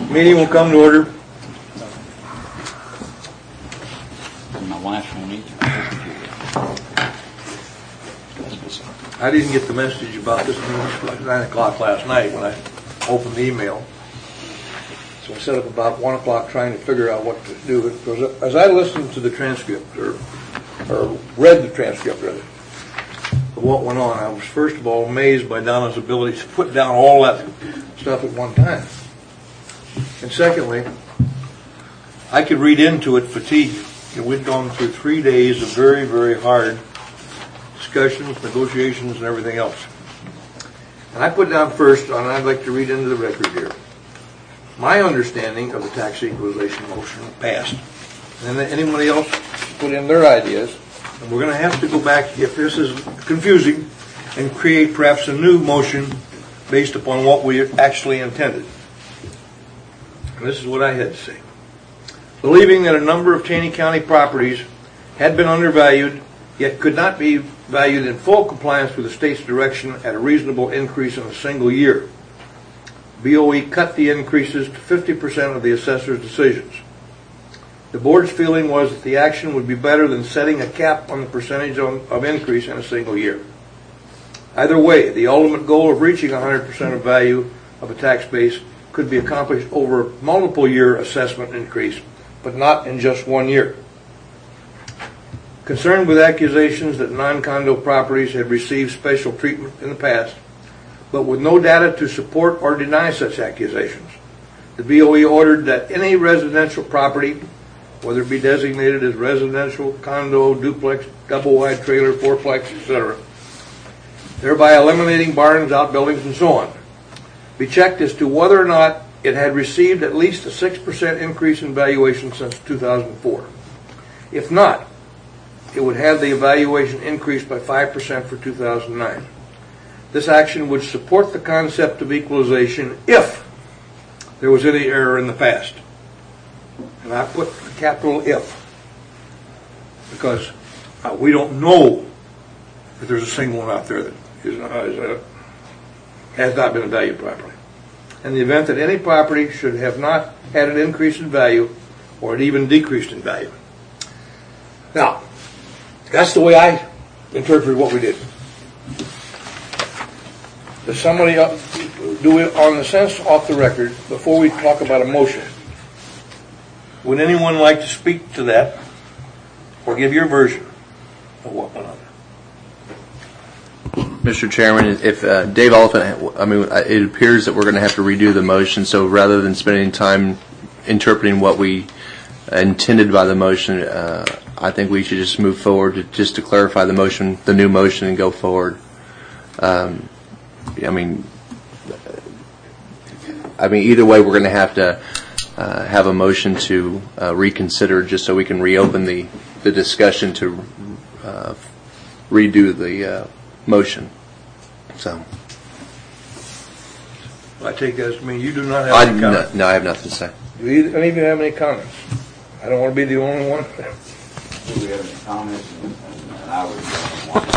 Meeting will come to order. My wife won't eat. I didn't get the message about this until like 9 o'clock last night when I opened the email. So I set up about 1 o'clock trying to figure out what to do. Because as I listened to the transcript, or read the transcript rather, of what went on, I was first of all amazed by Donna's ability to put down all that stuff at one time. And secondly, I could read into it fatigue. We'd gone through 3 days of very, very hard discussions, negotiations, and everything else. And I put down first, and I'd like to read into the record here, my understanding of the tax equalization motion passed. And then anybody else put in their ideas. And we're going to have to go back, if this is confusing, and create perhaps a new motion based upon what we actually intended. And this is what I had to say. Believing that a number of Taney County properties had been undervalued, yet could not be valued in full compliance with the state's direction at a reasonable increase in a single year, BOE cut the increases to 50% of the assessor's decisions. The board's feeling was that the action would be better than setting a cap on the percentage of increase in a single year. Either way, the ultimate goal of reaching 100% of value of a tax base could be accomplished over a multiple year assessment increase, but not in just 1 year. Concerned with accusations that non-condo properties had received special treatment in the past, but with no data to support or deny such accusations, the BOE ordered that any residential property, whether it be designated as residential, condo, duplex, double-wide trailer, fourplex, etc., thereby eliminating barns, outbuildings, and so on, be checked as to whether or not it had received at least a 6% increase in valuation since 2004. If not, it would have the evaluation increased by 5% for 2009. This action would support the concept of equalization if there was any error in the past. And I put a capital if, because we don't know if there's a single one out there that has not been valued properly. In the event that any property should have not had an increase in value or it even decreased in value. Now, that's the way I interpret what we did. Does somebody do it on the sense off the record before we talk about a motion? Would anyone like to speak to that or give your version of what went on? Mr. Chairman, if Dave Oliphant, it appears that we're going to have to redo the motion, so rather than spending time interpreting what we intended by the motion, I think we should just move forward just to clarify the motion, the new motion, and go forward. Either way, we're going to have a motion to reconsider, just so we can reopen the discussion to redo the motion. So, I take that as you do not have any comments. No, I have nothing to say. Do any of you have any comments? I don't want to be the only one. Do we have any comments? And I would want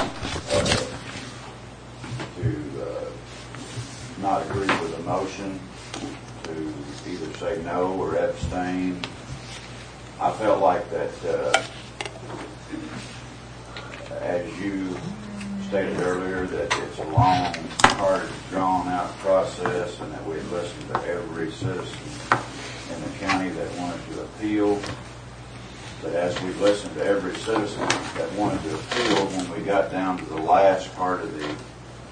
to not agree with the motion, to either say no or abstain. I felt like that, as you stated earlier, that it's a long, hard, drawn-out process, and that we listened to every citizen in the county that wanted to appeal. But as we listened to every citizen that wanted to appeal, when we got down to the last part of the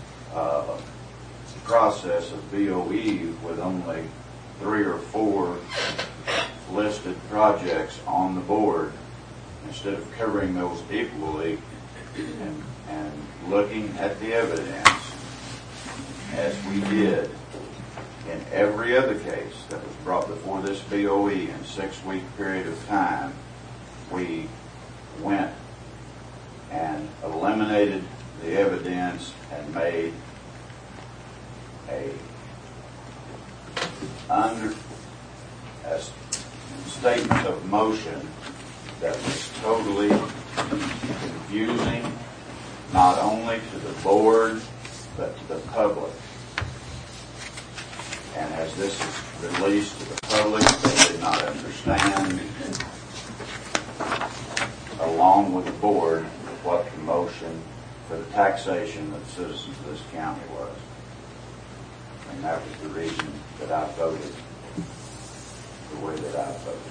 process of BOE, with only 3 or 4 listed projects on the board, instead of covering those equally and looking at the evidence as we did in every other case that was brought before this BOE in a 6-week period of time, we went and eliminated the evidence and made a statement of motion that was totally confusing, not only to the board, but to the public. And as this is released to the public, they did not understand, along with the board, what the motion for the taxation of the citizens of this county was. And that was the reason that I voted the way that I voted.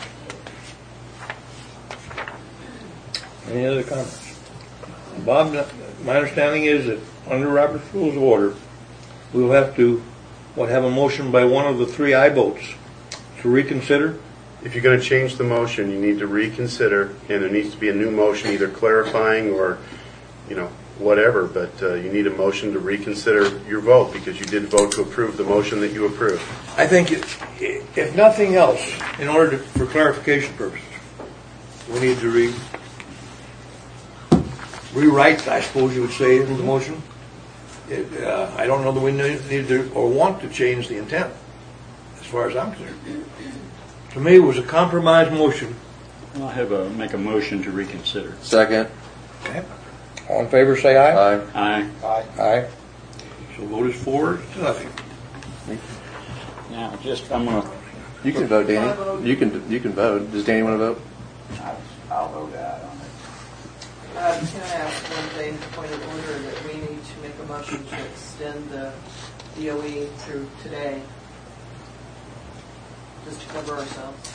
Any other comments? Bob, my understanding is that under Robert's Rules of Order, we will have to, have a motion by one of the three aye votes to reconsider? If you're going to change the motion, you need to reconsider, and there needs to be a new motion, either clarifying or, whatever, but you need a motion to reconsider your vote, because you did vote to approve the motion that you approved. I think if nothing else, in order for clarification purposes, we need to rewrite, I suppose you would say, the motion. I don't know that we need to or want to change the intent, as far as I'm concerned. To me, it was a compromise motion. I'll make a motion to reconsider. Second. Okay. All in favor, say aye. Aye. Aye. Aye. Aye. So vote is 4-0. Now, I'm going to. You can vote, Danny. You can vote. Does Danny want to vote? I'll vote aye on it. Can I ask one thing, point of order, that we need to make a motion to extend the DOE through today, just to cover ourselves?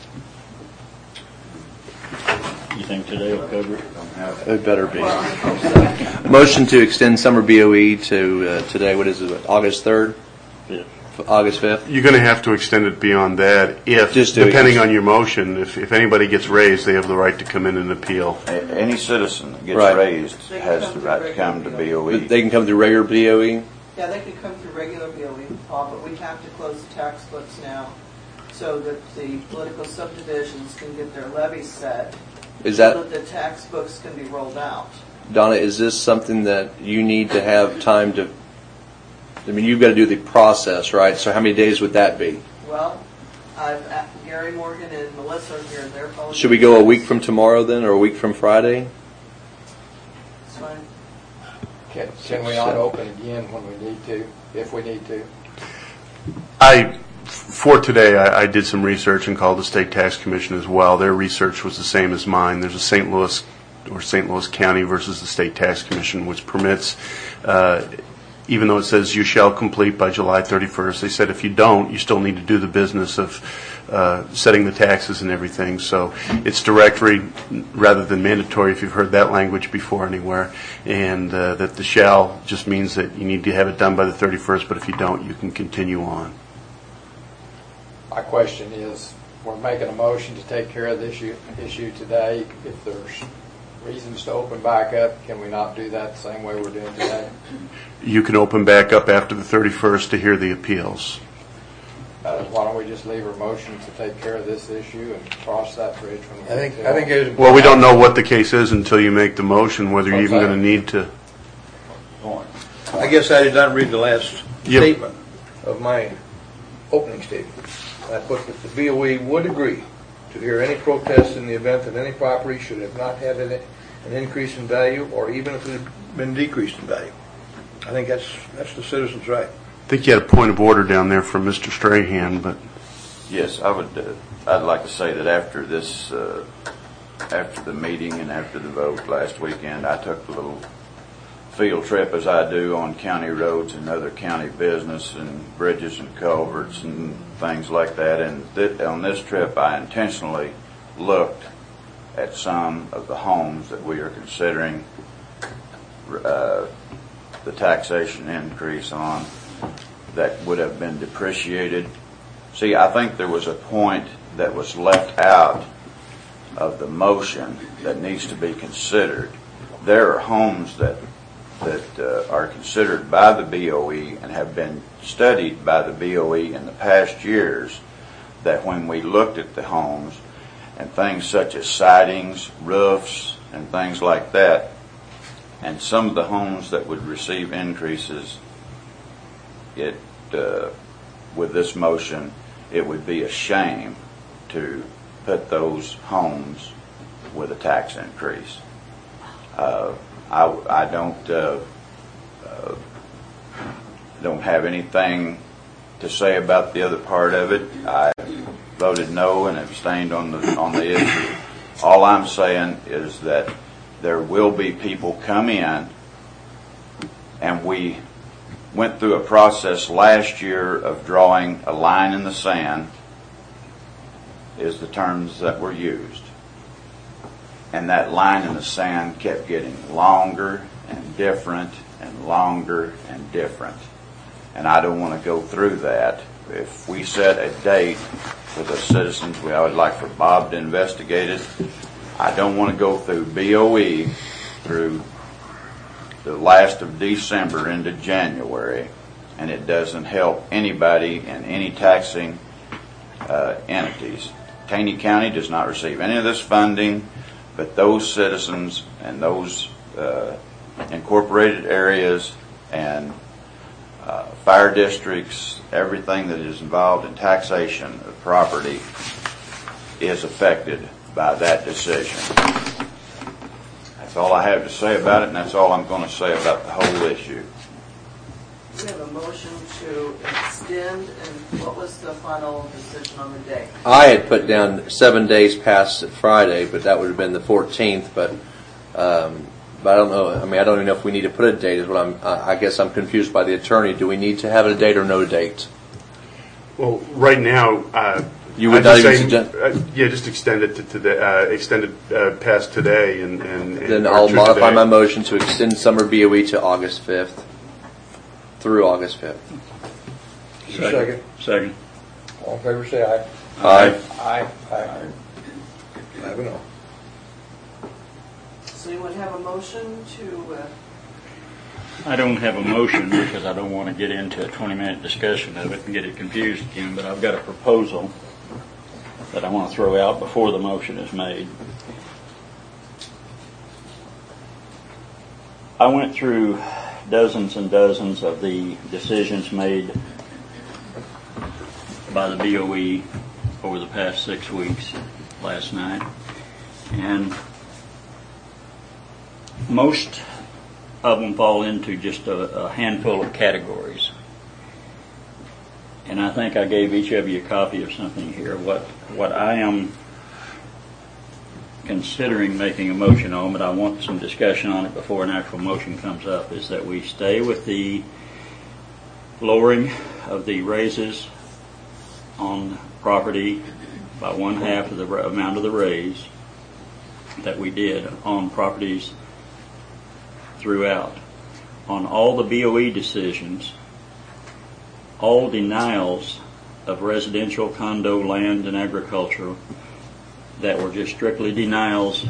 You think today will cover it? It better be. Well, I hope so. Motion to extend summer BOE to today. What is it? August 3rd? Yeah. August 5th? You're going to have to extend it beyond that if, Just do it. depending on your motion, if anybody gets raised, they have the right to come in and appeal. Any citizen that gets Right. raised They can has come the to right to regular come to BOE. BOE. They can come through regular BOE? Yeah, they could come through regular BOE, Paul, but we have to close the tax books now so that the political subdivisions can get their levies set. Is so that, the tax books can be rolled out. Donna, is this something that you need to have time to, you've got to do the process, right? So how many days would that be? Well, Gary Morgan and Melissa are here, and they're probably... Should we go a week from tomorrow then, or a week from Friday? It's fine. Can we not open again when we need to, if we need to? For today, I did some research and called the State Tax Commission as well. Their research was the same as mine. There's a St. Louis County versus the State Tax Commission, which permits, even though it says you shall complete by July 31st, they said if you don't, you still need to do the business of setting the taxes and everything. So it's directory rather than mandatory, if you've heard that language before anywhere. And that the shall just means that you need to have it done by the 31st, but if you don't, you can continue on. My question is, we're making a motion to take care of this issue today. If there's reasons to open back up, can we not do that the same way we're doing today? You can open back up after the 31st to hear the appeals. Why don't we just leave a motion to take care of this issue and cross that bridge when we I get to think it? it's... Well, we don't know what the case is until you make the motion, whether you're even going to need to. I guess I did not read the last Yep. statement of my opening statement. I put that the BOE would agree to hear any protest in the event that any property should have not had an increase in value, or even if it had been decreased in value. I think that's the citizen's right. I think you had a point of order down there from Mr. Strahan, but Yes, I would. I'd like to say that after this, after the meeting and after the vote last weekend, I took a little field trip, as I do, on county roads and other county business and bridges and culverts and things like that. And on this trip, I intentionally looked at some of the homes that we are considering the taxation increase on that would have been depreciated. See, I think there was a point that was left out of the motion that needs to be considered. There are homes that are considered by the BOE and have been studied by the BOE in the past years, that when we looked at the homes and things such as sidings, roofs, and things like that, and some of the homes that would receive increases, with this motion, it would be a shame to put those homes with a tax increase. I don't have anything to say about the other part of it. I voted no and abstained on the issue. All I'm saying is that there will be people come in, and we went through a process last year of drawing a line in the sand, is the terms that were used. And that line in the sand kept getting longer and different and longer and different. And I don't want to go through that. If we set a date for the citizens, I would like for Bob to investigate it. I don't want to go through BOE through the last of December into January, and it doesn't help anybody in any taxing entities. Taney County does not receive any of this funding, but those citizens and those incorporated areas and fire districts, everything that is involved in taxation of property is affected by that decision. That's all I have to say about it, and that's all I'm going to say about the whole issue. We have a motion to extend, and what was the final decision on the date? I had put down 7 days past Friday, but that would have been the 14th. But I don't know. I mean, I don't even know if we need to put a date. Is what I guess I'm confused by the attorney. Do we need to have a date or no date? Well, right now, You would I'd not just even say, suggest. yeah, just extend it to today, extend it past today, and Then or I'll to modify today. my motion to extend summer BOE to August 5th through August 5th. Second. Second. All in favor, say aye. Aye. Aye. Aye. I have a no. So you would have a motion to, I don't have a motion because I don't want to get into a 20-minute discussion of it and get it confused again, but I've got a proposal that I want to throw out before the motion is made. I went through dozens and dozens of the decisions made by the BOE over the past 6 weeks last night, and most of them fall into just a handful of categories. And I think I gave each of you a copy of something here. What I am considering making a motion on, but I want some discussion on it before an actual motion comes up, is that we stay with the lowering of the raises on property by 1/2 of the amount of the raise that we did on properties throughout. On all the BOE decisions, all denials of residential, condo, land, and agricultural that were just strictly denials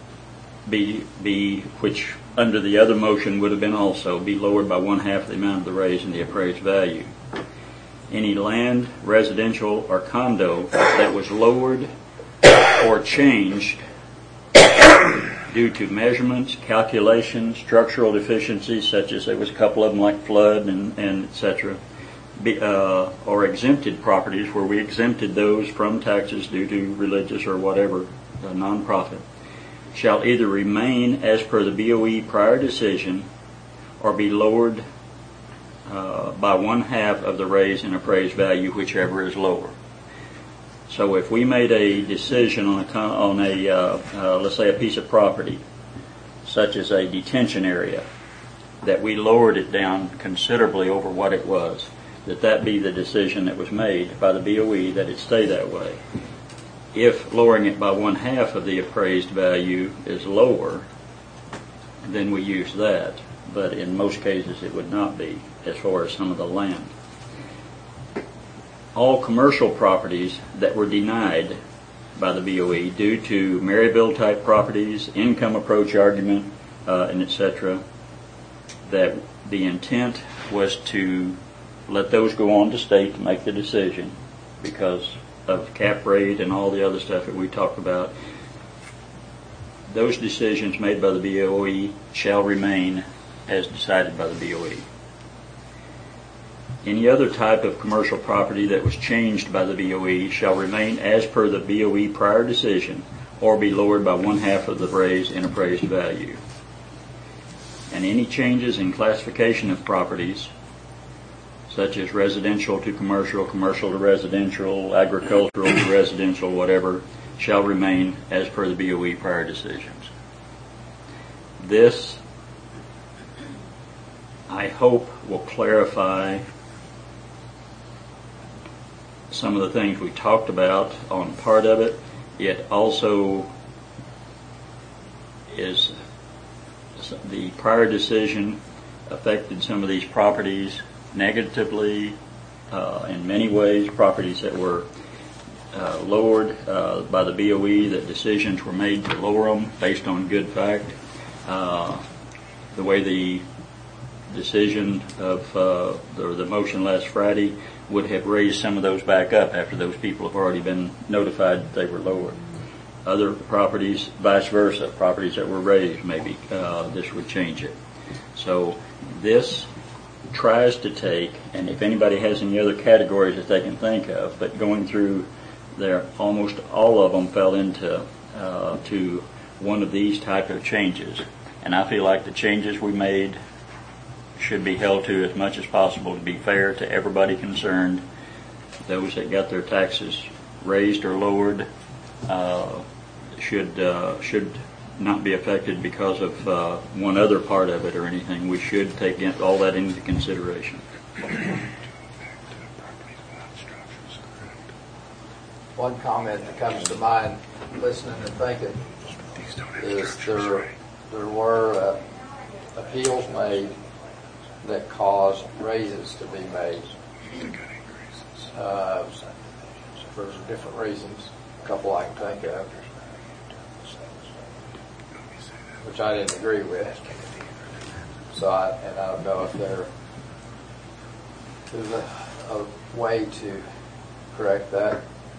which under the other motion would have been also be lowered by 1/2 the amount of the raise in the appraised value. Any land, residential, or condo that was lowered or changed due to measurements, calculations, structural deficiencies, such as there was a couple of them like flood and etc., or exempted properties where we exempted those from taxes due to religious or whatever nonprofit, shall either remain as per the BOE prior decision or be lowered by 1/2 of the raise in appraised value, whichever is lower. So if we made a decision on let's say a piece of property, such as a detention area, that we lowered it down considerably over what it was, that be the decision that was made by the BOE, that it stay that way. If lowering it by 1/2 of the appraised value is lower, then we use that. But in most cases it would not be, as far as some of the land. All commercial properties that were denied by the BOE due to Maryville type properties, income approach argument, and etc., that the intent was to let those go on to state to make the decision because of cap rate and all the other stuff that we talked about. Those decisions made by the BOE shall remain as decided by the BOE. Any other type of commercial property that was changed by the BOE shall remain as per the BOE prior decision or be lowered by 1/2 of the raise in appraised value. And any changes in classification of properties, such as residential to commercial, commercial to residential, agricultural to residential, whatever, shall remain as per the BOE prior decisions. This, I hope, will clarify some of the things we talked about on part of it. It also is, the prior decision affected some of these properties negatively in many ways, properties that were lowered by the BOE, that decisions were made to lower them based on good fact. The way the decision of the motion last Friday would have raised some of those back up after those people have already been notified that they were lowered. Other properties, vice versa, properties that were raised, maybe this would change it. So this tries to take, and if anybody has any other categories that they can think of, but going through there, almost all of them fell into to one of these type of changes. And I feel like the changes we made should be held to as much as possible to be fair to everybody concerned. Those that got their taxes raised or lowered should not be affected because of one other part of it or anything. We should take all that into consideration. One comment that comes to mind, listening and thinking, is there were appeals made that caused raises to be made for different reasons. A couple I can think of, which I didn't agree with. So I don't know if there's a way to correct that.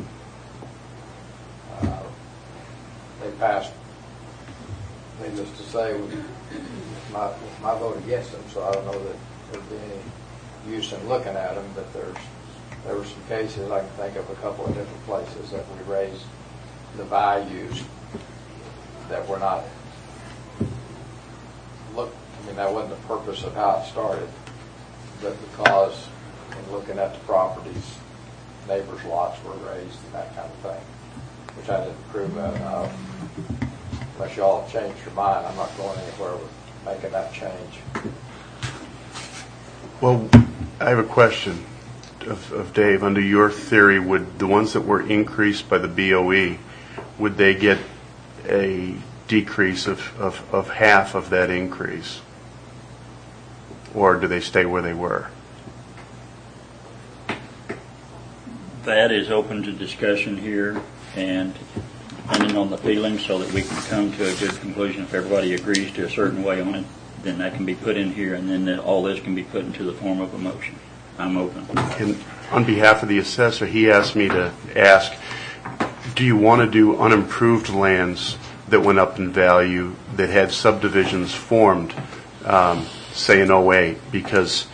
They passed, needless to say, with my vote against them, so I don't know that there'd be any use in looking at them, but there were some cases, I can think of a couple of different places that we raised the values that were not, that wasn't the purpose of how it started, but because in looking at the properties, neighbors' lots were raised and that kind of thing, which I didn't approve of. Unless y'all have changed your mind, I'm not going anywhere with making that change. Well, I have a question of Dave. Under your theory, would the ones that were increased by the BOE, would they get a decrease of half of that increase? Or do they stay where they were? That is open to discussion here, and depending on the feelings, so that we can come to a good conclusion. If everybody agrees to a certain way on it, then that can be put in here, and then all this can be put into the form of a motion. I'm open. And on behalf of the assessor, he asked me to ask, do you want to do unimproved lands that went up in value that had subdivisions formed, say in 08? Because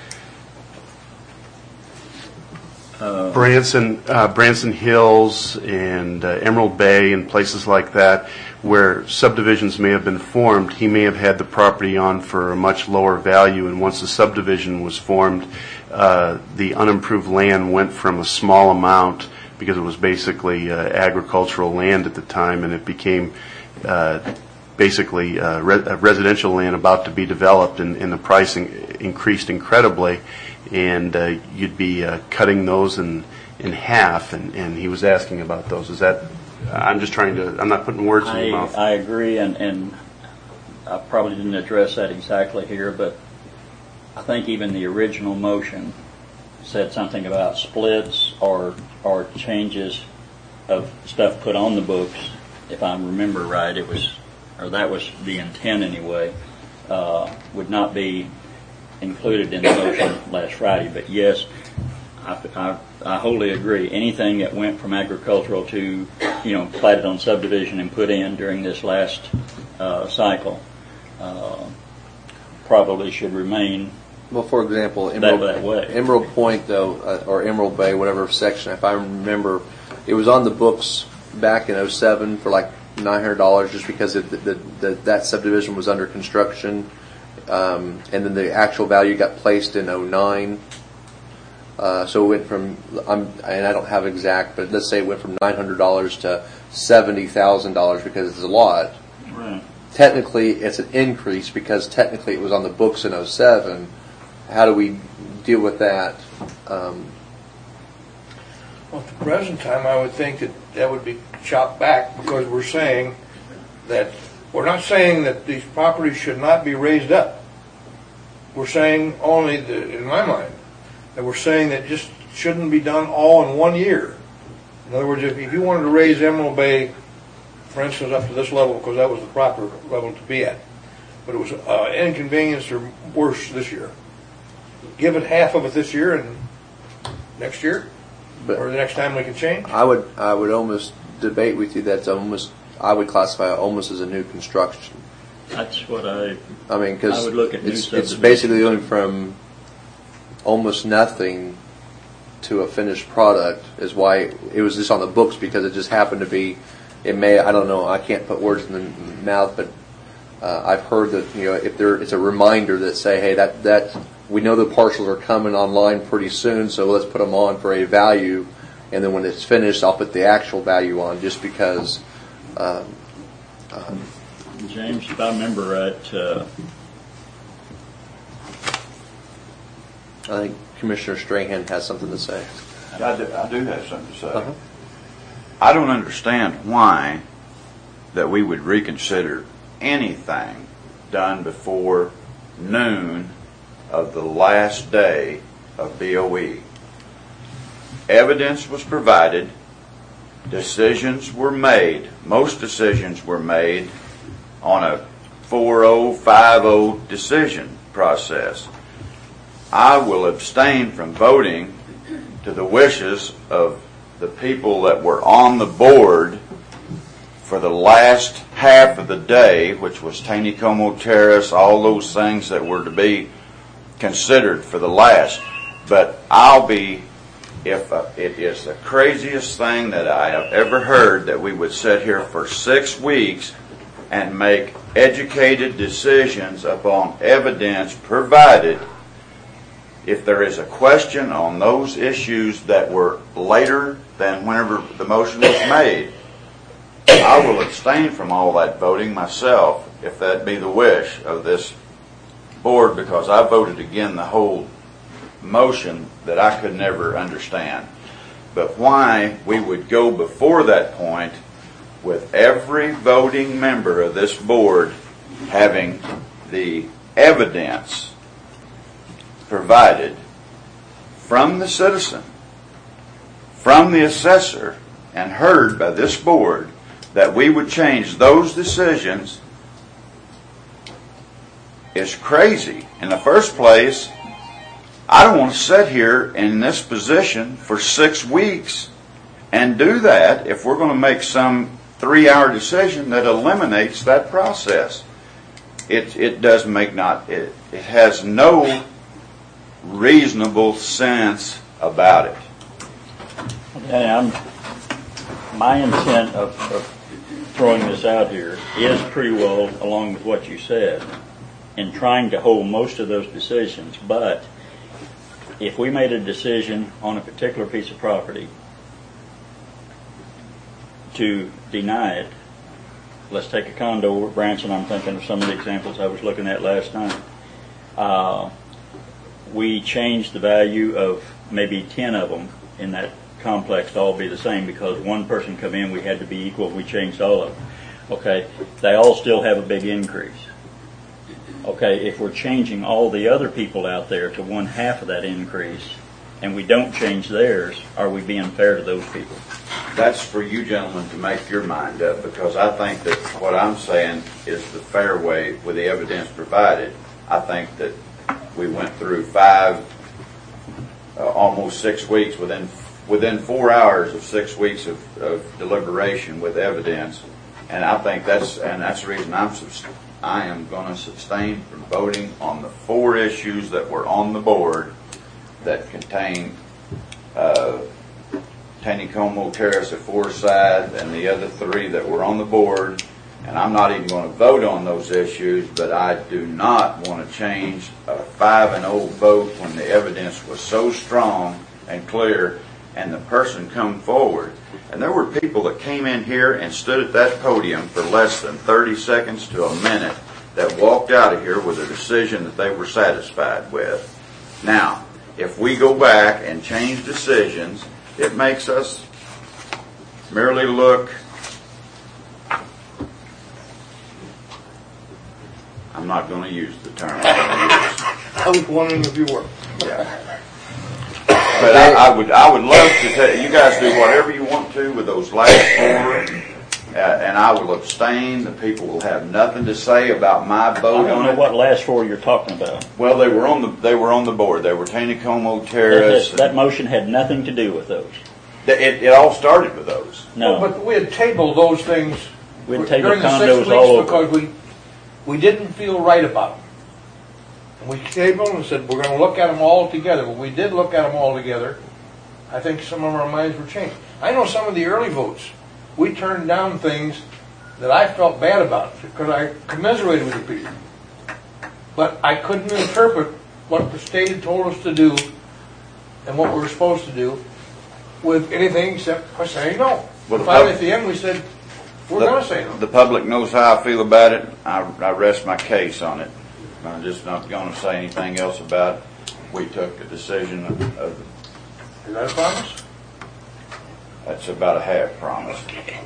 Branson Hills and Emerald Bay and places like that, where subdivisions may have been formed, he may have had the property on for a much lower value, and once the subdivision was formed, the unimproved land went from a small amount, because it was basically agricultural land at the time, and it became basically residential land about to be developed, and the pricing increased incredibly, and you'd be cutting those in half, and he was asking about those. Is that, I'm just trying to, I'm not putting words in your mouth. I agree, and I probably didn't address that exactly here, but I think even the original motion said something about splits or changes of stuff put on the books. If I remember right, it was, or that was the intent anyway, would not be included in the motion last Friday. But yes, I wholly agree. Anything that went from agricultural to, platted on subdivision and put in during this last cycle probably should remain. Well, for example, that way. Emerald Point, though, or Emerald Bay, whatever section, if I remember, it was on the books back in 07 for like $900 just because that subdivision was under construction. And then the actual value got placed in 09. So it went from, and I don't have exact, but let's say it went from $900 to $70,000 because it's a lot. Right. Technically, it's an increase because technically it was on the books in 07. How do we deal with that? Well, at the present time, I would think that would be chopped back because we're saying that, we're not saying that these properties should not be raised up. We're saying only, in my mind, that we're saying that just shouldn't be done all in 1 year. In other words, if you wanted to raise Emerald Bay, for instance, up to this level, because that was the proper level to be at, but it was inconvenience or worse this year, give it half of it this year and next year, or the next time we can change. I would almost debate with you that's almost, I would classify it almost as a new construction. That's what I mean, because I would look at new it's subdivision. basically going from almost nothing to a finished product is why it was just on the books, because it just happened to be, it may, I don't know, I can't put words in the mouth, but I've heard that, if it's a reminder that say, hey, that we know the parcels are coming online pretty soon, so let's put them on for a value, and then when it's finished, I'll put the actual value on, just because. James, if I remember right, I think Commissioner Strahan has something to say. I do have something to say. Uh-huh. I don't understand why that we would reconsider anything done before noon of the last day of BOE. Evidence was provided, decisions were made, most decisions were made on a 4-0, 5-0 decision process. I will abstain from voting to the wishes of the people that were on the board for the last half of the day, which was Taneycomo Terrace, all those things that were to be considered for the last. But I'll be, if it is the craziest thing that I have ever heard, that we would sit here for 6 weeks and make educated decisions upon evidence provided. If there is a question on those issues that were later than whenever the motion was made, I will abstain from all that voting myself, if that be the wish of this board, because I voted again the whole motion that I could never understand. But why we would go before that point with every voting member of this board having the evidence provided from the citizen, from the assessor, and heard by this board, that we would change those decisions is crazy. In the first place, I don't want to sit here in this position for 6 weeks and do that if we're going to make some 3-hour decision that eliminates that process. It does make not, it has no reasonable sense about it. and my intent of throwing this out here is pretty well along with what you said in trying to hold most of those decisions. But if we made a decision on a particular piece of property to deny it, let's take a condo over at Branson. I'm thinking of some of the examples I was looking at last time. We changed the value of maybe 10 of them in that complex to all be the same because one person come in, we had to be equal. We changed all of them. Okay, they all still have a big increase. Okay, if we're changing all the other people out there to 1/2 of that increase and we don't change theirs, are we being fair to those people? That's for you gentlemen to make your mind up, because I think that what I'm saying is the fair way with the evidence provided. I think that we went through almost 6 weeks, within 4 hours of 6 weeks of deliberation with evidence, and I think that's the reason I am going to abstain from voting on the 4 issues that were on the board that contain Taneycomo Terrace at Forsyth and the other 3 that were on the board. And I'm not even going to vote on those issues, but I do not want to change a 5-0 vote when the evidence was so strong and clear, and the person come forward. And there were people that came in here and stood at that podium for less than 30 seconds to a minute that walked out of here with a decision that they were satisfied with. Now, if we go back and change decisions, it makes us merely look, I'm not going to use the term I'm going to use. I was wondering if you were. Yeah. But I would love to tell you guys do whatever you want to with those last four, and I will abstain. The people will have nothing to say about my vote I don't on know it. what last four you're talking about. Well, they were on the board. They were Taneycomo Terrace. That motion had nothing to do with those. It all started with those. No. But we had tabled those things We'd tabled during the 6 condos weeks all over. because we didn't feel right about them. And we tabled them and said, we're going to look at them all together. Well, we did look at them all together. I think some of our minds were changed. I know some of the early votes, we turned down things that I felt bad about because I commiserated with the people. But I couldn't interpret what the state had told us to do and what we were supposed to do with anything except by saying no. Well, Finally, at the end, we said, we're going to say no. The public knows how I feel about it. I rest my case on it. I'm just not going to say anything else about it. We took a decision of Is that a promise? that's about a half promise.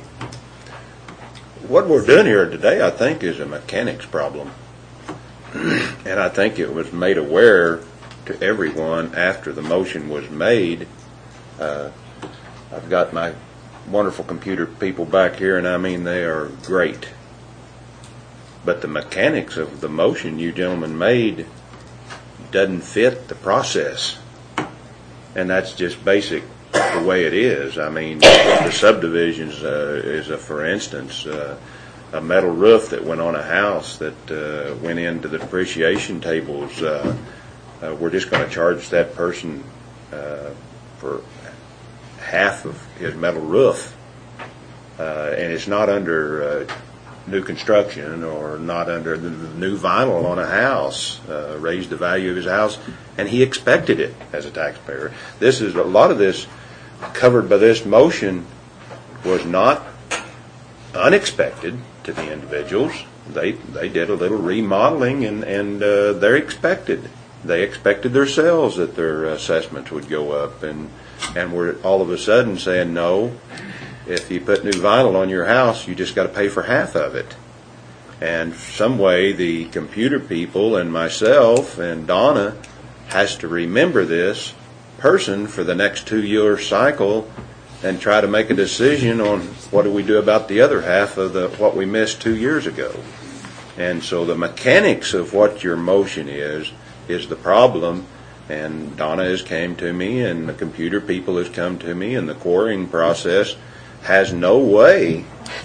What we're doing here today, I think, is a mechanics problem. And I think it was made aware to everyone after the motion was made. I've got my wonderful computer people back here, and I mean, they are great. But the mechanics of the motion you gentlemen made doesn't fit the process. And that's just basic the way it is. I mean, the subdivisions is for instance, a metal roof that went on a house that went into the depreciation tables. We're just going to charge that person for half of his metal roof. And it's not under new construction or not under the new vinyl on a house, raised the value of his house, and he expected it as a taxpayer. This is a lot of this covered by this motion was not unexpected to the individuals. They did a little remodeling and they're expected. They expected themselves that their assessments would go up, and we're all of a sudden saying no. If you put new vinyl on your house, you just got to pay for half of it. And some way the computer people and myself and Donna has to remember this person for the next 2-year cycle and try to make a decision on what do we do about the other half of what we missed 2 years ago. And so the mechanics of what your motion is the problem. And Donna has came to me, and the computer people has come to me, and the quarrying process has no way,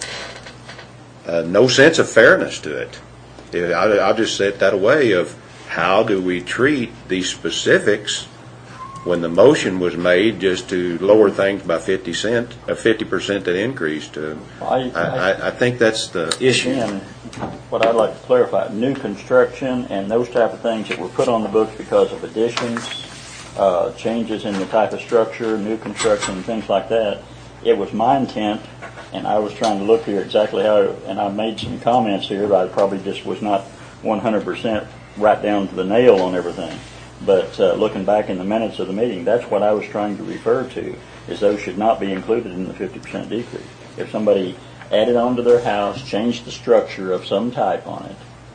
no sense of fairness to it. I'll just say it that way of how do we treat these specifics when the motion was made just to lower things by 50% that increased. I think that's the issue. Again, what I'd like to clarify, new construction and those type of things that were put on the books because of additions, changes in the type of structure, new construction, things like that, it was my intent, and I was trying to look here exactly how, and I made some comments here, but I probably just was not 100% right down to the nail on everything. But looking back in the minutes of the meeting, that's what I was trying to refer to, is those should not be included in the 50% decrease. If somebody added on to their house, changed the structure of some type on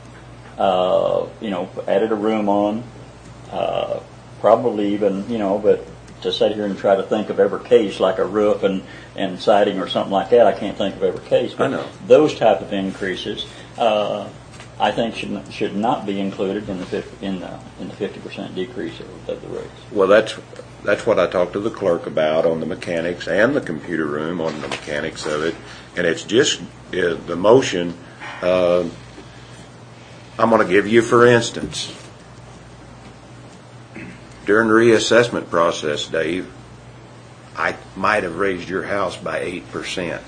it, added a room on, probably even, but to sit here and try to think of every case like a roof and siding or something like that, I can't think of every case. But I know. Those type of increases, I think should not be included in the 50% decrease of the rates. Well, that's what I talked to the clerk about on the mechanics and the computer room on the mechanics of it, and it's just the motion. I'm going to give you, for instance, during the reassessment process, Dave, I might have raised your house by 8%.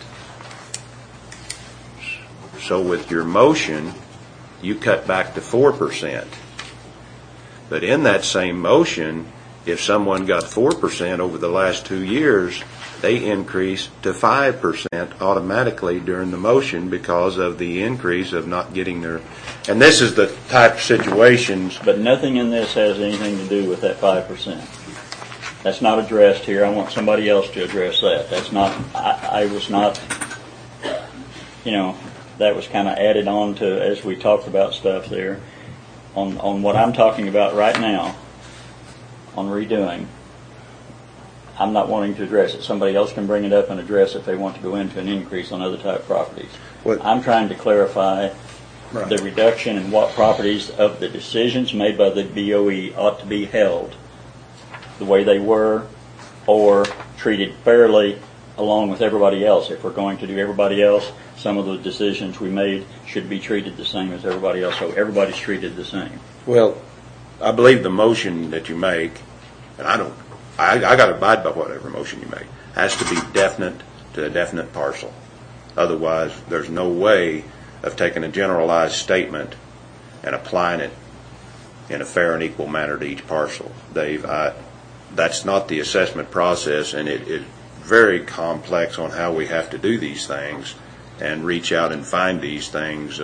So with your motion, you cut back to 4%. But in that same motion, If someone got 4% over the last 2 years, they increase to 5% automatically during the motion because of the increase of not getting their, and this is the type of situations. But nothing in this has anything to do with that 5%. That's not addressed here. I want somebody else to address that. That's not, I was not, that was kind of added on to as we talked about stuff there. On what I'm talking about right now, on redoing, I'm not wanting to address it. Somebody else can bring it up and address it if they want to go into an increase on other type properties. I'm trying to clarify the reduction in what properties of the decisions made by the BOE ought to be held the way they were or treated fairly along with everybody else. If we're going to do everybody else, some of the decisions we made should be treated the same as everybody else, so everybody's treated the same. Well, I believe the motion that you make, and I got to abide by whatever motion you make, has to be definite to a definite parcel. Otherwise, there's no way of taking a generalized statement and applying it in a fair and equal manner to each parcel. Dave, that's not the assessment process, and it is very complex on how we have to do these things and reach out and find these things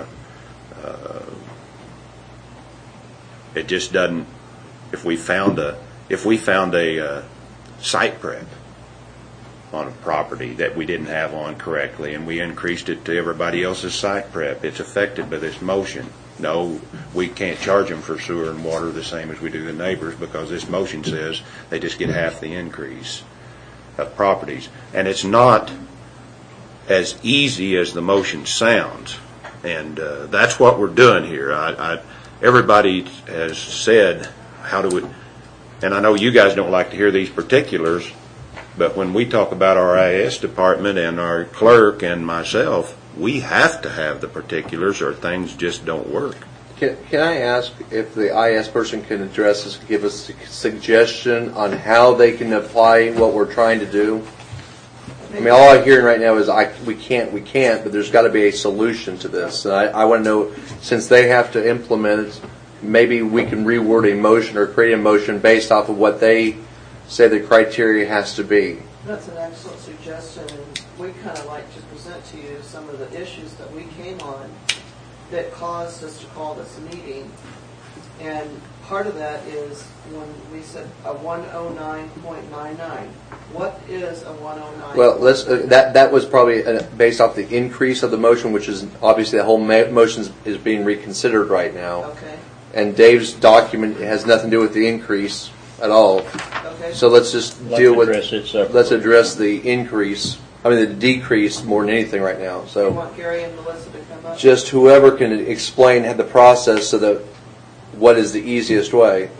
it just doesn't. If we found a site prep on a property that we didn't have on correctly, and we increased it to everybody else's site prep, it's affected by this motion. No, we can't charge them for sewer and water the same as we do the neighbors, because this motion says they just get half the increase of properties. And it's not as easy as the motion sounds, and that's what we're doing here. Everybody has said, how do we, and I know you guys don't like to hear these particulars, but when we talk about our IS department and our clerk and myself, we have to have the particulars or things just don't work. Can I ask if the IS person can address this, give us a suggestion on how they can apply what we're trying to do? I mean, all I'm hearing right now is we can't, but there's got to be a solution to this. And I want to know, since they have to implement it, maybe we can reword a motion or create a motion based off of what they say the criteria has to be. That's an excellent suggestion, and we kind of like to present to you some of the issues that we came on that caused us to call this meeting. And part of that is when we said a 109.99. What is a 109? Well, that was probably based off the increase of the motion, which is obviously the whole motion is being reconsidered right now. Okay. And Dave's document has nothing to do with the increase at all. Okay. So let's just let's address the increase. The decrease more than anything right now. So you want Gary and Melissa to come up? Just whoever can explain the process so that what is the easiest way.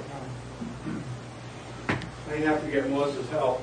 You have to get Melissa's help.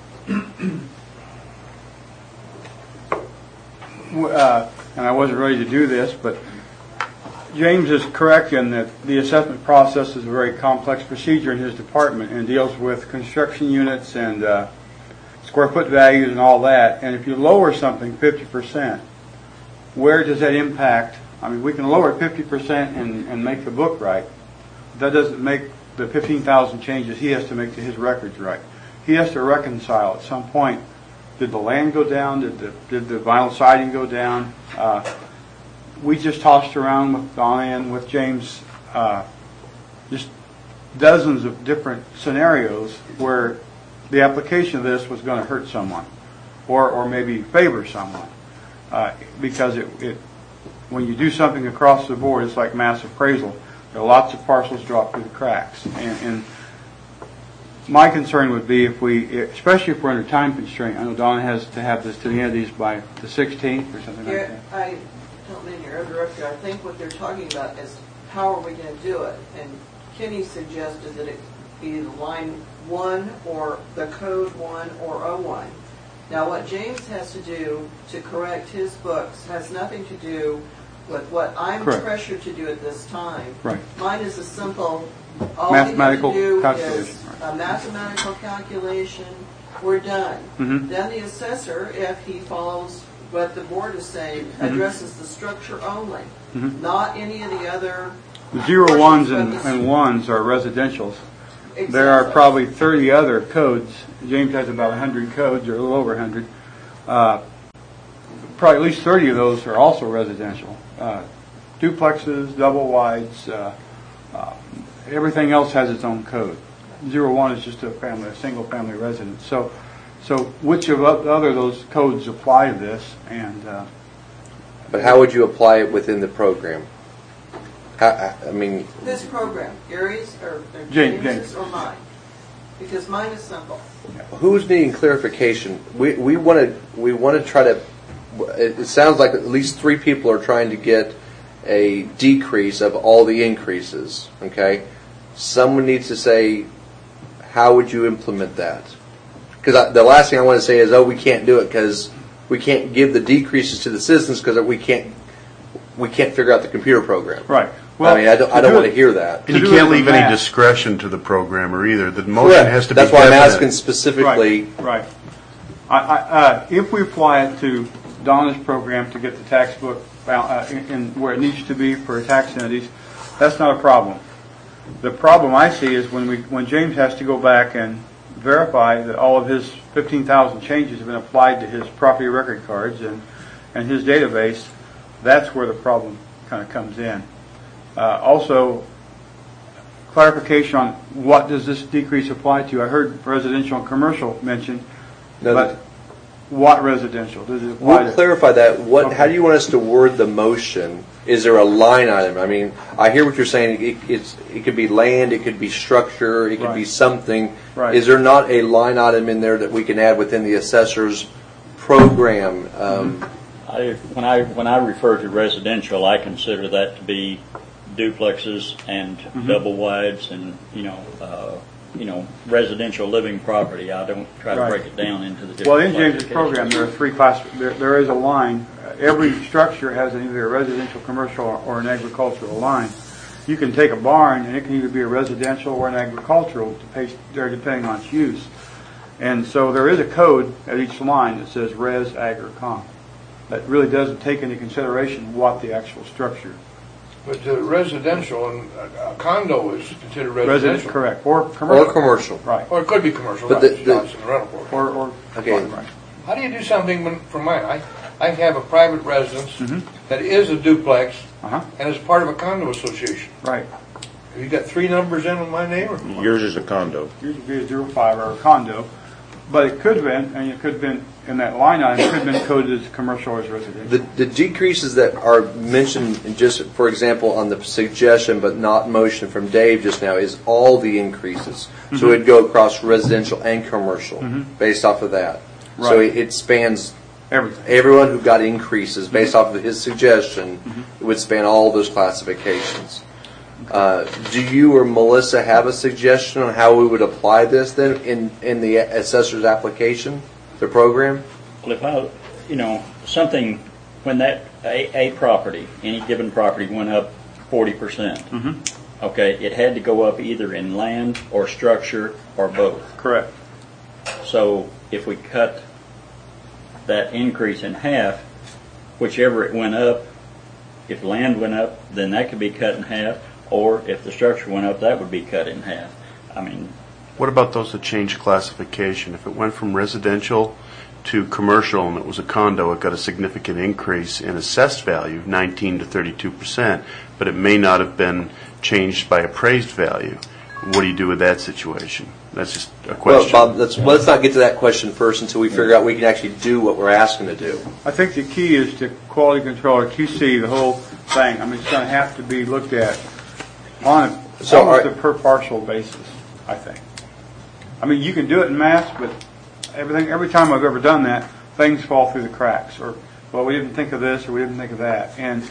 And I wasn't ready to do this, but James is correct in that the assessment process is a very complex procedure in his department and deals with construction units and square foot values and all that. And if you lower something 50%, where does that impact? We can lower it 50% and make the book right. That doesn't make the 15,000 changes he has to make to his records right. He has to reconcile at some point. Did the land go down? Did the vinyl siding go down? We just tossed around with Donna and with James just dozens of different scenarios where the application of this was going to hurt someone or maybe favor someone because it when you do something across the board, it's like mass appraisal. There are lots of parcels drop through the cracks. And my concern would be especially if we're under time constraint. I know Donna has to have this to the end of these by the 16th or something like that. I don't mean to interrupt you. I think what they're talking about is how are we going to do it? And Kenny suggested that it be line 1 or the code 1 or 01. Now what James has to do to correct his books has nothing to do with what I'm pressured to do at this time. Right. Mine is a simple, all mathematical we have to do calculation. is a mathematical calculation. We're done. Mm-hmm. Then the assessor, if he follows what the board is saying, addresses the structure only, not any of the other. The 0, 1s and 1s are residentials. there are Exactly. probably 30 other codes. James has about 100 codes, or a little over 100. Probably at least 30 of those are also residential. Duplexes, double wides, everything else has its own code. 01 is just a single family residence. So which of other those codes apply to this? And But how would you apply it within the program? I mean, This program, Gary's or James's. James's or mine? Because mine is simple. who's needing clarification? We want to try to. It sounds like at least 3 people are trying to get a decrease of all the increases. Okay, someone needs to say, how would you implement that? Because the last thing I want to say is, we can't do it because we can't give the decreases to the citizens because we can't figure out the computer program. right. I mean, I don't want to hear that. And you To do it can't with leave the any math. discretion to the programmer either. The motion has to be That's why I'm definite. asking specifically. Right. If we apply it to Donna's program to get the tax book in where it needs to be for tax entities, that's not a problem. The problem I see is when James has to go back and verify that all of his 15,000 changes have been applied to his property record cards and his database. That's where the problem kind of comes in. Also, clarification on what does this decrease apply to? I heard residential and commercial mentioned, No, but what residential? Does it apply We'll to? clarify that. Okay. How do you want us to word the motion? Is there a line item? I mean, I hear what you're saying. It could be land, it could be structure, it could be Right. something. Right. Is there not a line item in there that we can add within the assessor's program? When I refer to residential, I consider that to be duplexes and double wides and residential living property. I don't try to Right. break it down into the different. Well, in James's classifications. program, there are 3 classes. There is a line. Every structure has either a residential, commercial, or an agricultural line. You can take a barn, and it can either be a residential or an agricultural, depending on its use. And so there is a code at each line that says res, ag, or com. That really doesn't take into consideration what the actual structure. But residential and a condo is considered Resident, residential. correct, or commercial. Or commercial. Right. Or it could be commercial, But right, the- Johnson rental program. Or Okay. right. How do you do something for mine? I have a private residence that is a duplex Uh-huh. and is part of a condo association. Right. Have you got 3 numbers in with my name? Or? Yours is a condo. Yours would be a 05 or a condo, but it could have been, and it could have been in that line item, it could have been coded as commercial or as residential. The decreases that are mentioned, just for example, on the suggestion but not motion from Dave just now, is all the increases. So it'd go across residential and commercial based off of that. So Right. it spans Everything. everyone who got increases based off of his suggestion. It would span all those classifications. Do you or Melissa have a suggestion on how we would apply this then in the assessor's application, the program? Well, if something, when that a property, any given property went up 40%, okay, it had to go up either in land or structure or both. Correct. So if we cut that increase in half, whichever it went up, if land went up, then that could be cut in half, or if the structure went up, that would be cut in half. I mean, What about those that changed classification? If it went from residential to commercial and it was a condo, it got a significant increase in assessed value, 19 to 32%, but it may not have been changed by appraised value. What do you do with that situation? That's just a question. Well, Bob, let's not get to that question first until we figure out we can actually do what we're asking to do. I think the key is to quality control or QC the whole thing. I mean, it's going to have to be looked at on almost a per parcel basis, I think. I mean, you can do it in mass, but every time I've ever done that, things fall through the cracks. Or, well, we didn't think of this, or we didn't think of that. And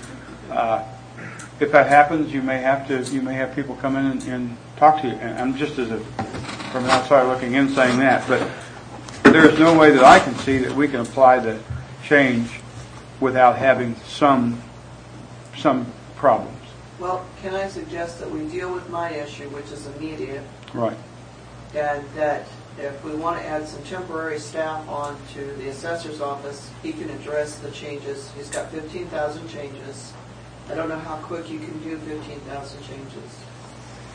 if that happens, you may have people come in and talk to you. And I'm just from an outsider looking in saying that, but there is no way that I can see that we can apply the change without having some problems. Well, can I suggest that we deal with my issue, which is immediate, Right. and that if we want to add some temporary staff on to the assessor's office, he can address the changes. He's got 15,000 changes. I don't know how quick you can do 15,000 changes.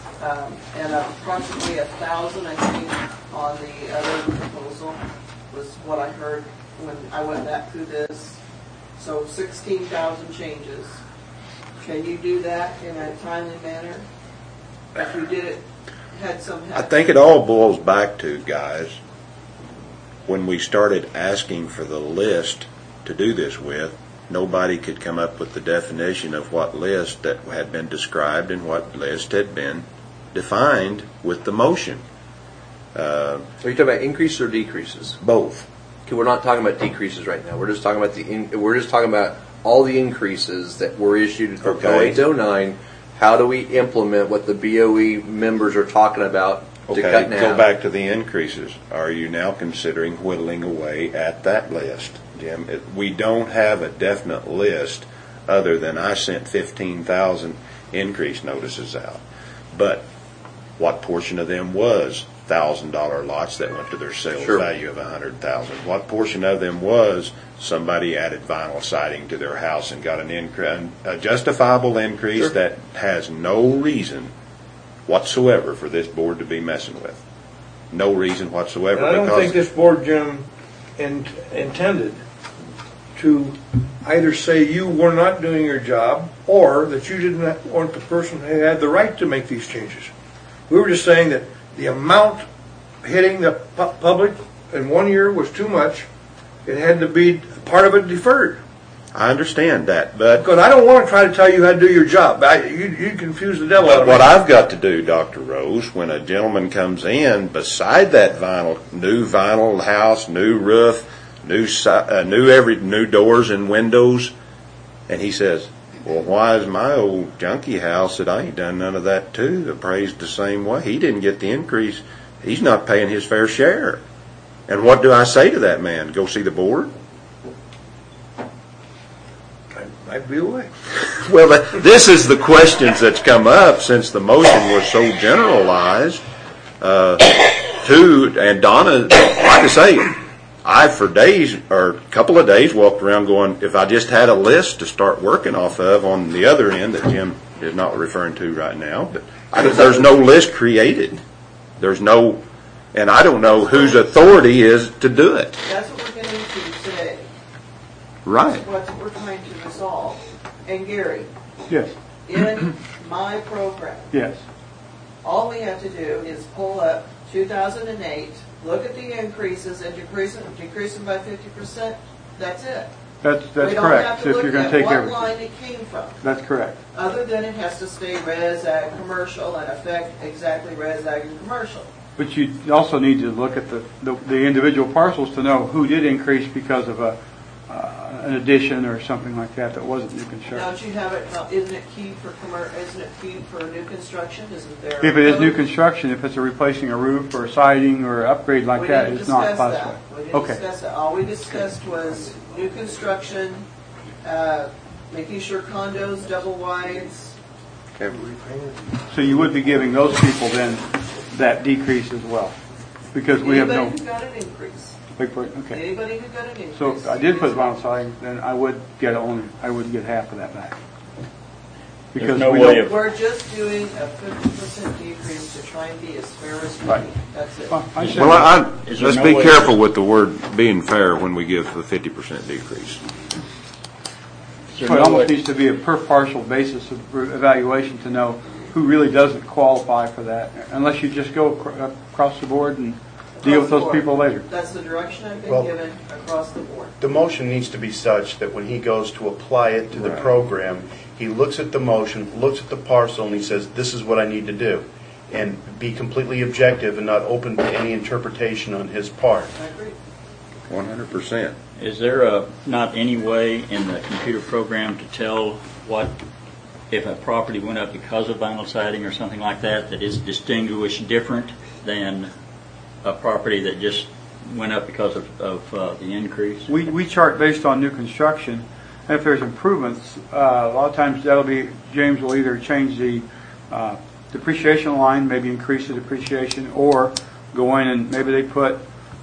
And approximately 1,000, I think, on the other proposal was what I heard when I went back through this. So 16,000 changes. Can you do that in a timely manner? If you did it, had some I think it all boils back to, guys, when we started asking for the list to do this with, nobody could come up with the definition of what list that had been described and what list had been defined with the motion. So you're talking about increases or decreases? Both. Okay, we're not talking about decreases right now. We're just talking about we're just talking about all the increases that were issued for Okay. 0809. How do we implement what the BOE members are talking about to cut Okay, in half? go back to the increases. Are you now considering whittling away at that list, Jim? We don't have a definite list other than I sent 15,000 increase notices out. But what portion of them was $1,000 lots that went to their sales Sure. value of 100,000? What portion of them was somebody added vinyl siding to their house and got a justifiable increase Sure. that has no reason whatsoever for this board to be messing with? No reason whatsoever. And I don't think this board, Jim, intended to either say you were not doing your job or that you didn't want the person who had the right to make these changes. We were just saying that the amount hitting the public in 1 year was too much. It had to be part of it deferred. I understand that, but Because I don't want to try to tell you how to do your job. You confuse the devil out of me. what I've got to do, Dr. Rose, when a gentleman comes in, beside that new vinyl house, new roof, new doors and windows, and he says, well, why is my old junky house that I ain't done none of that to appraised the same way? He didn't get the increase. He's not paying his fair share. And what do I say to that man? Go see the board? I'd be away. Well, this is the questions that's come up since the motion was so generalized. And Donna, like I say, I for days or a couple of days walked around going, if I just had a list to start working off of on the other end that Jim is not referring to right now, but there's no list created. There's no, and I don't know whose authority is to do it. That's what we're getting to today. Right. That's what we're trying to resolve. And Gary, Yes, in my program, yes. all we have to do is pull up 2008, look at the increases and decrease them by 50%. That's it. That's We don't have correct, to if look you're going at to take what everything. line it came from, That's correct. other than it has to stay res, ag, commercial, and affect exactly res, ag, and commercial. But you also need to look at the individual parcels to know who did increase because of an addition or something like that wasn't new construction. Don't you have it, isn't it key for isn't it key for new construction? Isn't there? If it is new construction, if it's replacing a roof or siding or upgrade like We that, didn't it's not discuss classified. that. We didn't Okay. discuss that. All we discussed was new construction, making sure condos, double wides. So you would be giving those people then that decrease as well, because we have no. Anybody who got an increase. Okay. Anybody who got an increase. So if I did put vinyl siding, then I would get half of that back. Because no we way don't. of- We're just doing a 50% decrease to try and be as fair as we Right. can. That's it. Well, I Is said- Well, Is there let's no be way- careful with the word being fair when we give the 50% decrease. Is there So it no almost way- needs to be a per partial basis of evaluation to know who really doesn't qualify for that, unless you just go across the board and deal with those people later. That's the direction I've been Well- given across the board. The motion needs to be such that when he goes to apply it to the Right. program, he looks at the motion, looks at the parcel, and he says, this is what I need to do. And be completely objective and not open to any interpretation on his part. I agree. 100%. Is there not any way in the computer program to tell what, if a property went up because of vinyl siding or something like that, that is distinguished different than a property that just went up because of the increase? We chart based on new construction, and if there's improvements, a lot of times that'll be, James will either change the depreciation line, maybe increase the depreciation, or go in and maybe they put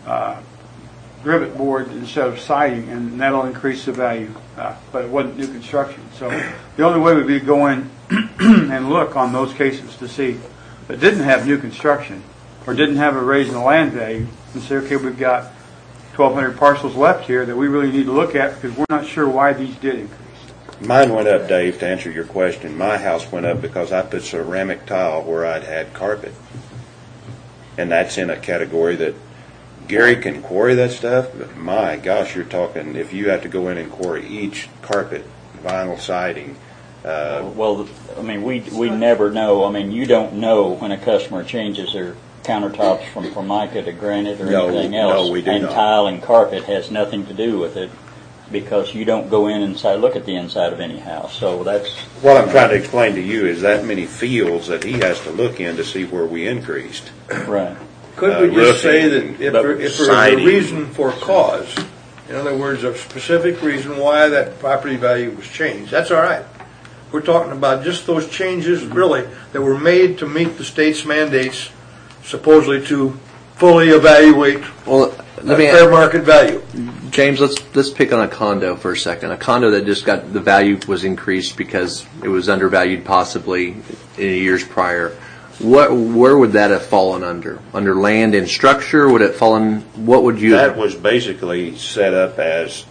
rivet board instead of siding, and that'll increase the value, but it wasn't new construction. So the only way would be to go in and look on those cases to see that didn't have new construction or didn't have a raise in the land value and say, okay, we've got 1,200 parcels left here that we really need to look at because we're not sure why these did increase. Mine went up, Dave, to answer your question. My house went up because I put ceramic tile where I'd had carpet. And that's in a category that Gary can quarry that stuff, but my gosh, you're talking, if you have to go in and quarry each carpet, vinyl siding. Well, I mean, we never know. I mean, you don't know when a customer changes their countertops from Formica to granite or anything else. No, we do and not. Tile and carpet has nothing to do with it because you don't go in and look at the inside of any house. So that's What I'm trying to explain to you is that many fields that he has to look in to see where we increased. right. Could we just say that if there's a siding. reason for cause, in other words, a specific reason why that property value was changed, that's all right. We're talking about just those changes, really, that were made to meet the state's mandates, supposedly to fully evaluate Well, let me fair market value. James, let's pick on a condo for a second. A condo that just got the value was increased because it was undervalued possibly in years prior. Where would that have fallen under? Under land and structure? Would it fallen? What would you? That was basically set up as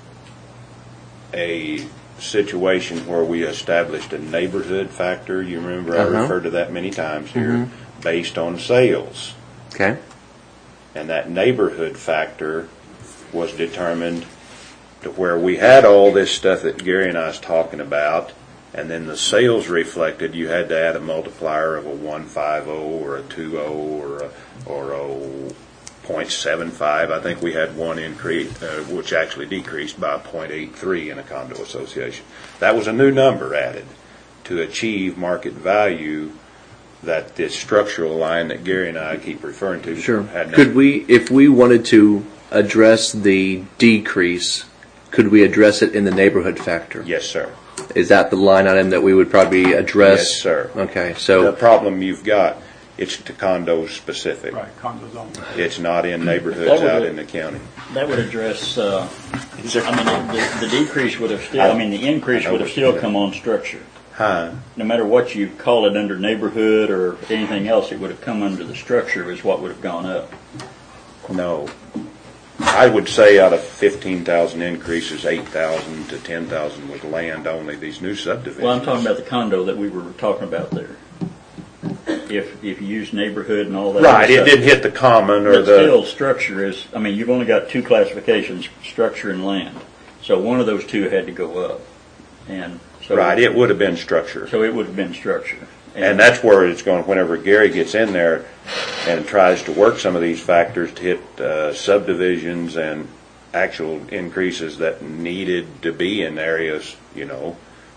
a situation where we established a neighborhood factor. You remember I referred to that many times here, based on sales. Okay. And that neighborhood factor was determined to where we had all this stuff that Gary and I was talking about, and then the sales reflected. You had to add a multiplier of a 150 or a 20 or a 0.75. I think we had one increase, which actually decreased by 0.83 in a condo association. That was a new number added to achieve market value. That this structural line that Gary and I keep referring to. Sure. Could we, if we wanted to address the decrease, could we address it in the neighborhood factor? Yes, sir. Is that the line item that we would probably address? Yes, sir. Okay, so The problem you've got, it's to condos specific. Right, condos only. It's not in neighborhoods That would- out in the county. That would address. I mean, the decrease would have still. I mean, the increase would have still come on structure. Huh? No matter what you call it under neighborhood or anything else, it would have come under the structure is what would have gone up. No. I would say out of 15,000 increases, 8,000 to 10,000 was land only, these new subdivisions. Well, I'm talking about the condo that we were talking about there. If you use neighborhood and all that. Right, other it stuff. didn't hit the common or But still, structure is, I mean, you've only got two classifications, structure and land. So one of those two had to go up. And so, Right, it would have been structure. So it would have been structure. And that's where it's going, whenever Gary gets in there and tries to work some of these factors to hit subdivisions and actual increases that needed to be in areas, you know.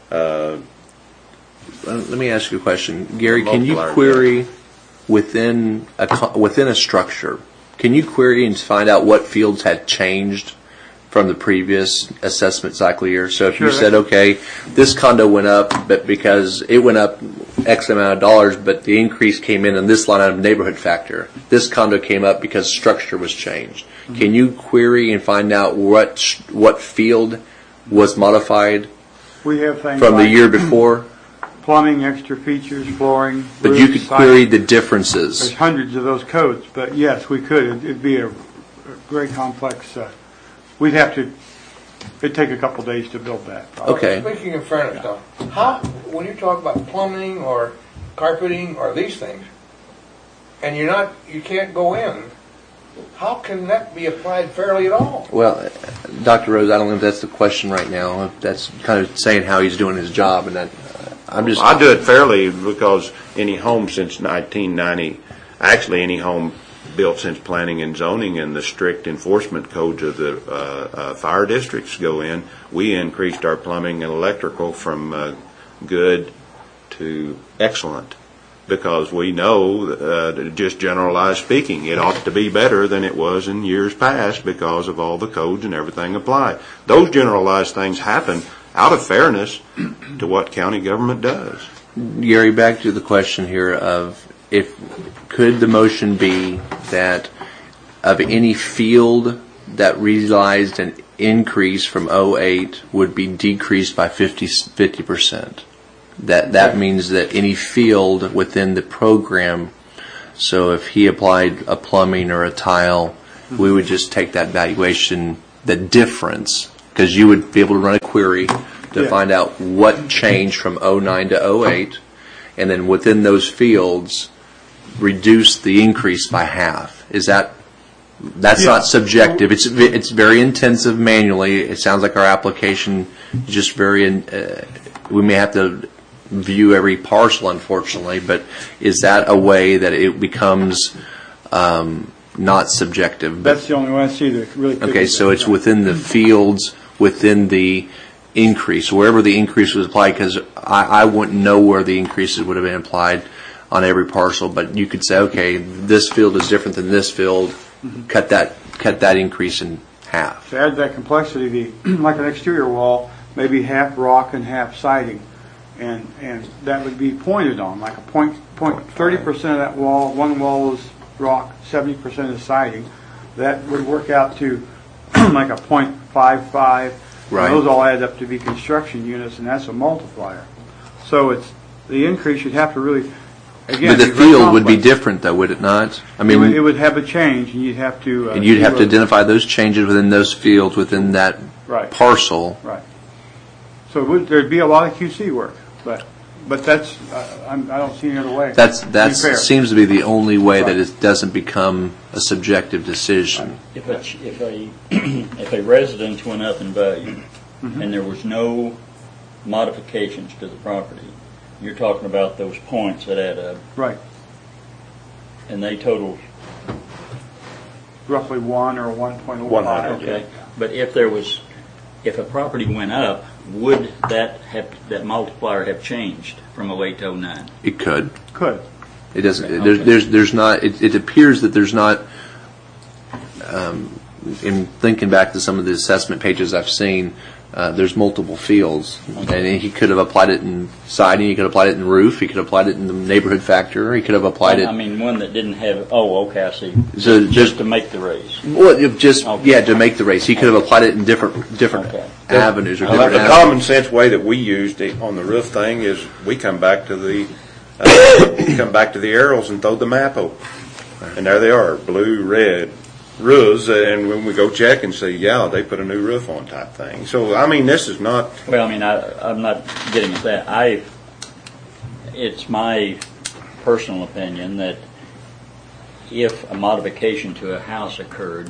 let me ask you a question. Gary, can you Multiplier, query within a structure, can you query and find out what fields had changed from the previous assessment cycle year? So if you said, okay, this condo went up, but because it went up X amount of dollars, but the increase came in this line item neighborhood factor. This condo came up because structure was changed. Mm-hmm. Can you query and find out what field was modified We have things from the like year before? plumbing, extra features, flooring. But roofs, you could siding. query the differences. There's hundreds of those codes, but yes, we could. It'd be a very complex. It'd take a couple days to build that. Okay. Speaking of fairness, though, how, when you talk about plumbing or carpeting or these things, and you can't go in, how can that be applied fairly at all? Well, Dr. Rose, I don't know if that's the question right now. That's kind of saying how he's doing his job, and I'm just. I do it fairly because any home since 1990, actually any home built since planning and zoning and the strict enforcement codes of the fire districts go in, we increased our plumbing and electrical from good to excellent because we know, just generalized speaking, it ought to be better than it was in years past because of all the codes and everything applied. Those generalized things happen out of fairness to what county government does. Gary, back to the question here of could the motion be that of any field that realized an increase from 08 would be decreased by 50%? That means that any field within the program So if he applied a plumbing or a tile, we would just take that valuation, the difference, because you would be able to run a query to Yeah. find out what changed from 09 to 08, and then within those fields, reduce the increase by half. That's Yeah. not subjective. It's very intensive manually. It sounds like our application is just very, we may have to view every parcel, unfortunately, but is that a way that it becomes not subjective? That's the only way I see that really. Okay, so it's within the fields, within the increase, wherever the increase was applied, because I wouldn't know where the increases would have been applied on every parcel, but you could say, okay, this field is different than this field, cut that increase in half. To add that complexity, like an exterior wall, maybe half rock and half siding, and that would be pointed on, like a point 30% of that wall, one wall is rock, 70% is siding. That would work out to like a 0.55. Right. Those all add up to be construction units, and that's a multiplier. So it's the increase. You'd have to really, again. But the be very field would be complex. different, though, would it not? I It mean, would have a change, and you'd have to. and you'd have to do a- identify those changes within those fields within that Right. parcel. Right. So there'd be a lot of QC work, but that's I don't see any other way. That To be fair. seems to be the only way that Right. it doesn't become a subjective decision. If a residence went up in value and there was no modifications to the property, you're talking about those points that add up, Right. and they total, Roughly 1 or 1.05. 100, okay. But if a property went up, would that multiplier have changed from 08 to 09? It could. Could. It doesn't. Okay. There's not. It appears that there's not. In thinking back to some of the assessment pages I've seen, there's multiple fields, and he could have applied it in siding. He could have applied it in roof. He could have applied it in the neighborhood factor. He could have applied it. I mean, one that didn't have, oh, okay, I see. So Just to make the raise. Well, just Okay. yeah, to make the race, he could have applied it in different Okay. avenues or Well, different. the avenues. common sense way that we used it on the roof thing is we come back to the arrows and throw the map over, and there they are, blue, red roofs, and when we go check and see, yeah, they put a new roof on type thing. So I mean, this is not. Well, I mean, I'm not getting at that. It's my personal opinion that if a modification to a house occurred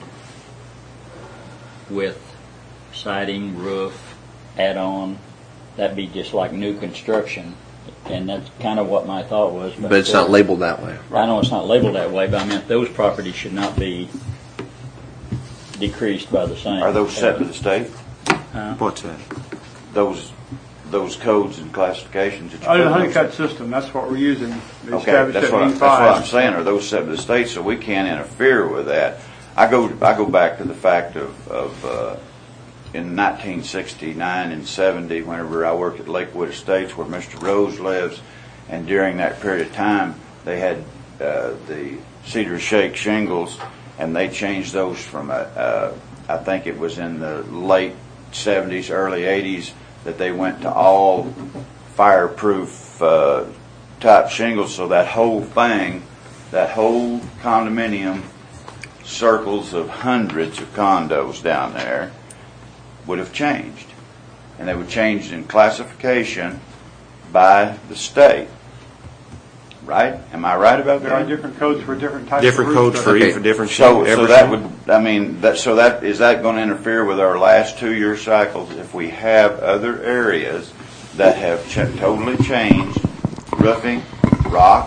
with siding, roof, add-on, that'd be just like new construction, and that's kind of what my thought was. But it's not labeled that way. I know it's not labeled that way, but I meant those properties should not be decreased by the same. Are those set to the state? What's that? Those codes and classifications that you Under the put in those- honeycut system, that's what we're using. They Okay, established that's at what I'm 85. saying. Are those set to the state, so we can't interfere with that? I go back to the fact of in 1969 and 70, whenever I worked at Lakewood Estates, where Mr. Rose lives, and during that period of time, they had the Cedar Shake shingles, and they changed those from I think it was in the late 70s, early 80s, that they went to all fireproof type shingles. So that whole thing, that whole condominium, circles of hundreds of condos down there, would have changed. And they would change in classification by the state. Right? Am I right about There are that? different codes for different types Different of roof codes for structures. Okay. each, different So every that shingle. would, I mean, is that going to interfere with our last 2-year cycles if we have other areas that have totally changed, roofing, rock,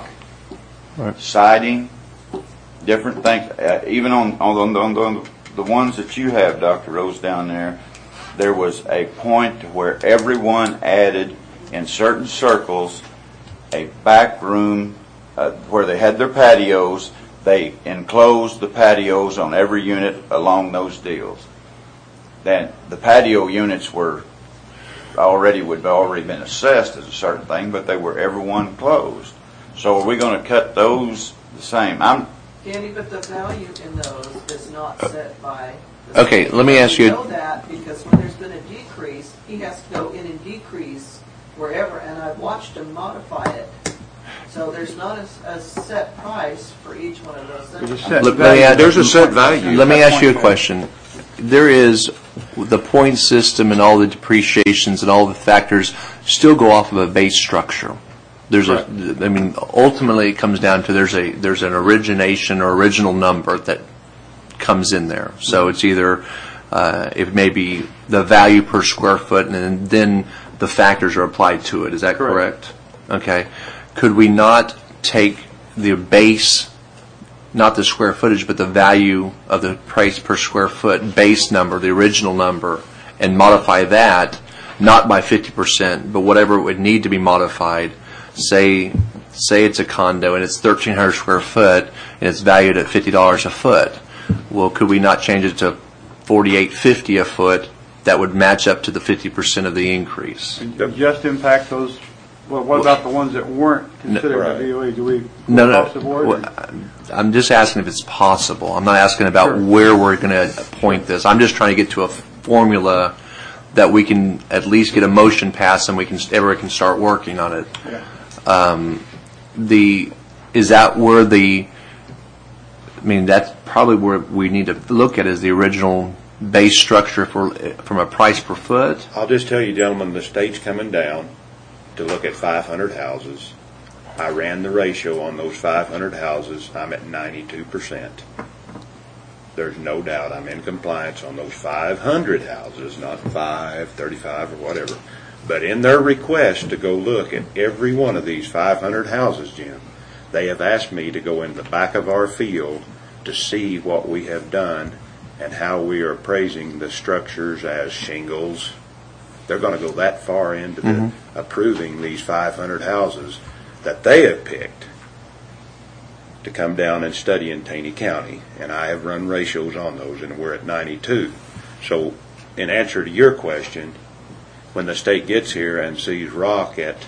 siding, different things, even on the ones that you have, Dr. Rose, down there was a point where everyone added in certain circles a back room where they had their patios. They enclosed the patios on every unit along those deals. Then the patio units would have already been assessed as a certain thing, but they were everyone closed. So are we going to cut those the same? Danny, but the value in those is not set by the Okay, state. let me ask you- We know that because when there's been a decrease, he has to go in and decrease wherever, and I've watched him modify it So there's not a set price for each one of those There's a things. set Look, value. There's a set value. Let me ask you a question. There is the point system and all the depreciations and all the factors still go off of a base structure. Ultimately it comes down to there's an origination or original number that comes in there. So it's either it may be the value per square foot, and then the factors are applied to it. Is that correct? Okay. Could we not take the base, not the square footage, but the value of the price per square foot base number, the original number, and modify that, not by 50%, but whatever it would need to be modified? Say it's a condo and it's 1,300 square foot and it's valued at $50 a foot. Well, could we not change it to $48.50 a foot? That would match up to the 50% of the increase. Just impact those. Well, what about the ones that weren't considered a DOE? Do we No. across the board? Well, I'm just asking if it's possible. I'm not asking about where we're going to point this. I'm just trying to get to a formula that we can at least get a motion passed and everyone can start working on it. Yeah. Is that where that's probably where we need to look at is the original base structure from a price per foot. I'll just tell you, gentlemen, the state's coming down to look at 500 houses. I ran the ratio on those 500 houses. I'm at 92%. There's no doubt I'm in compliance on those 500 houses, not 35 or whatever. But in their request to go look at every one of these 500 houses, Jim, they have asked me to go in the back of our field to see what we have done and how we are appraising the structures as shingles. They're going to go that far into approving these 500 houses that they have picked to come down and study in Taney County. And I have run ratios on those, and we're at 92. So in answer to your question, when the state gets here and sees rock at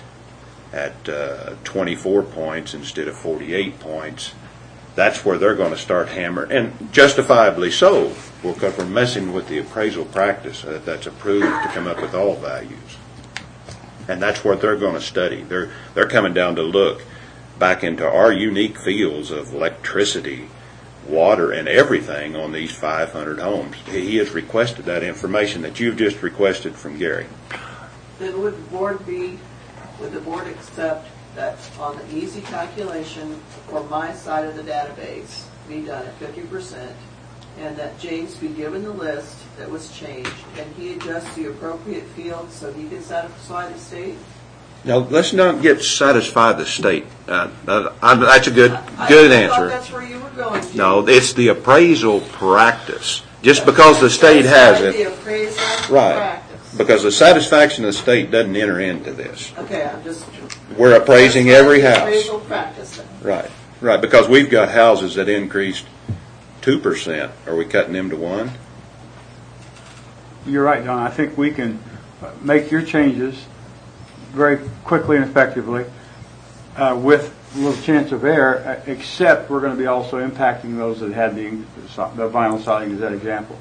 24 points instead of 48 points, that's where they're going to start hammering, and justifiably so, because we're messing with the appraisal practice that's approved to come up with all values. And that's what they're going to study. They're coming down to look back into our unique fields of electricity, water, and everything on these 500 homes. He has requested that information that you've just requested from Gary. Then would the board accept that on the easy calculation for my side of the database be done at 50%, and that James be given the list that was changed, and he adjusts the appropriate fields so he can satisfy the state? Now, let's not get satisfy the state. That's a good I answer. thought that's where you were going, James. No, it's the appraisal practice. Just because the state has The it, appraisal right? practice. Because the satisfaction of the state doesn't enter into this. Okay, I'm just... We're appraising every house. Appraisal practice then. Right. Because we've got houses that increased 2%. Are we cutting them to 1%? You're right, John. I think we can make your changes very quickly and effectively with a little chance of error, except we're going to be also impacting those that had the vinyl siding as that example.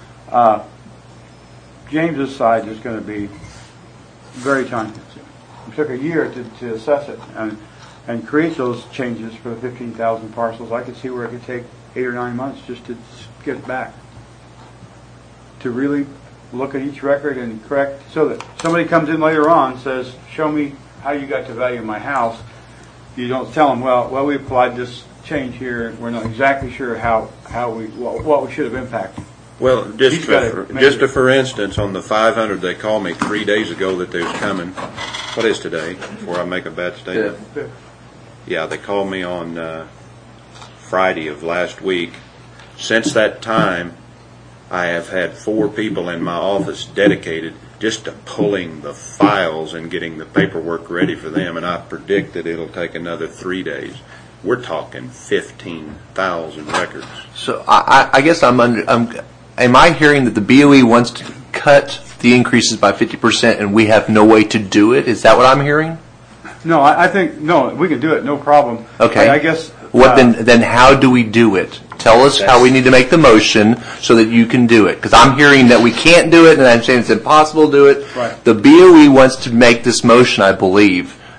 James's side is going to be very time consuming. It took a year to assess it and create those changes for the 15,000 parcels. I could see where it could take 8 or 9 months just to get it back. To really look at each record and correct, so that somebody comes in later on and says, show me how you got to value my house. You don't tell them, well, we applied this change here. We're not exactly sure what we should have impacted. Well, just for instance, on the 500, they called me 3 days ago that they was coming. What is today? Before I make a bad statement. Yeah, they called me on Friday of last week. Since that time, I have had 4 people in my office dedicated just to pulling the files and getting the paperwork ready for them, and I predict that it'll take another 3 days. We're talking 15,000 records. So I guess am I hearing that the BOE wants to cut the increases by 50% and we have no way to do it? Is that what I'm hearing? No, I think we can do it, no problem. Okay. I guess. Then how do we do it? Tell us how we need to make the motion so that you can do it. Because I'm hearing that we can't do it, and I'm saying it's impossible to do it. Right. The BOE wants to make this motion, I believe.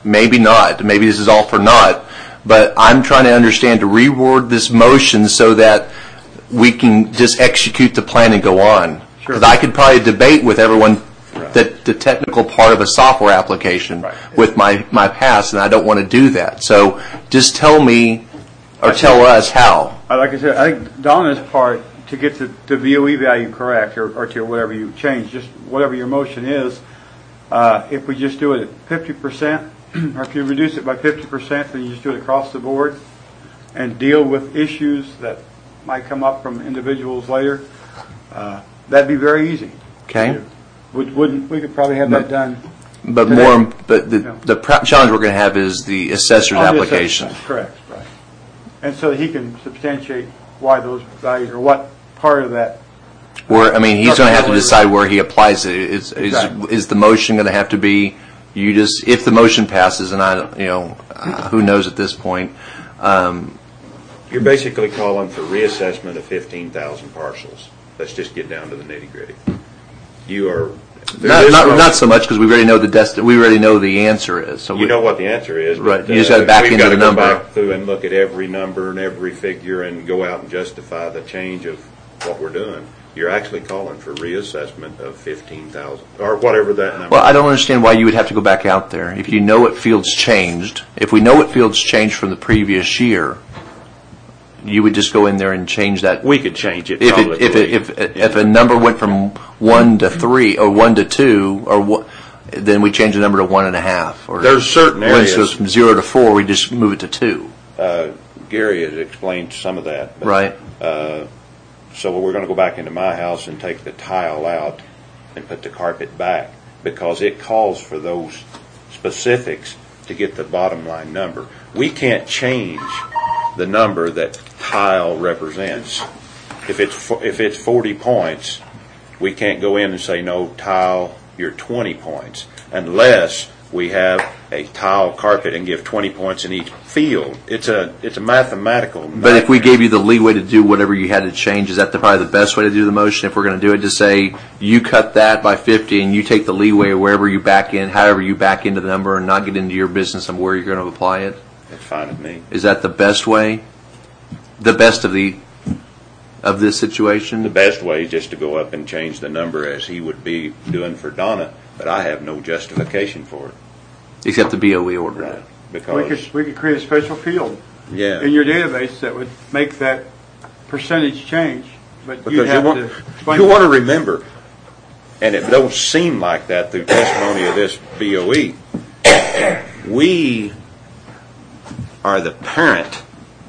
maybe not. Maybe this is all for naught. But I'm trying to understand, to reword this motion so that we can just execute the plan and go on. Because I could probably debate with everyone that the technical part of a software application with my past, and I don't want to do that. So just tell me, or tell us how. Like I said, I think Donna's part, to get the BOE value correct, or to whatever you change, just whatever your motion is, if we just do it at 50%, or if you reduce it by 50%, then you just do it across the board and deal with issues that might come up from individuals later, that'd be very easy. Okay. We could probably have that done. But today. the challenge we're going to have is the assessor's On the application. assessment, correct, right. And so he can substantiate why those values, or what part of that. Where, I mean, he's going to have to decide where he applies it. Is the motion going to have to be, you just, if the motion passes, and who knows at this point. You're basically calling for reassessment of 15,000 parcels. Let's just get down to the nitty gritty. You are not so much, because we already know we already know the answer is. So you know what the answer is, right? You just got to back into the number. We've got to go back through and look at every number and every figure and go out and justify the change of what we're doing. You're actually calling for reassessment of 15,000 or whatever that number. Well, I don't understand why you would have to go back out there if you know what fields changed. If we know what fields changed from the previous year, you would just go in there and change that. We could change it. If a number went from 1 to 3 or 1 to 2, then we change the number to 1.5. Or there's certain areas. When it goes from 0 to 4, we just move it to 2. Gary has explained some of that. But, right. So we're going to go back into my house and take the tile out and put the carpet back because it calls for those specifics to get the bottom line number. We can't change the number that tile represents. If it's 40 points, we can't go in and say, no, tile, you're 20 points, unless we have a tile carpet and give 20 points in each field. It's a mathematical nightmare. But if we gave you the leeway to do whatever you had to change, is that probably the best way to do the motion? If we're going to do it, to say you cut that by 50 and you take the leeway wherever you back in, however you back into the number, and not get into your business on where you're going to apply it? That's fine with me. Is that the best way? The best of this situation? The best way is just to go up and change the number as he would be doing for Donna, but I have no justification for it. Except the BOE order. Right. Because we could create a special field in your database that would make that percentage change. But because you want to remember, and it don't seem like that through testimony of this BOE, we are the parent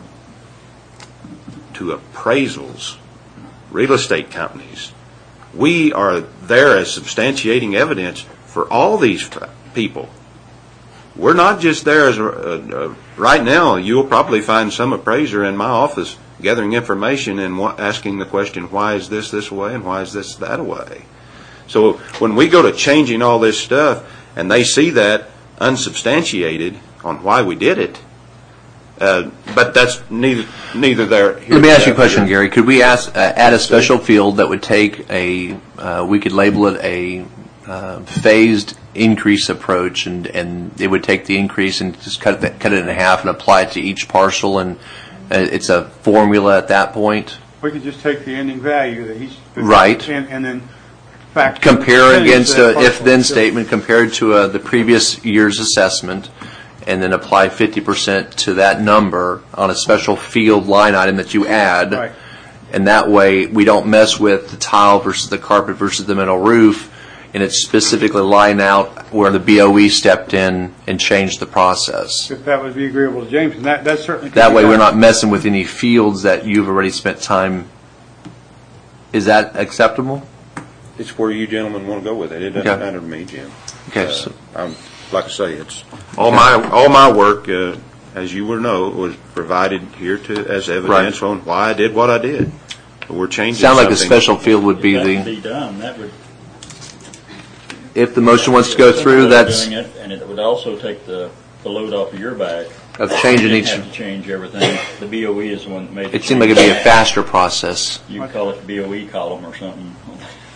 to appraisals, real estate companies. We are there as substantiating evidence for all these people. We're not just there as right now. You'll probably find some appraiser in my office gathering information and asking the question, why is this way and why is this that way? So when we go to changing all this stuff and they see that unsubstantiated on why we did it, but that's neither there. Let me ask you a question, Gary. Could we add a special field that would take we could label it a phased increase approach, and it would take the increase and just cut it in half and apply it to each parcel, and it's a formula at that point? We could just take the ending value that he's right, and then compare against a if-then statement compared to the previous year's assessment, and then apply 50% to that number on a special field line item that you add. Right. And that way we don't mess with the tile versus the carpet versus the metal roof, and it's specifically line out where the BOE stepped in and changed the process. If that would be agreeable to James, and that certainly could that be way done. We're not messing with any fields that you've already spent time. Is that acceptable? It's where you gentlemen want to go with it. It doesn't matter to me, Jim. Okay. So, like I say, it's all my work, as you would know, was provided here as evidence on why I did what I did. But we're changing. Sound like a special field would be done. That would. If the motion wants to go through, that's doing it, and it would also take the load off of your back of changing each. Have to change everything. The BOE is the one that made it seemed like it'd be a faster process. You can call it the BOE column or something.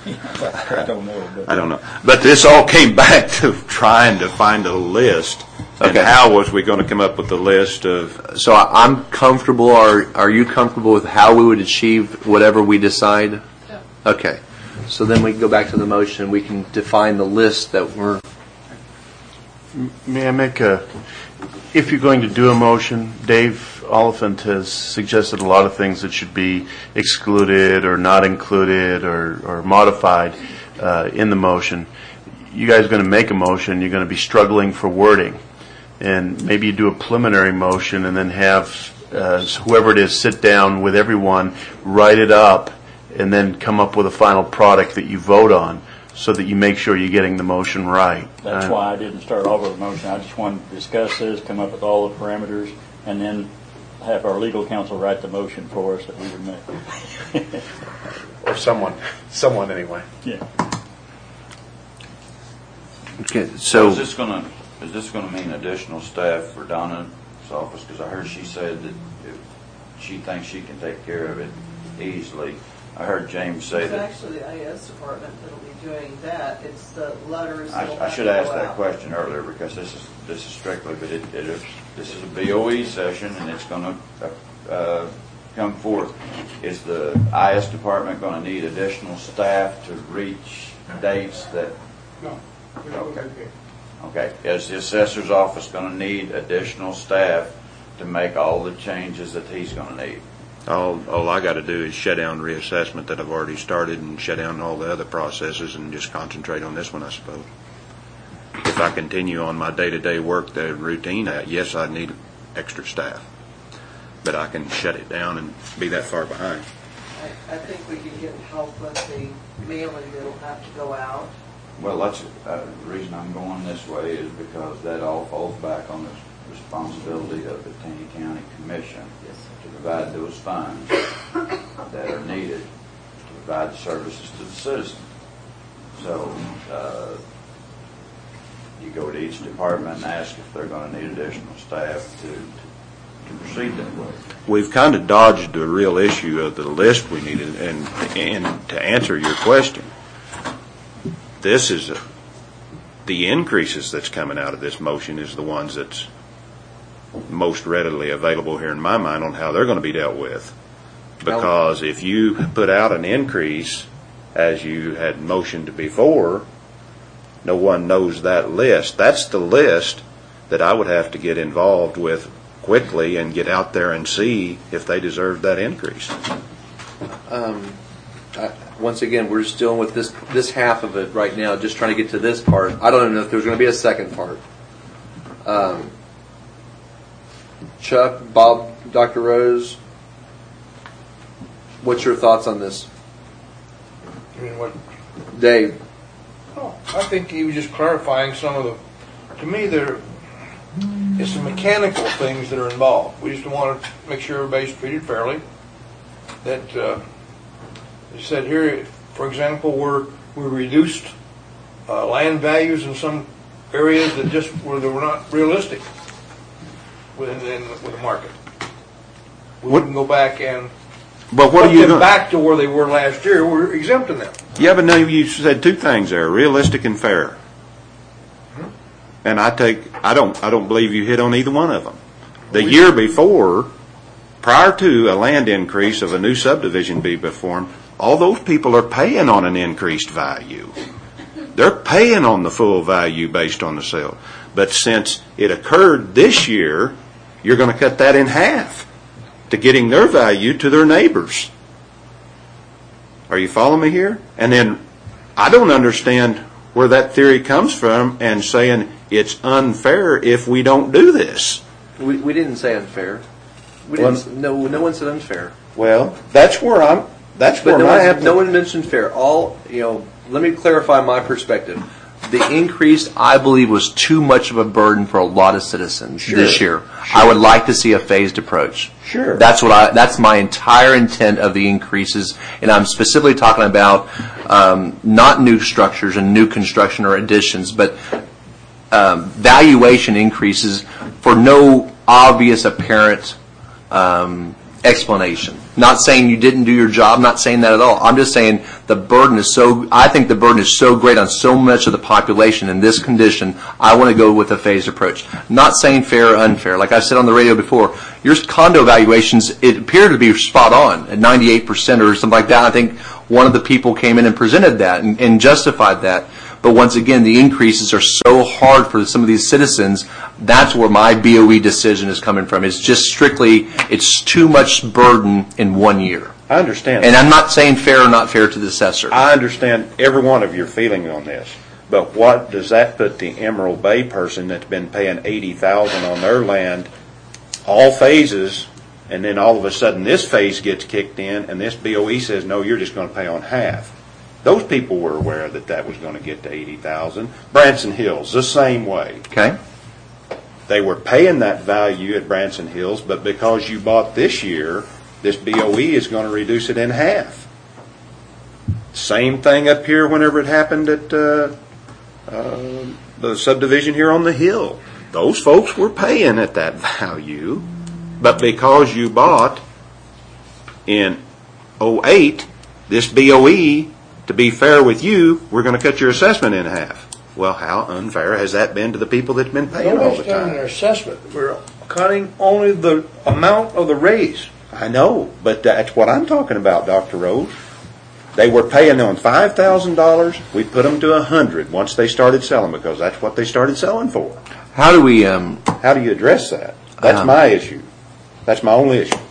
I don't know. But I don't know. But this all came back to trying to find a list. And Okay. how was we going to come up with the list of, So I'm comfortable. Are you comfortable with how we would achieve whatever we decide? Yeah. Okay. So then we can go back to the motion. We can define the list that we're. May I make if you're going to do a motion, Dave Oliphant has suggested a lot of things that should be excluded or not included or modified in the motion. You guys are going to make a motion, you're going to be struggling for wording. And maybe you do a preliminary motion and then have whoever it is sit down with everyone, write it up, and then come up with a final product that you vote on so that you make sure you're getting the motion right. that's why I didn't start off with a motion. I just wanted to discuss this, come up with all the parameters, and then have our legal counsel write the motion for us that we would make. Or someone anyway. Yeah. Okay. So So is this gonna mean additional staff for Donna's office? Because I heard she said that if she thinks she can take care of it easily. I heard James say It's that. actually the IS department that'll be doing that. It's the letters that'll I have should to have go asked that out. question earlier because this is strictly, but this is a BOE session and it's going to come forth. Is the IS department going to need additional staff to reach dates that? No. Okay. Okay. Is the assessor's office going to need additional staff to make all the changes that he's going to need? all I got to do is shut down reassessment that I've already started and shut down all the other processes and just concentrate on this one, I suppose. If I continue on my day-to-day work, the routine, yes, I need extra staff. But I can shut it down and be that far behind. I think we can get help with the mailing that'll have to go out. Well, that's the reason I'm going this way is because that all falls back on the responsibility of the Taney County Commission to provide those funds that are needed to provide the services to the citizen. So you go to each department and ask if they're going to need additional staff to proceed that way. We've kind of dodged the real issue of the list we needed, and to answer your question, this is the increases that's coming out of this motion is the ones that's most readily available here in my mind on how they're going to be dealt with. Because if you put out an increase, as you had motioned before, no one knows that list. That's the list that I would have to get involved with quickly and get out there and see if they deserve that increase. once again, we're just dealing with this half of it right now, just trying to get to this part. I don't even know if there's going to be a second part. Chuck, Bob, Dr. Rose, what's your thoughts on this? I mean, what? Dave? Oh, I think he was just clarifying some of the. To me, it's the mechanical things that are involved. We just want to make sure everybody's treated fairly. That they said here, for example, we reduced land values in some areas that just were not realistic with the market. We wouldn't go back and But what put are you them going? back to where they were last year. We're exempting them. Yeah, but no, you said two things there: realistic and fair. And I don't believe you hit on either one of them. The year before, prior to a land increase of a new subdivision being performed, all those people are paying on an increased value. They're paying on the full value based on the sale. But since it occurred this year, you're going to cut that in half to getting their value to their neighbors. Are you following me here? And then I don't understand where that theory comes from and saying it's unfair if we don't do this. We didn't say unfair. No one said unfair. Well, that's where But no one mentioned fair. Let me clarify my perspective. The increase, I believe, was too much of a burden for a lot of citizens this year. I would like to see a phased approach. Sure. That's my entire intent of the increases, and I'm specifically talking about not new structures and new construction or additions, but valuation increases for no obvious apparent explanation. Not saying you didn't do your job, not saying that at all. I'm just saying I think the burden is so great on so much of the population in this condition, I want to go with a phased approach. Not saying fair or unfair. Like I said on the radio before, your condo valuations, it appeared to be spot on at 98% or something like that. I think one of the people came in and presented that and justified that. But once again, the increases are so hard for some of these citizens. That's where my BOE decision is coming from. It's just strictly, it's too much burden in 1 year. I understand. And I'm not saying fair or not fair to the assessor. I understand every one of your feeling on this, but what does that put the Emerald Bay person that's been paying $80,000 on their land, all phases, and then all of a sudden this phase gets kicked in, and this BOE says, no, you're just going to pay on half. Those people were aware that was going to get to $80,000. Branson Hills, the same way. Okay. They were paying that value at Branson Hills, but because you bought this year, this BOE is going to reduce it in half. Same thing up here whenever it happened at the subdivision here on the hill. Those folks were paying at that value, but because you bought in 2008, this BOE, to be fair with you, we're going to cut your assessment in half. Well, how unfair has that been to the people that's been paying all the Nobody's done an time? assessment. We're cutting only the amount of the raise. I know, but that's what I'm talking about, Dr. Rose. They were paying on $5,000. We put them to $100 once they started selling, because that's what they started selling for. How do we... How do you address that? That's my issue. That's my only issue.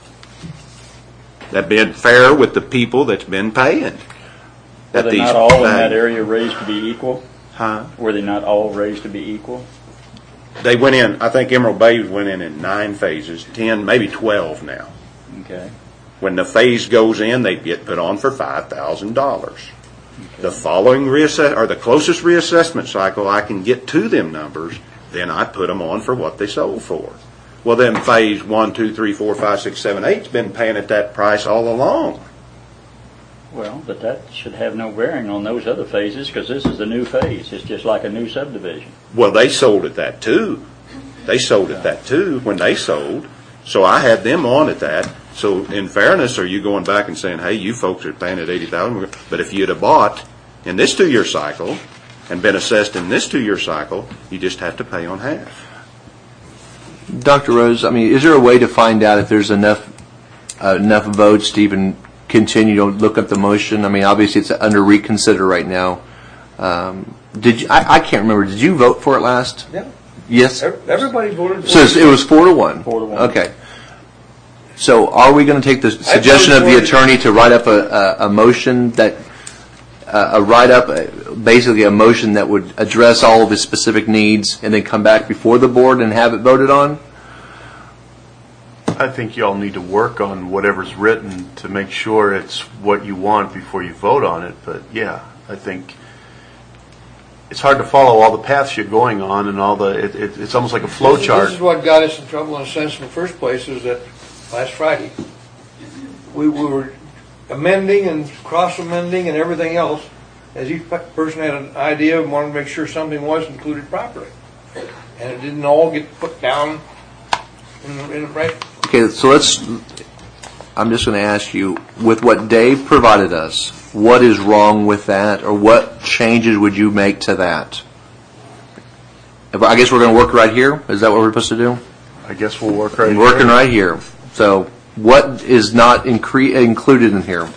That being fair with the people that's been paying. Were they not all in that area raised to be equal? Huh? Were they not all raised to be equal? They went in, I think Emerald Bay went in 9 phases, 10, maybe 12 now. Okay. When the phase goes in, they get put on for $5,000. Okay. The following the closest reassessment cycle I can get to them numbers, then I put them on for what they sold for. Well, then phase 1, 2, 3, 4, 5, 6, 7, 8's been paying at that price all along. Well, but that should have no bearing on those other phases, because this is a new phase. It's just like a new subdivision. Well, they sold at that too. They sold at that too when they sold. So I had them on at that. So in fairness, are you going back and saying, hey, you folks are paying at $80,000? But if you'd have bought in this 2-year cycle and been assessed in this 2-year cycle, you just have to pay on half. Dr. Rose, I mean, is there a way to find out if there's enough votes to even continue to look up the motion? I mean, obviously it's under reconsider right now. Did you, I can't remember. Did you vote for it last? Yeah. Yes. Everybody voted for So it. it was 4-1. 4-1. Okay. So are we going to take the suggestion of the attorney to write up a motion that basically a motion that would address all of his specific needs, and then come back before the board and have it voted on? I think you all need to work on whatever's written to make sure it's what you want before you vote on it. But yeah, I think it's hard to follow all the paths you're going on and all it's almost like a flow chart. This is what got us in trouble in a sense in the first place, is that last Friday we were amending and cross-amending and everything else, as each person had an idea and wanted to make sure something was included properly. And it didn't all get put down in the right. Okay, so I'm just going to ask you, with what Dave provided us, what is wrong with that, or what changes would you make to that? I guess we're going to work right here? Is that what we're supposed to do? I guess we'll work right here. Working right here. So what is not included in here?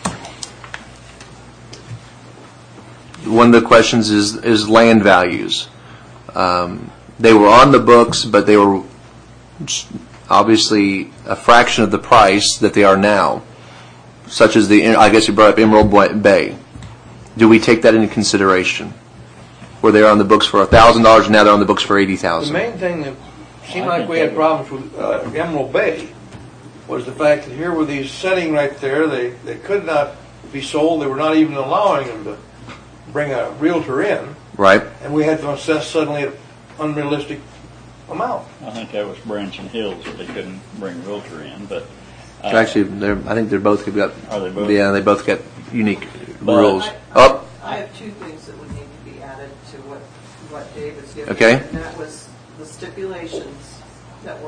One of the questions is land values. They were on the books, but they were obviously a fraction of the price that they are now, such as I guess you brought up Emerald Bay. Do we take that into consideration? Where they are on the books for $1,000 and now they're on the books for $80,000. The main thing that seemed like we had problems with Emerald Bay was the fact that here were these sitting right there. They could not be sold. They were not even allowing them to bring a realtor in. Right. And we had to assess suddenly an unrealistic amount. I think that was Branson Hills that they couldn't bring realtor in, but actually, I think they're both got. Are they both? Yeah, they both got unique But rules. I have 2 things that would need to be added to what Dave has given. Okay. And that was the stipulations that were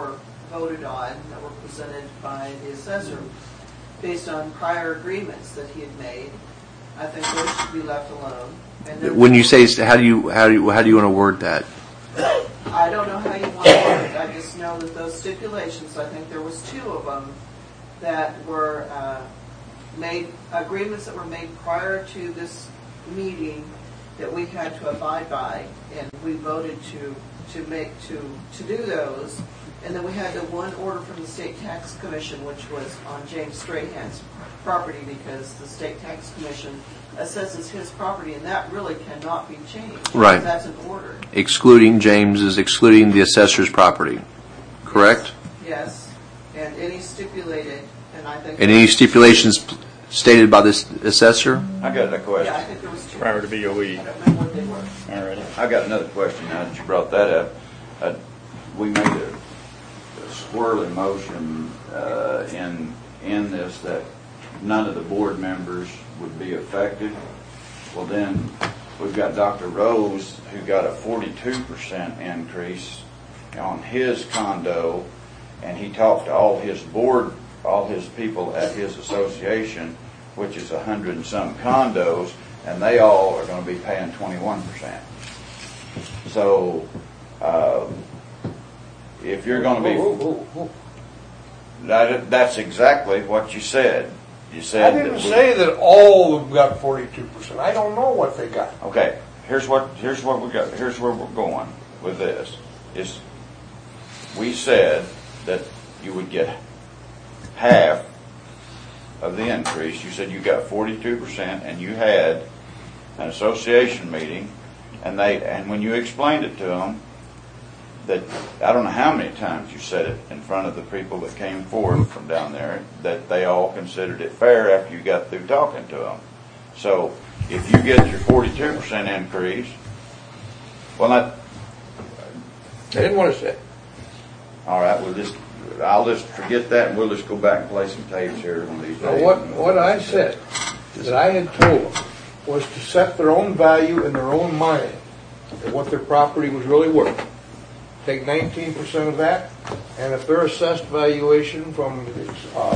voted on, that were presented by the assessor, based on prior agreements that he had made. I think those should be left alone. And then When you say, how do you want to word that? I don't know how you want to word it. I just know that those stipulations, I think there was 2 of them that were made, agreements that were made prior to this meeting that we had to abide by, and we voted to do those. And then we had the one order from the State Tax Commission, which was on James Strahan's property, because the State Tax Commission assesses his property, and that really cannot be changed. Right. That's an order. Excluding James is excluding the assessor's property, correct? Yes, and any stipulated, and I think. And any stipulations stated by this assessor? I got a question. Yeah, I think there was 2. Prior to BOE. I don't remember what they were. All righty. I got another question now that you brought that up. We made a swirling motion in this that none of the board members would be affected. Well, then we've got Dr. Rose, who got a 42% increase on his condo, and he talked to all his board, all his people at his association, which is 100 and some condos, and they all are going to be paying 21%. So, if you're going to be, that's exactly what you said. You I said didn't say that all of them got 42%. I don't know what they got. Okay, here's what we got. Here's where we're going with this. Is we said that you would get half of the increase. You said you got 42%, and you had an association meeting, and when you explained it to them, that I don't know how many times you said it in front of the people that came forward from down there, that they all considered it fair after you got through talking to them. So if you get your 42% increase, well, I didn't want to say it. all right, I'll just forget that, and we'll just go back and play some tapes here on these Now, days. what I said, that I had told them, was to set their own value in their own mind of what their property was really worth. Take 19% of that, and if their assessed valuation from the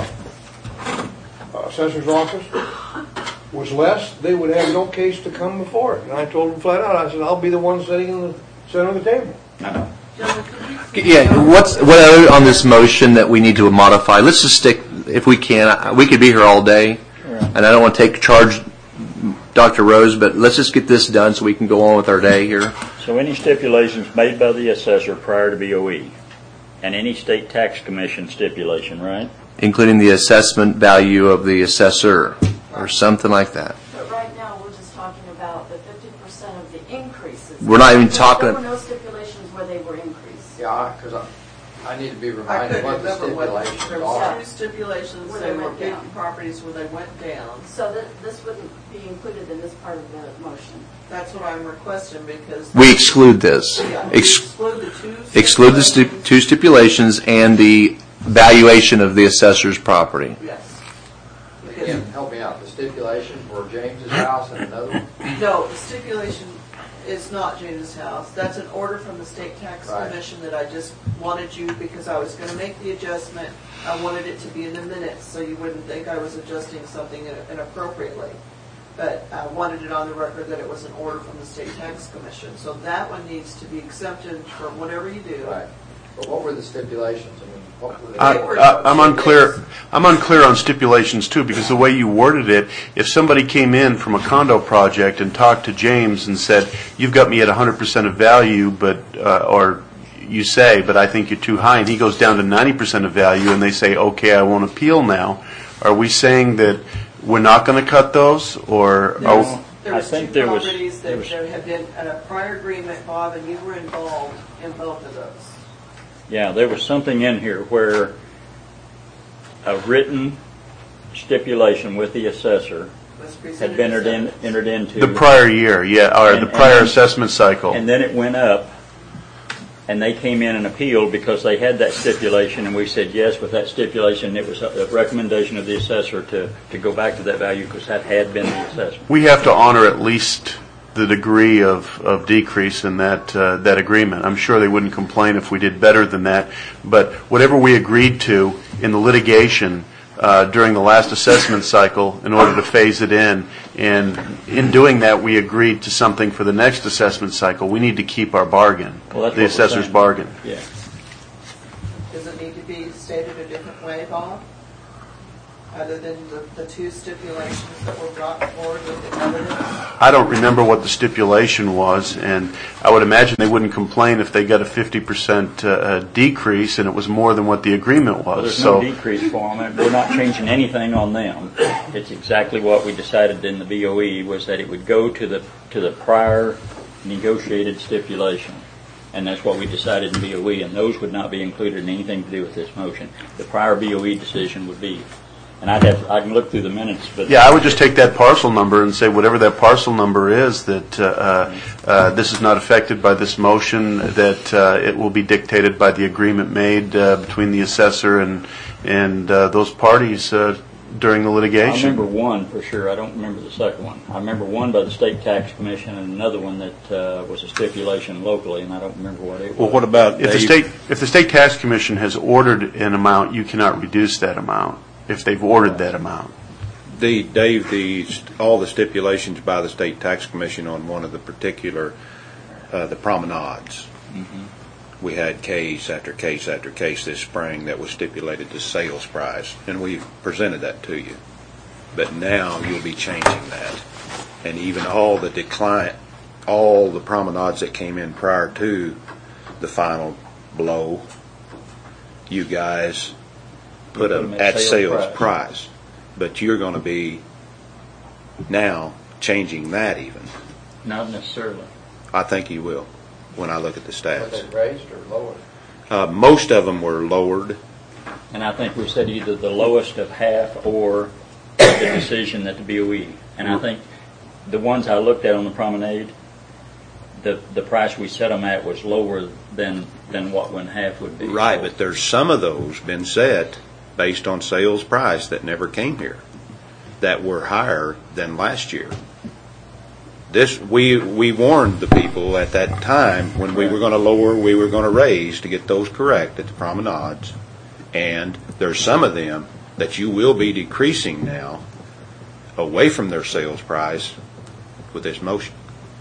assessor's office was less, they would have no case to come before it. And I told them flat out, I said, I'll be the one sitting in the center of the table. I know. Yeah, what other on this motion that we need to modify? Let's just stick, if we can, we could be here all day, and I don't want to take charge, Dr. Rose, but let's just get this done so we can go on with our day here. So any stipulations made by the assessor prior to BOE, and any state tax commission stipulation, right? Including the assessment value of the assessor, or something like that. But right now, we're just talking about the 50% of the increases. We're not even talking. There were no stipulations where they were increased. Yeah, because I need to be I reminded couldn't what the remember what, stipulations there are. were 2 stipulations, Where they they were went big down. properties where they went down. So this wouldn't be included in this part of the motion. That's what I'm requesting, because. We exclude this. Yeah, we exclude the 2 Exclude the stipulations. 2 stipulations and the valuation of the assessor's property. Yes. Again, help me out. The stipulation for James's house and another one? No, the stipulation is not James' house. That's an order from the State Tax Right. Commission that I just wanted you, because I was going to make the adjustment. I wanted it to be in the minutes so you wouldn't think I was adjusting something inappropriately. But I wanted it on the record that it was an order from the State Tax Commission. So that one needs to be exempted from whatever you do. Right. But what were the stipulations? I mean, what were they? I'm unclear. I'm unclear on stipulations too, because the way you worded it, if somebody came in from a condo project and talked to James and said, "You've got me at 100% of value," but or you say, "But I think you're too high," and he goes down to 90% of value, and they say, "Okay, I won't appeal now." Are we saying that we're not going to cut those, or? There I was think 2 there was- properties there that was- there had been a prior agreement, Bob, and you were involved in both of those. Yeah, there was something in here where a written stipulation with the assessor Was had presented been as evidence. entered into. The prior year, yeah, or the And- prior and- assessment cycle. And then it went up, and they came in and appealed because they had that stipulation, and we said yes with that stipulation. It was a recommendation of the assessor to go back to that value because that had been the assessment. We have to honor at least the degree of decrease in that agreement. I'm sure they wouldn't complain if we did better than that, but whatever we agreed to in the litigation during the last assessment cycle in order to phase it in, and in doing that we agreed to something for the next assessment cycle. We need to keep our bargain, the assessor's bargain. Yeah. Does it need to be stated a different way, Bob? Other than the two stipulations that were brought forward with the evidence? I don't remember what the stipulation was, and I would imagine they wouldn't complain if they got a 50% decrease and it was more than what the agreement was. Well, there's no decrease for them. We're not changing anything on them. It's exactly what we decided in the BOE, was that it would go to the prior negotiated stipulation. And that's what we decided in BOE, and those would not be included in anything to do with this motion. The prior BOE decision would be. And I can look through the minutes, but yeah, I would just take that parcel number and say whatever that parcel number is, that this is not affected by this motion, that it will be dictated by the agreement made between the assessor and those parties during the litigation. I remember one for sure. I don't remember the second one. I remember one by the State Tax Commission and another one that was a stipulation locally, and I don't remember what it was. Well, what about If the State Tax Commission has ordered an amount, you cannot reduce that amount if they've ordered that amount. Dave, all the stipulations by the State Tax Commission on one of the particular, the promenades. Mm-hmm. We had case after case after case this spring that was stipulated to sales price, and we've presented that to you. But now you'll be changing that. And even all the promenades that came in prior to the final blow, you guys put them at sales price. But you're going to be now changing that even. Not necessarily. I think you will when I look at the Were stats. they raised or lowered? Most of them were lowered. And I think we said either the lowest of half or the decision at the BOE. And I think the ones I looked at on the promenade, the price we set them at was lower than what one half would be. Right, but there's some of those been set based on sales price that never came here, that were higher than last year. This we warned the people at that time when we were going to lower, we were going to raise to get those correct at the promenades. And there's some of them that you will be decreasing now away from their sales price with this motion.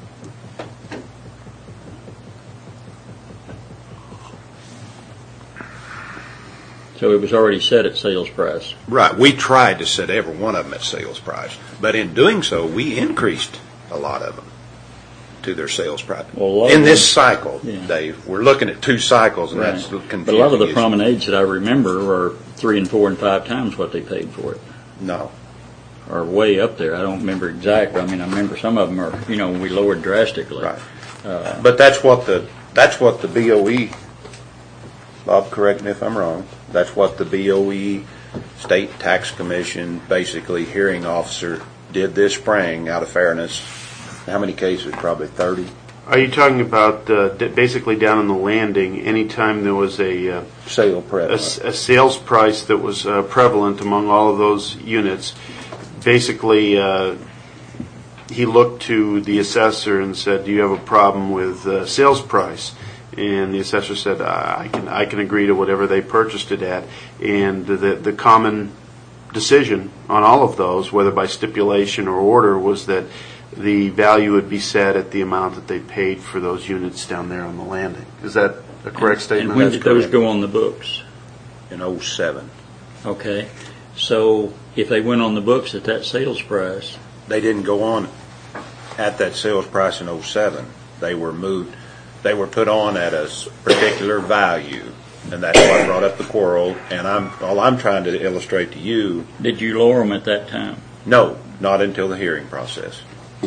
So it was already set at sales price. Right. We tried to set every one of them at sales price. But in doing so, we increased a lot of them to their sales price. Well, in this cycle, yeah. Dave, we're looking at two cycles, and that's confusing. But a lot of the promenades that I remember are 3 and 4 and 5 times what they paid for it. No. Or way up there. I don't remember exactly. I mean, I remember some of them are, we lowered drastically. Right. But that's what the BOE, Bob, correct me if I'm wrong, that's what the BOE, State Tax Commission, basically hearing officer did this spring out of fairness. How many cases? Probably 30. Are you talking about basically down on the landing, anytime there was a sales price that was prevalent among all of those units, basically he looked to the assessor and said, do you have a problem with sales price? And the assessor said, I can agree to whatever they purchased it at. And the common decision on all of those, whether by stipulation or order, was that the value would be set at the amount that they paid for those units down there on the landing. Is that a correct statement? And when did those go on the books? In 2007. Okay. So if they went on the books at that sales price. They didn't go on at that sales price in 2007. They were moved. They were put on at a particular value, and that's what brought up the quarrel. And all I'm trying to illustrate to you. Did you lower them at that time? No, not until the hearing process.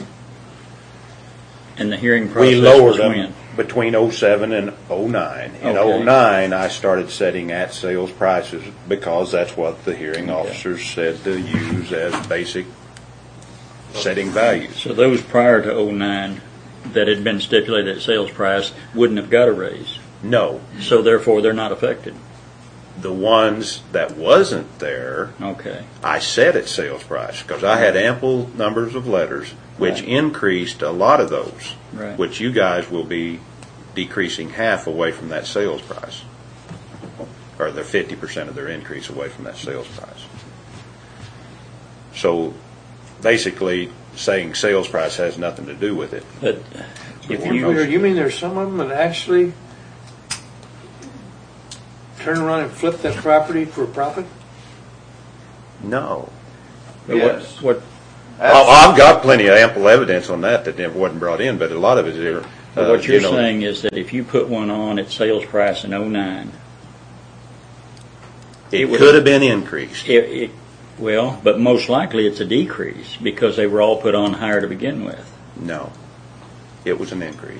And the hearing process we lowered was them when? Between 2007 and 2009. In 2009, I started setting at sales prices because that's what the hearing officers said to use as basic setting values. So those prior to 2009 that had been stipulated at sales price wouldn't have got a raise? No. So therefore they're not affected? the ones that wasn't there, Okay. I set at sales price because I had ample numbers of letters, which Right. increased a lot of those, Right. which you guys will be decreasing half away from that sales price, or they're 50% of their increase away from that sales price. So basically, saying sales price has nothing to do with it. But if You mean there's some of them that actually turn around and flip that property for a profit? No. Yes. what I've got plenty of ample evidence on that wasn't brought in, but a lot of it is. what you're saying is that if you put one on at sales price in 09, It would- could have been increased. well, but most likely it's a decrease because they were all put on higher to begin with. No. It was an increase.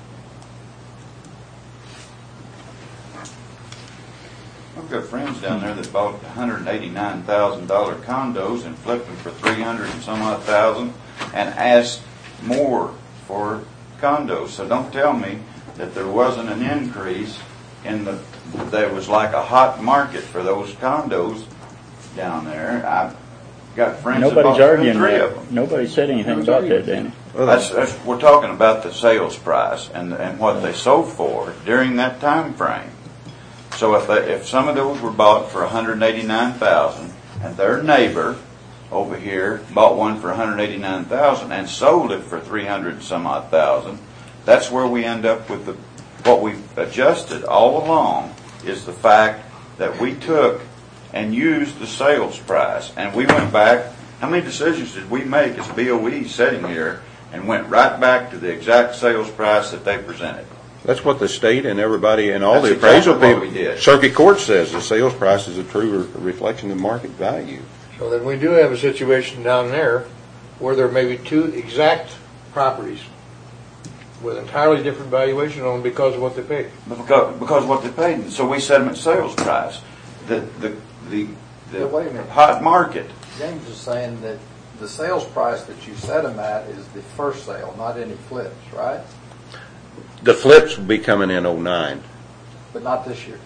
I've got friends down there that bought $189,000 condos and flipped them for 300 and some odd thousand and asked more for condos. So don't tell me that there wasn't an increase there was like a hot market for those condos down there. I've got friends that Nobody's bought 2 or arguing 3 that. of them. Nobody said anything about that, Danny. We're talking about the sales price and what they sold for during that time frame. So if some of those were bought for $189,000 and their neighbor over here bought one for $189,000 and sold it for 300 and some odd thousand, that's where we end up with what we've adjusted all along is the fact that we took and used the sales price and we went back. How many decisions did we make as BOE sitting here and went right back to the exact sales price that they presented? That's what the state and everybody and all the That's appraisal exactly what people, we did. circuit court says the sales price is a true reflection of market value. So then we do have a situation down there where there may be 2 exact properties with entirely different valuation on them because of what they paid. Because of what they paid. So we set them at sales price. The Wait a minute. hot market. James is saying that the sales price that you set them at is the first sale, not any flips, right? The flips will be coming in 09. But not this year.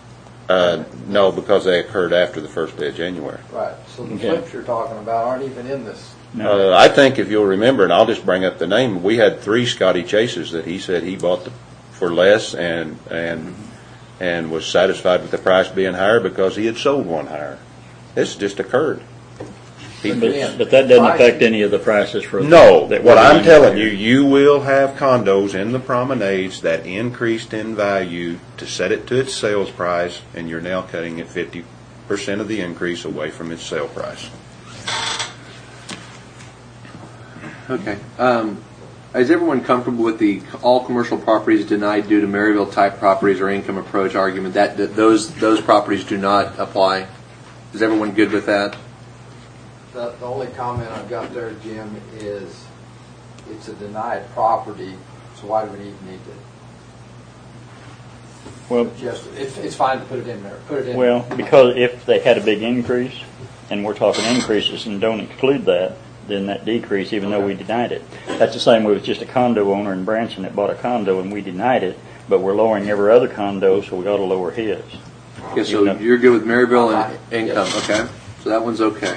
No, because they occurred after the first day of January. Right. So the Okay. flips you're talking about aren't even in this. No. I think if you'll remember, and I'll just bring up the name, we had 3 Scotty Chases that he said he bought for less and was satisfied with the price being higher because he had sold one higher. This just occurred. But that doesn't affect any of the prices for No, that what we're I'm doing telling here. you will have condos in the promenades that increased in value to set it to its sales price, and you're now cutting it 50% of the increase away from its sale price. Okay. Is everyone comfortable with the all commercial properties denied due to Maryville type properties or income approach argument? That those properties do not apply. Is everyone good with that? The only comment I've got there, Jim, is it's a denied property, so why do we even need to? Well, Just, it's fine to put it in there. Put it in. Well, because if they had a big increase, and we're talking increases and don't include that, then that decrease, even though we denied it. That's the same with just a condo owner in Branson that bought a condo and we denied it, but we're lowering every other condo, so we got to lower his. Okay, so you're good with Maryville and income. Yes. Okay, so that one's okay.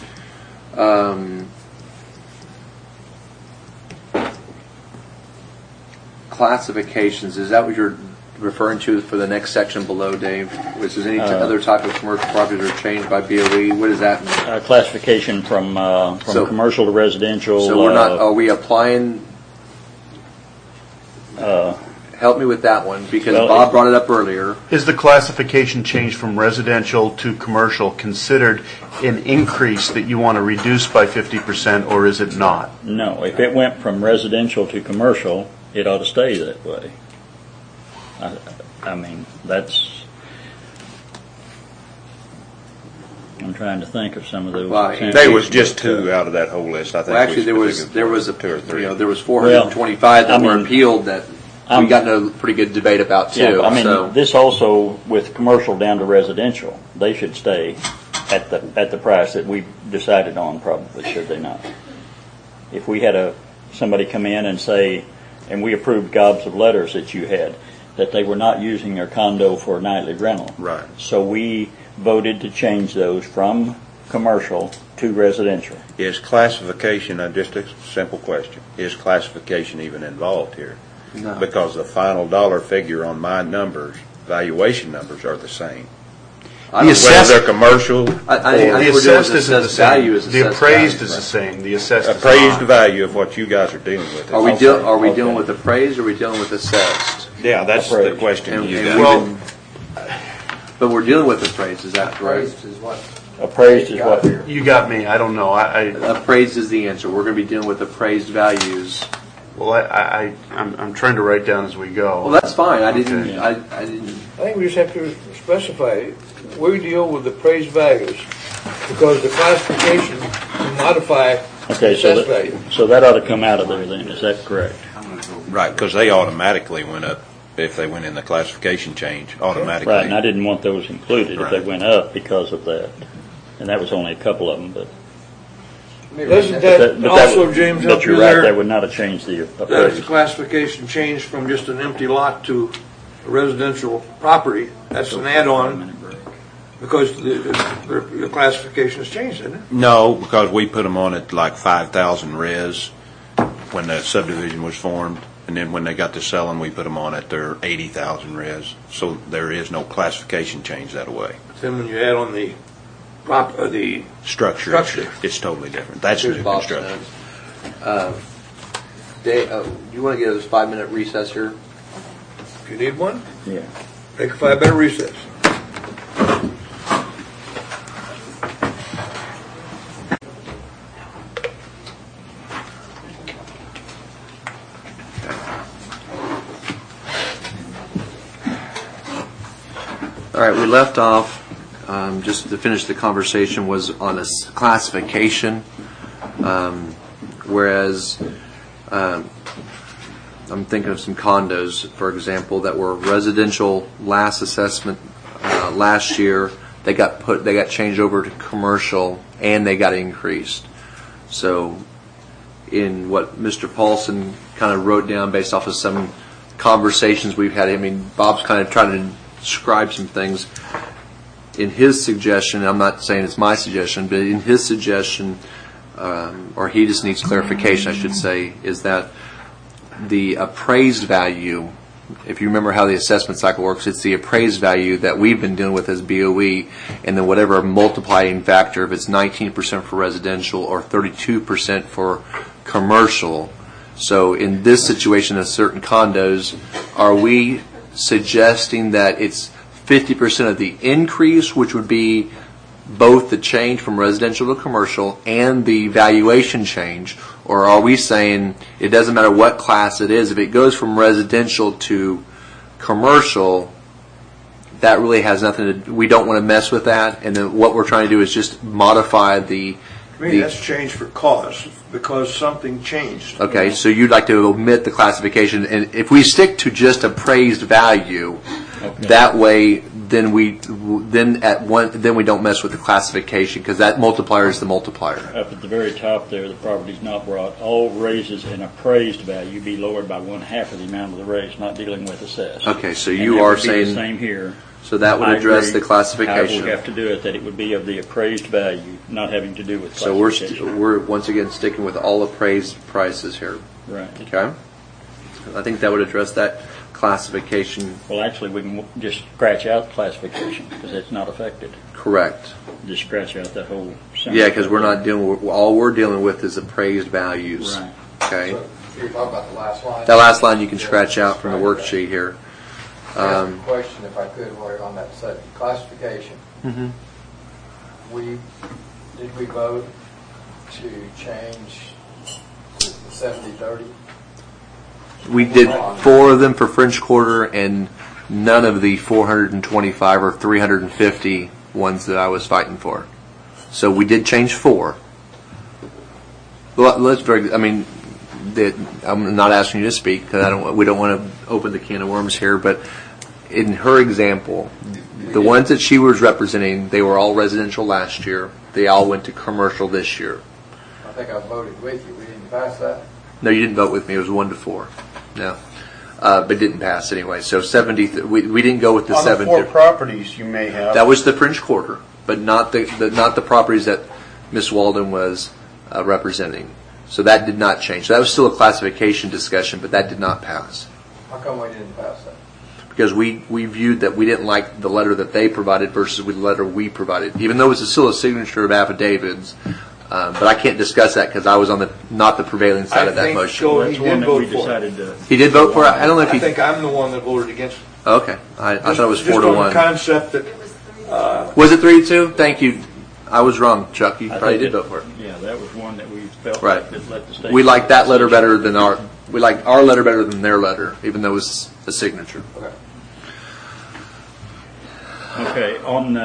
Classifications, is that what you're referring to for the next section below, Dave? Which is any other type of commercial properties are changed by BOE? What does that mean? Classification from So- commercial to residential. So we're not, are we applying, help me with that one, because Well, Bob brought it up earlier. Is the classification change from residential to commercial considered an increase that you want to reduce by 50%, or is it not? No, if it went from residential to commercial, it ought to stay that way. I mean, that's. I'm trying to think of some of those. Well, examples. There was just 2 out of that whole list. I think. Well, actually, there was 2 or 3. There was 425 that were appealed that we got into a pretty good debate about too. Yeah, but I mean, so. this also with commercial down to residential, they should stay at the price that we decided on. Probably should they not? If we had somebody come in and say, and we approved gobs of letters that you had, that they were not using their condo for a nightly rental. Right. So we voted to change those from commercial to residential. Is classification, just a simple question, is classification even involved here? No. Because the final dollar figure on my numbers, valuation numbers are the same. Whether they're commercial, I think The we're doing assessed the isn't the assessed value same. is The assessed appraised value. is the same. The assessed is appraised not. value of what you guys are dealing with. Are we Okay. are we dealing with appraised or are we dealing with assessed? Yeah, that's the Appraised. question And- you and got. we- Well, But we're dealing with appraised, is that correct? Appraised is what? Appraised is what? you got me. I don't know. Appraised is the answer. We're going to be dealing with appraised values. I'm trying to write down as we go. Well, that's fine. I didn't. Okay. I didn't. I think we just have to specify, we deal with appraised values, because the classification can modify Okay, assessed value. so that ought to come out of there then, is that correct? Right, because they automatically went up if they went in the classification change, automatically. Right, and I didn't want those included if they Right. went up because of that. And that was only a couple of them, but. Doesn't but that but also, would- James, But help you're you right, there? that would not have changed the That's the appraised. classification changed from just an empty lot to a residential property. That's an add-on, because the classification has changed, isn't it? No, because we put them on at like 5,000 res when the subdivision was formed, and then when they got to selling, we put them on at their 80,000 res. So there is no classification change that way. Then when you add on the Structure, Structure. it's totally different. That's Here's new Bob's construction. notes. Dave, you want to get us 5-minute recess here? If you need one, Yeah. take a 5-minute recess. All right, we left off, just to finish the conversation, was on a classification, whereas I'm thinking of some condos, for example, that were residential last assessment last year. They got changed over to commercial, and they got increased. So, in what Mr. Paulson kind of wrote down based off of some conversations we've had, I mean, Bob's kind of trying to describe some things. In his suggestion, I'm not saying it's my suggestion, but in his suggestion, or he just needs clarification, I should say, is that the appraised value, if you remember how the assessment cycle works, it's the appraised value that we've been dealing with as BOE, and then whatever multiplying factor, if it's 19% for residential or 32% for commercial. So in this situation of certain condos, are we suggesting that it's 50% of the increase, which would be both the change from residential to commercial and the valuation change? Or are we saying it doesn't matter what class it is, if it goes from residential to commercial, that really has nothing to, we don't want to mess with that, and then what we're trying to do is just modify the... To me, that's changed for cause, because something changed. Okay, so you'd like to omit the classification, and if we stick to just appraised value, that way, then we don't mess with the classification, because that multiplier is the multiplier. Up at the very top there, the property's not brought, all raises in appraised value be lowered by 1/2 of the amount of the raise, not dealing with assessed. Okay, so And you that are would be the saying, same here. so that would I address agree. the classification. However, we have to do it, that it would be of the appraised value, not having to do with So classification. we're once again sticking with all appraised prices here. Right. Okay? I think that would address that classification. Well, actually, we can just scratch out classification, because it's not affected. Correct. Just scratch out that whole sentence. Yeah, because we're not dealing with, all we're dealing with is appraised values. Right. Okay? So you're talking about the last line? That last line you can scratch out from the worksheet here. I have a question, if I could, while you're on that subject. Classification. Mhm. Did we vote to change the 70-30? We did 4 of them for French Quarter and none of the 425 or 350 ones that I was fighting for. So we did change 4. Well, I'm not asking you to speak because we don't want to open the can of worms here, but in her example, the ones that she was representing, they were all residential last year. They all went to commercial this year. I think I voted with you. We didn't pass that? No, you didn't vote with me. It was 1-4. No. but didn't pass anyway. So 70, we didn't go with the On the 70. 4 properties you may have. That was the French Quarter, but not the properties that Ms. Walden was representing. So that did not change. So that was still a classification discussion, but that did not pass. How come we didn't pass that? Because we viewed that we didn't like the letter that they provided versus the letter we provided, even though it was still a signature of affidavits. But I can't discuss that because I was on not the prevailing side of that motion. So That's he one did that we vote for it. decided to. He did vote for it. I don't know if I he. think I'm the one that voted against it. Okay, I thought it was Just 4 to on the 1. concept that It was 3-2. Was it 3-2? Thank you. I was wrong, Chuck. You I probably think did vote for it. Yeah, that was one that we felt Right. that let the state. We like that letter better than we like our letter better than their letter, even though it was a signature. Okay, on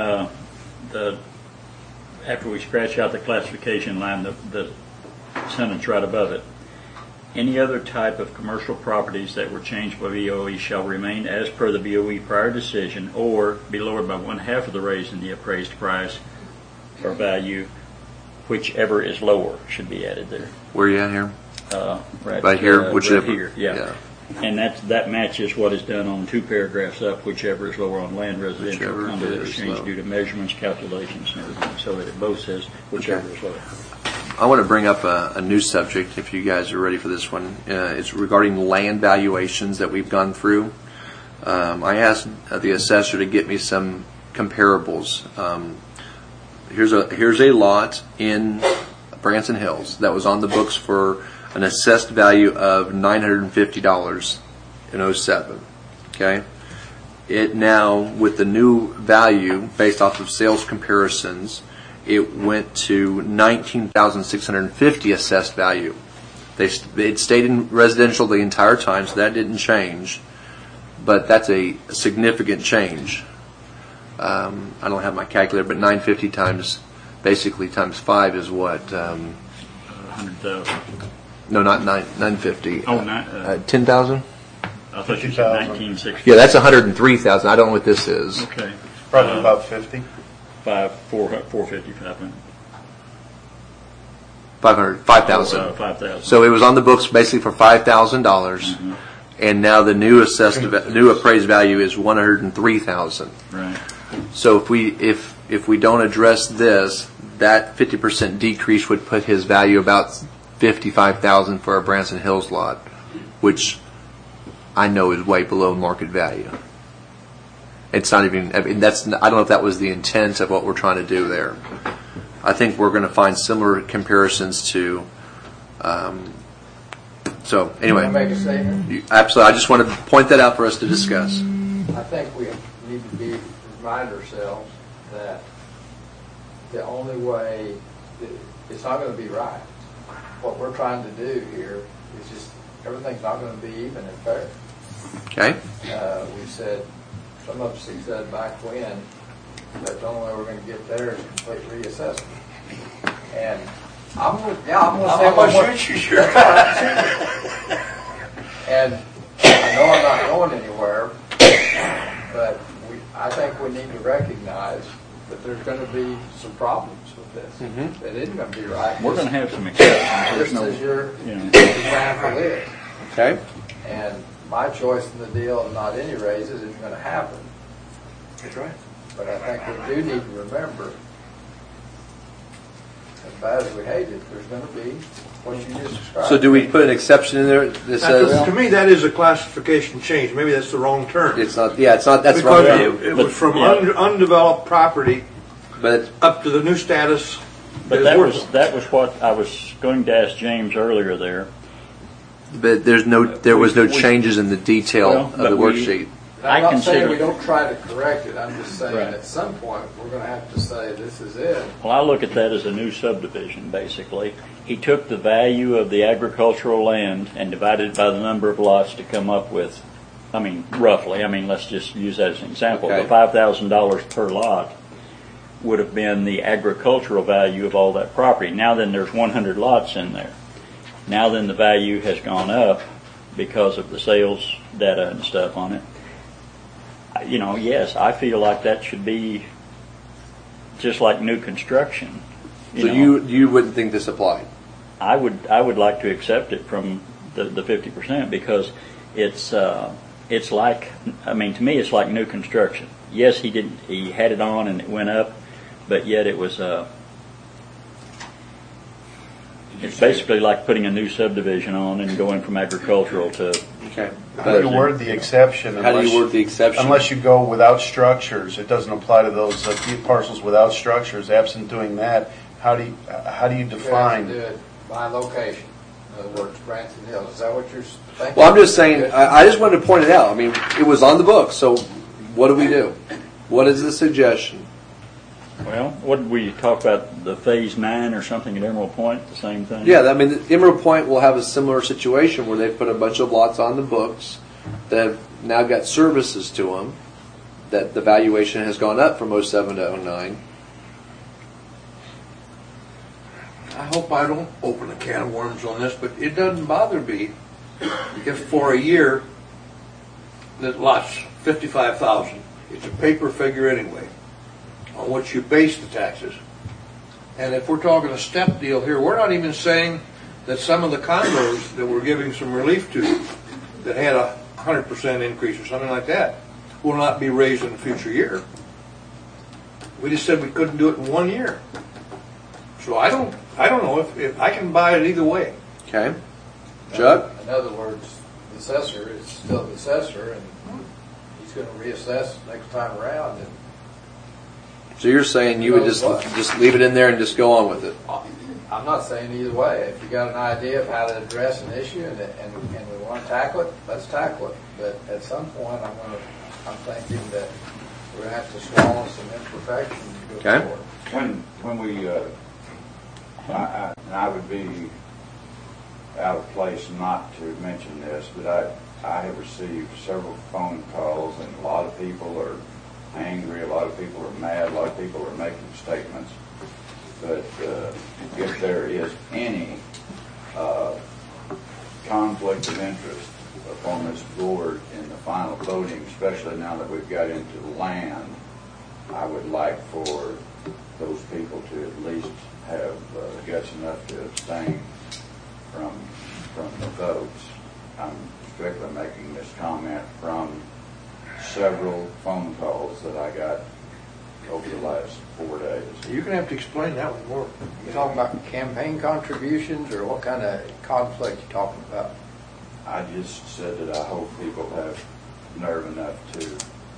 after we scratch out the classification line, the sentence right above it, any other type of commercial properties that were changed by BOE shall remain as per the BOE prior decision or be lowered by 1/2 of the raise in the appraised price or value, whichever is lower should be added there. Where are you at here? Right here, whichever. Right here, yeah. And that matches what is done on 2 paragraphs up, whichever is lower on land, residential, Whichever condo that is was changed low. due to measurements, calculations, and everything, so that it both says whichever is lower. I want to bring up a new subject, if you guys are ready for this one. It's regarding land valuations that we've gone through. I asked the assessor to get me some comparables. Here's a lot in Branson Hills that was on the books for an assessed value of $950 in 07. Okay? It now, with the new value based off of sales comparisons, it went to $19,650 assessed value. It stayed in residential the entire time, so that didn't change. But that's a significant change. I don't have my calculator, but 950 times 5 is what? 100,000. No, not 950. Oh, not, 10,000? I thought you 50,000. said 1960. Yeah, that's 103,000. I don't know what this is. Okay. Probably about 50. 450, 500. 5,000. 5,000. So it was on the books basically for $5,000, and now the new new appraised value is $103,000. Right. So if we don't address this, that 50% decrease would put his value about $55,000 for a Branson Hills lot, which I know is way below market value. It's not even. I mean, I don't know if that was the intent of what we're trying to do there. I think we're going to find similar comparisons to. So anyway, Can I make a statement? absolutely. I just wanted to point that out for us to discuss. I think we need to remind ourselves that the only way, it's not going to be right. What we're trying to do here is just, everything's not going to be even and fair. Okay. We said, some of us have said back when, that the only way we're going to get there is complete reassessment. And I'm going to say one more. And I know I'm not going anywhere, but I think we need to recognize that there's going to be some problems with this. That isn't going to be right. We're going to have some exceptions. Just as your you know. example is. Okay. And my choice in the deal of not any raises isn't going to happen. That's right. But I think we do need to remember, as bad as we hate it, there's going to be what you just described. So do we put an exception in there that says To me, that is a classification change. Maybe that's the wrong term. it's not? Yeah, it's not. That's wrong Because view. it was from Yeah. undeveloped property But up to the new status. But is that was worthless. what I was going to ask James earlier there. there was no changes in the detail Well, of but the we- worksheet. I I'm not consider- saying we don't try to correct it. I'm just saying Right. at some point we're going to have to say this is it. Well, I look at that as a new subdivision, basically. He took the value of the agricultural land and divided it by the number of lots to come up with, roughly, let's just use that as an example. Okay. The $5,000 per lot would have been the agricultural value of all that property. Now then there's 100 lots in there. Now then the value has gone up because of the sales data and stuff on it. Yes, I feel like that should be just like new construction. So you wouldn't think this applied? I would like to accept it from the 50% because it's like, I mean, to me, it's like new construction. Yes, he had it on and it went up, but yet it was, it's basically like putting a new subdivision on and going from agricultural to. Okay. How do you word the exception? How do you word the exception? Unless you go without structures, it doesn't apply to those parcels without structures. Absent doing that, how do you You have to define? do it by location. In other words, Branson Hills. Is that what you're thinking? Well, I'm just saying, I just wanted to point it out. I mean, it was on the book, so what do we do? What is the suggestion? Well, what did we talk about, the Phase 9 or something at Emerald Point, the same thing? Yeah, I mean, Emerald Point will have a similar situation where they've put a bunch of lots on the books that have now got services to them, that the valuation has gone up from 07 to 09. I hope I don't open a can of worms on this, but it doesn't bother me if for a year that lot's $55,000. It's a paper figure anyway, on which you base the taxes. And if we're talking a step deal here, we're not even saying that some of the condos that we're giving some relief to, that had a 100% increase or something like that, will not be raised in a future year. We just said we couldn't do it in 1 year. So I don't know if I can buy it either way. Okay. Chuck? In other words, the assessor is still the assessor, and he's going to reassess next time around. And So you're saying you would just leave it in there and just go on with it? I'm not saying either way. If you got an idea of how to address an issue and we want to tackle it, let's tackle it. But at some point, I'm thinking that we're going to have to swallow some imperfections and go Okay. forward. When we, I would be out of place not to mention this, but I have received several phone calls, and a lot of people are angry, a lot of people are mad, a lot of people are making statements. But if there is any conflict of interest upon this board in the final voting, especially now that we've got into the land, I would like for those people to at least have guts enough to abstain from the votes. I'm strictly making this comment from several phone calls that I got over the last 4 days. You're going to have to explain that one more. You talking about campaign contributions, or what kind of conflict you talking about? I just said that I hope people have nerve enough to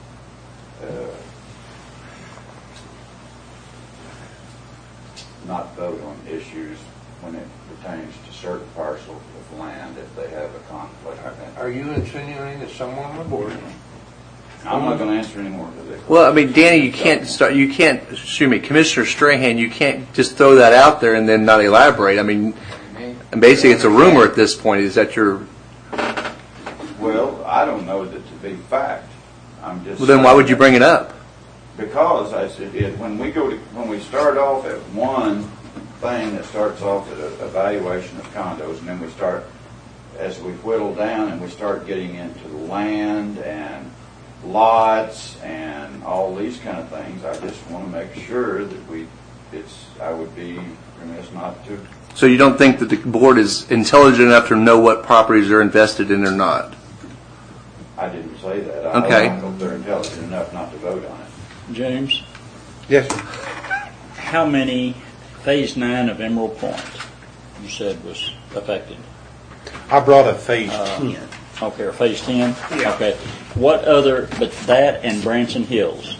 not vote on issues when it pertains to certain parcels of land if they have a conflict of interest. Are you insinuating that someone on the board? I'm not going to answer any more of this. Well, I mean, Danny, Commissioner Strahan, you can't just throw that out there and then not elaborate. I mean, and basically it's a rumor at this point. Is that your... Well, I don't know that to be fact. I'm just. Well, then why would you bring it up? Because I said when we start off at one thing that starts off at an evaluation of condos, and then we start, as we whittle down and we start getting into land and lots and all these kind of things, I just want to make sure that I would be remiss not to. So you don't think that the board is intelligent enough to know what properties they're invested in or not? I didn't say that. Okay. I hope they're intelligent enough not to vote on it. James, Yes. how many Phase 9 of Emerald Point you said was affected? I brought a phase 10. Okay, or Phase 10? Yeah. Okay. What other, but that and Branson Hills,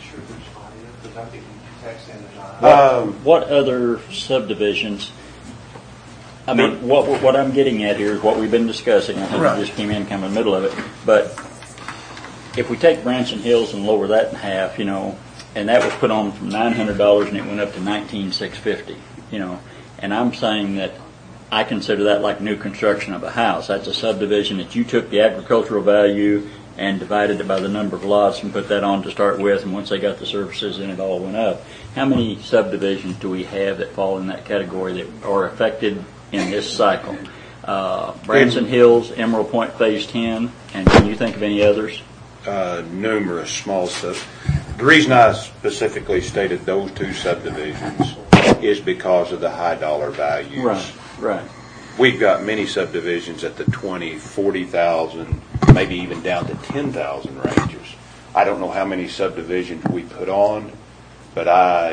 what other subdivisions? I mean, what I'm getting at here is what we've been discussing. I think we just came in kind of in the middle of it. But if we take Branson Hills and lower that in half, and that was put on from $900 and it went up to $19,650, and I'm saying that I consider that like new construction of a house. That's a subdivision that you took the agricultural value and divided it by the number of lots and put that on to start with, and once they got the services in, it all went up. How many subdivisions do we have that fall in that category that are affected in this cycle? Branson Hills, Emerald Point Phase 10, and can you think of any others? Numerous small stuff. The reason I specifically stated those two subdivisions is because of the high dollar values. Right. we've got many subdivisions at the 20, 40,000, maybe even down to 10,000 ranges. I don't know how many subdivisions we put on, but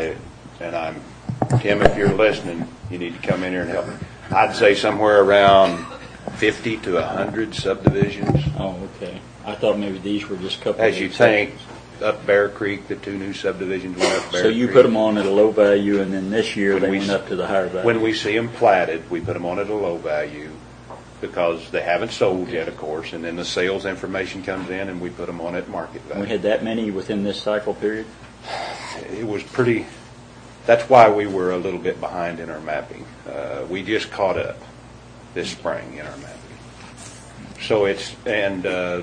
Tim, if you're listening, you need to come in here and help me. I'd say somewhere around 50 to 100 subdivisions. Oh, okay. I thought maybe these were just a couple. As you think, up Bear Creek, the 2 new subdivisions went up Bear So Creek. you put them on at a low value, and then this year they we went up to the higher value. When we see them platted, we put them on at a low value because they haven't sold yet, of course, and then the sales information comes in and we put them on at market value. We had that many within this cycle period? It was pretty, that's why we were a little bit behind in our mapping. We just caught up this spring in our mapping. So it's, and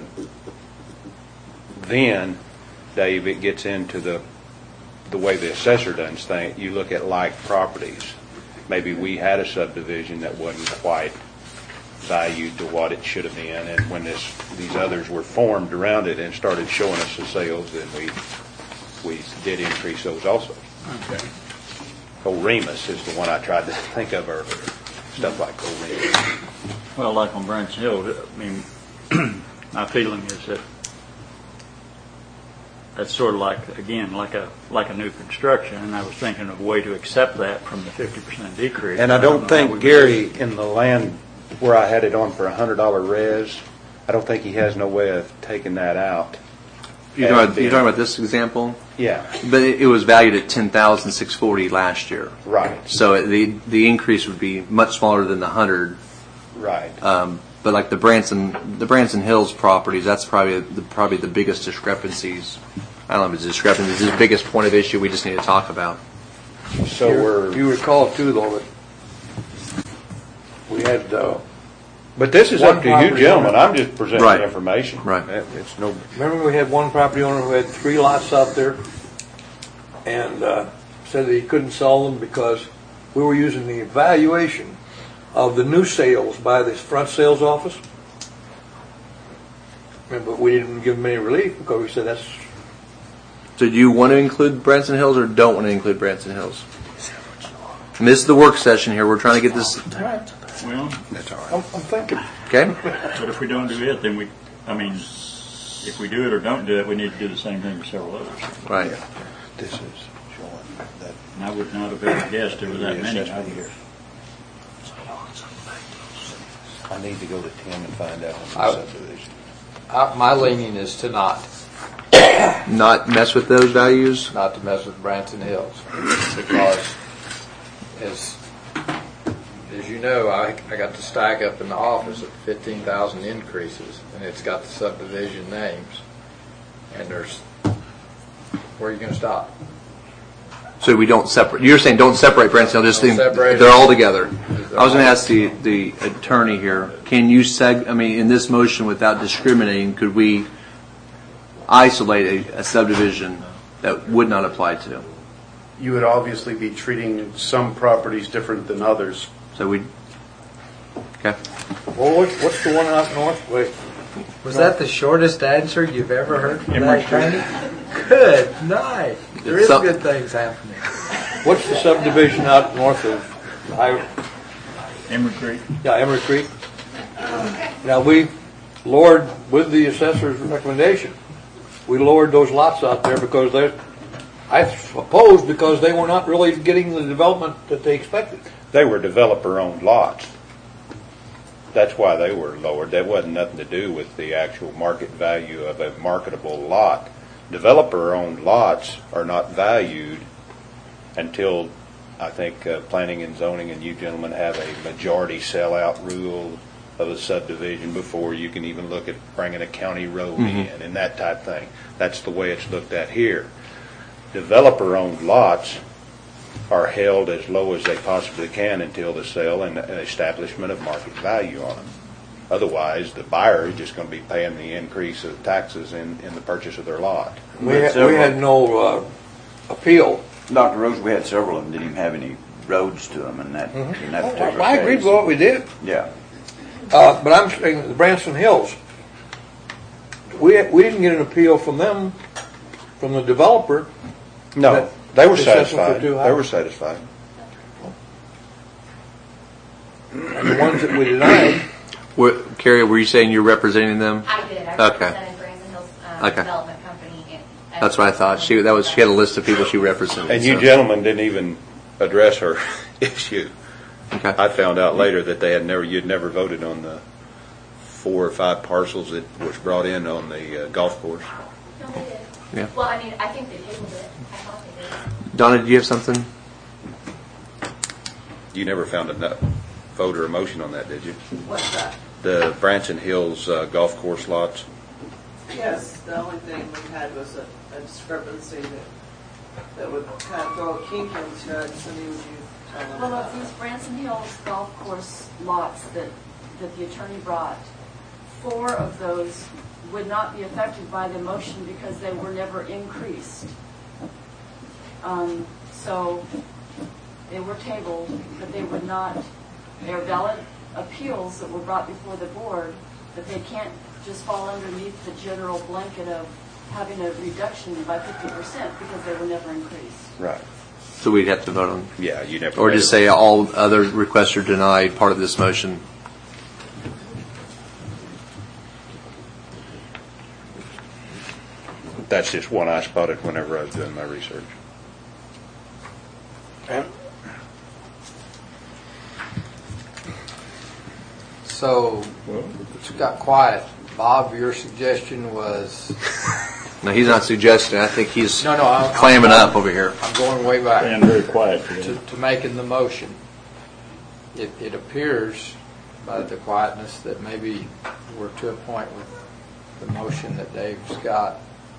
then, Dave, it gets into the way the assessor does things. You look at like properties. Maybe we had a subdivision that wasn't quite valued to what it should have been, and when these others were formed around it and started showing us the sales, then we did increase those also. Okay. Old Remus is the one I tried to think of earlier. Stuff like Old Remus. Well, like on Branch Hill, I mean, my feeling is that that's sort of like, again, like a new construction, and I was thinking of a way to accept that from the 50% decrease. And I don't know think how we Gary, in the land where I had it on for $100 res, I don't think he has no way of taking that out. You're talking about this example? Yeah, But it was valued at $10,640 last year. right, So the increase would be much smaller than the 100. right. But like the Branson Hills properties, that's probably the biggest discrepancies. I don't know if it's discrepancies. It's the biggest point of issue we just need to talk about. So You recall too, though, that we had, but this is one up to you property gentlemen. owner- I'm just presenting Right. information. Right. It's no, remember we had one property owner who had 3 lots out there and said that he couldn't sell them because we were using the evaluation of the new sales by this front sales office. But we didn't give him any relief because we said that's, So do you want to include Branson Hills or don't want to include Branson Hills? And this is the work session here. We're trying to get this. Well, that's all right. I'm thinking. Okay. but if we don't do it, then if we do it or don't do it, we need to do the same thing with several others. Right. This is showing that. And I would not have ever guessed there were that many. I need to go to Tim and find out I- on the subdivision. My leaning is to not Not mess with those values. to mess with Branson Hills, because as you know, I got the stack up in the office of 15,000 increases, and it's got the subdivision names, and where are you going to stop? So we don't separate. You're saying don't separate Branson Hill. Just Don't think separate they're it. all together. I was going to ask the attorney here. Can you in this motion without discriminating, could we isolate a subdivision that would not apply to? You would obviously be treating some properties different than others. So we. Okay. Well, what's the one out north? Wait. Was that the shortest answer you've ever heard from Emery that attorney? Good night. There is Some- good things happening. What's the subdivision out north of Emery Creek. Emery Creek? Now, we lowered, with the assessor's recommendation, we lowered those lots out there because I suppose because they were not really getting the development that they expected. They were developer-owned lots. That's why they were lowered. That wasn't nothing to do with the actual market value of a marketable lot. Developer-owned lots are not valued until, I think, planning and zoning and you gentlemen have a majority sellout rule of a subdivision before you can even look at bringing a county road in and that type of thing. That's the way it's looked at here. Developer-owned lots are held as low as they possibly can until the sale and establishment of market value on them. Otherwise, the buyer is just going to be paying the increase of taxes in the purchase of their lot. We had no appeal. Dr. Rose, we had several of them didn't even have any roads to them in that particular I agreed case. with what we did. Yeah. But I'm saying the Branson Hills, we didn't get an appeal from them, from the developer. No, they were The assessments were satisfied. too high? They were satisfied. And the ones that we denied, Carrie, were you saying you're representing them? I did. I Okay. represented Branson Hills Okay. Development Company. And That's what I thought. She had a list of people she represented. And you so. gentlemen didn't even address her issue. Okay. I found out later that you'd never voted on the 4 or 5 parcels that was brought in on the golf course. No, they did. Yeah. Well, I mean, I think they tabled it. I thought they did. Donna, do you have something? You never found a vote or a motion on that, did you? What's that? The Branson Hills golf course lots? Yes, the only thing we had was a discrepancy that would kind of throw a kink into it. Cindy, would you tell them Well, about of these that? Branson Hills golf course lots that the attorney brought, 4 of those would not be affected by the motion because they were never increased. So they were tabled, but they would not, they're valid appeals that were brought before the board, but they can't just fall underneath the general blanket of having a reduction by 50% because they were never increased. Right. So we'd have to vote on, Yeah, you never. or just say all other requests are denied, part of this motion. That's just one I spotted whenever I was doing my research. So, it's got quiet. Bob, your suggestion was, No, he's not suggesting. I think he's no, I'm clamming up over here. I'm going way back. Stand very quiet today. to making the motion. It appears by the quietness that maybe we're to a point with the motion that Dave's got.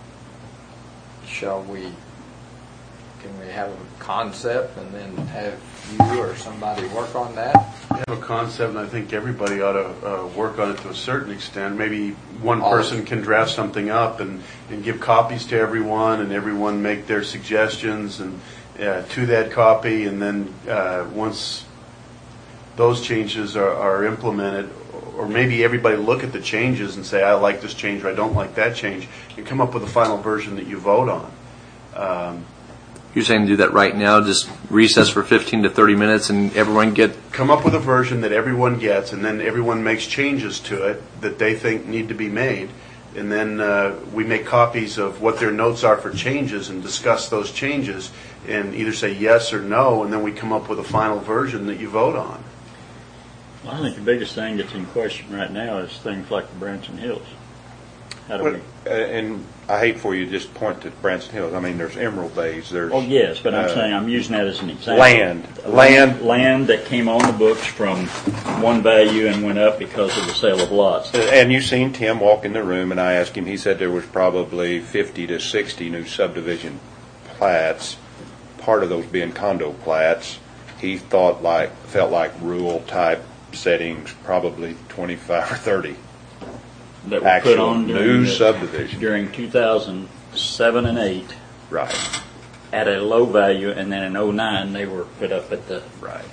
Can we have a concept and then have you or somebody work on that? I have a concept, and I think everybody ought to work on it to a certain extent. Maybe one All person can draft something up and give copies to everyone, and everyone make their suggestions and to that copy, and then once those changes are implemented, or maybe everybody look at the changes and say, I like this change or I don't like that change, and come up with a final version that you vote on. You're saying do that right now, just recess for 15 to 30 minutes and everyone Come up with a version that everyone gets, and then everyone makes changes to it that they think need to be made, and then we make copies of what their notes are for changes and discuss those changes and either say yes or no, and then we come up with a final version that you vote on. I think the biggest thing that's in question right now is things like the Branson Hills. How do we? And I hate for you to just point to Branson Hills. I mean, there's Emerald Bays. There's Oh, yes, but I'm saying, I'm using that as an example. Land that came on the books from one value and went up because of the sale of lots. And you've seen Tim walk in the room, and I asked him. He said there was probably 50 to 60 new subdivision plats. Part of those being condo plats. He felt like rural type settings, probably 25 or 30. That were Actual put on new subdivision. during 2007 and 8 Right. at a low value, and then in 2009 they were put up at the Right.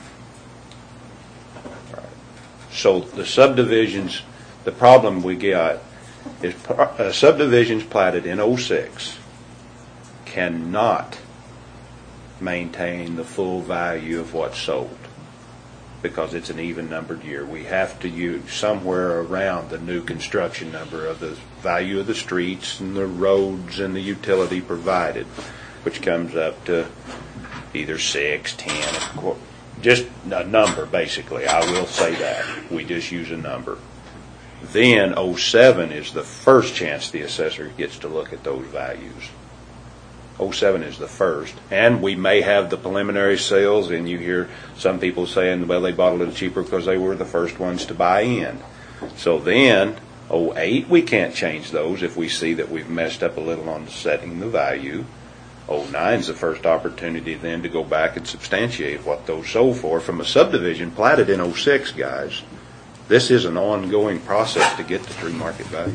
So the subdivisions, the problem we got is subdivisions platted in 06 cannot maintain the full value of what's sold because it's an even numbered year. We have to use somewhere around the new construction number of the value of the streets and the roads and the utility provided, which comes up to either 6, 10, just a number basically. I will say that. We just use a number. Then 07 is the first chance the assessor gets to look at those values. 07 is the first, and we may have the preliminary sales, and you hear some people saying, well, they bought a little cheaper because they were the first ones to buy in. So then 08, we can't change those if we see that we've messed up a little on setting the value. 09 is the first opportunity then to go back and substantiate what those sold for from a subdivision platted in 06, guys. This is an ongoing process to get to true market value.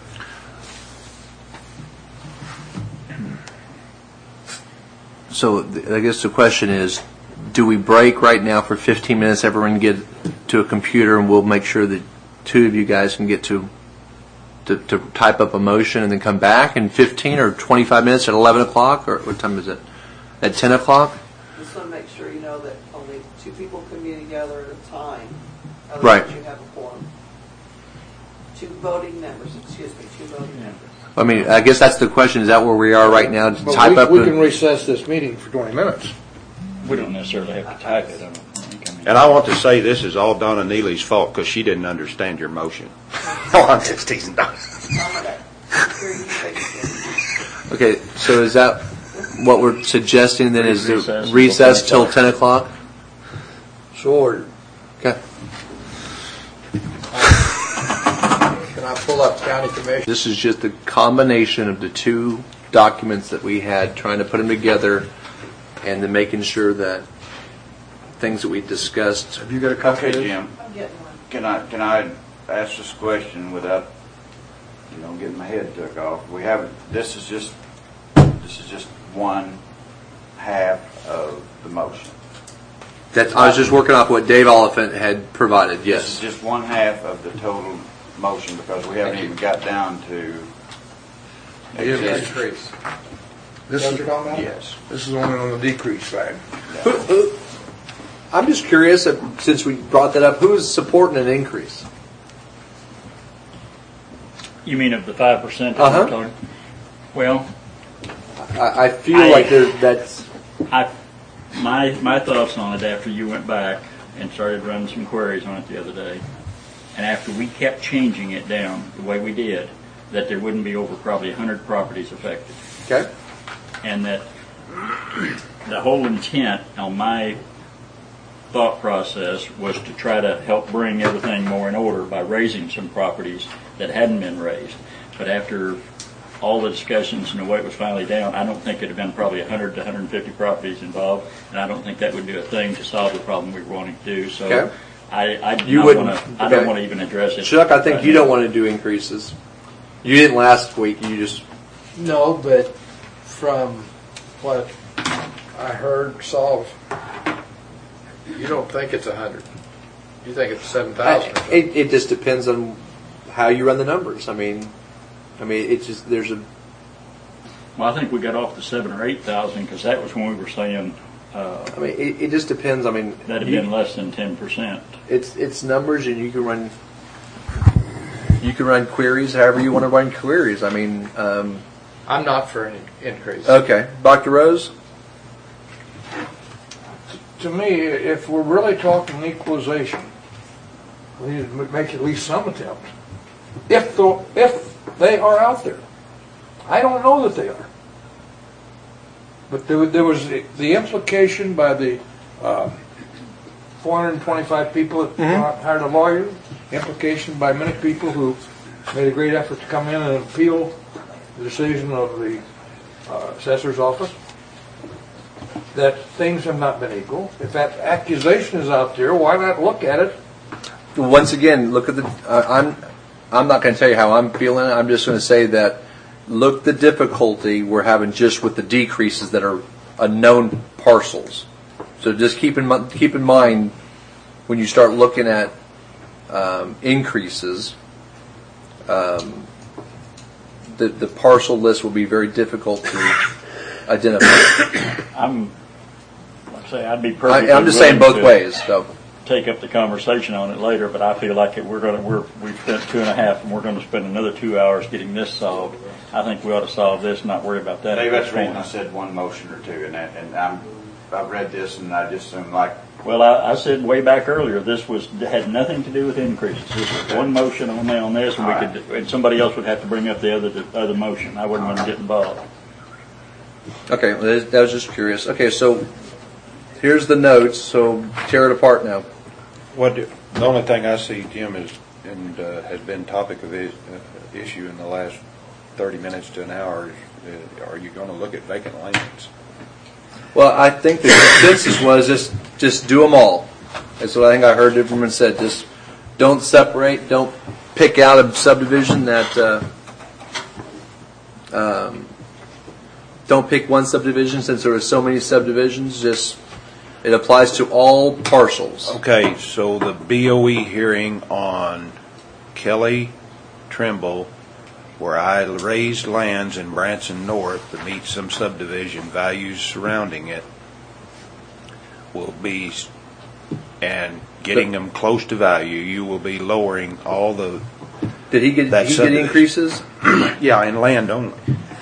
So I guess the question is, do we break right now for 15 minutes, everyone get to a computer, and we'll make sure that 2 of you guys can get to type up a motion and then come back in 15 or 25 minutes at 11 o'clock? Or what time is it? At 10 o'clock? Just want to make sure you know that only 2 people can be together at a time. Right. Otherwise you have a quorum. 2 voting members, 2 voting members. I mean, I guess that's the question. Is that where we are right now to type up? We can recess this meeting for 20 minutes. We don't necessarily have to type it, I don't think. I mean, And I want to say this is all Donna Neely's fault because she didn't understand your motion. Oh, I'm just teasing. Okay, so is that what we're suggesting then? Is to Recess recess until till 10 o'clock? So ordered. Okay. Can I pull up county commission? This is just the combination of the 2 documents that we had, trying to put them together, and then making sure that things that we discussed. Have you got a copy? Okay, Jim, I'm getting one. can I ask this question without, getting my head took off? This is just one half of the motion. I was just working off what Dave Oliphant had provided. This Yes. is just one half of the total motion because we haven't even got down to Increase. This is, What you're talking about? Yes. this is only on the decrease side. I'm just curious, since we brought that up, who is supporting an increase? You mean of the 5% that Uh-huh. we're talking? Well, I feel like that's... my thoughts on it after you went back and started running some queries on it the other day, and after we kept changing it down the way we did, that there wouldn't be over probably 100 properties affected. Okay. And that the whole intent on my thought process was to try to help bring everything more in order by raising some properties that hadn't been raised. But after all the discussions and the way it was finally down, I don't think it had been probably 100 to 150 properties involved, and I don't think that would do a thing to solve the problem we were wanting to do. So Okay. I You don't wouldn't- want to. I okay. don't want to even address it. Chuck, I think right you now. don't want to do increases. You didn't last week. You just... No, but from what I heard, Saul, you don't think it's 100. You think it's 7,000. It just depends on how you run the numbers. I mean, it's just there's a... Well, I think we got off to 7,000 or 8,000 because that was when we were saying it just depends. I mean, that had been less than 10%. It's numbers, and you can run queries however you want to run queries. I mean, I'm not for any increase. okay, Dr. Rose. To me, if we're really talking equalization, we need to make at least some attempt. If they are out there. I don't know that they are. But there was the implication by the 425 people that hired a lawyer, implication by many people who made a great effort to come in and appeal the decision of the assessor's office, that things have not been equal. If that accusation is out there, why not look at it? Once again, look at the... I'm not going to tell you how I'm feeling. I'm just going to say that look the difficulty we're having just with the decreases that are unknown parcels. So just keep in mind when you start looking at increases, the parcel list will be very difficult to identify. I'd be perfectly I'm just saying both willing to ways. So take up the conversation on it later, but I feel like we've spent 2.5 and we're going to spend another 2 hours getting this solved. I think we ought to solve this and not worry about that. Maybe that's the reason I said one motion or two, and I've read this and I just am like, Well, I said way back earlier, this had nothing to do with increases. This was one motion only on this, and and somebody else would have to bring up the other motion. I wouldn't want to get involved. okay, well, that was just curious. Okay, so here's the notes. So tear it apart now. The only thing I see, Jim, is and has been topic of issue in the last 30 minutes to an hour is, are you going to look at vacant lands? Well, I think the consensus was just do them all. That's what I think I heard everyone said. Just don't separate. Don't pick out a subdivision that. Don't pick one subdivision since there are so many subdivisions. Just it applies to all parcels. Okay, so the BOE hearing on Kelly Trimble, where I raised lands in Branson North to meet some subdivision values surrounding it, will be, and getting them close to value, you will be lowering all the, Did he get increases? yeah, in land only.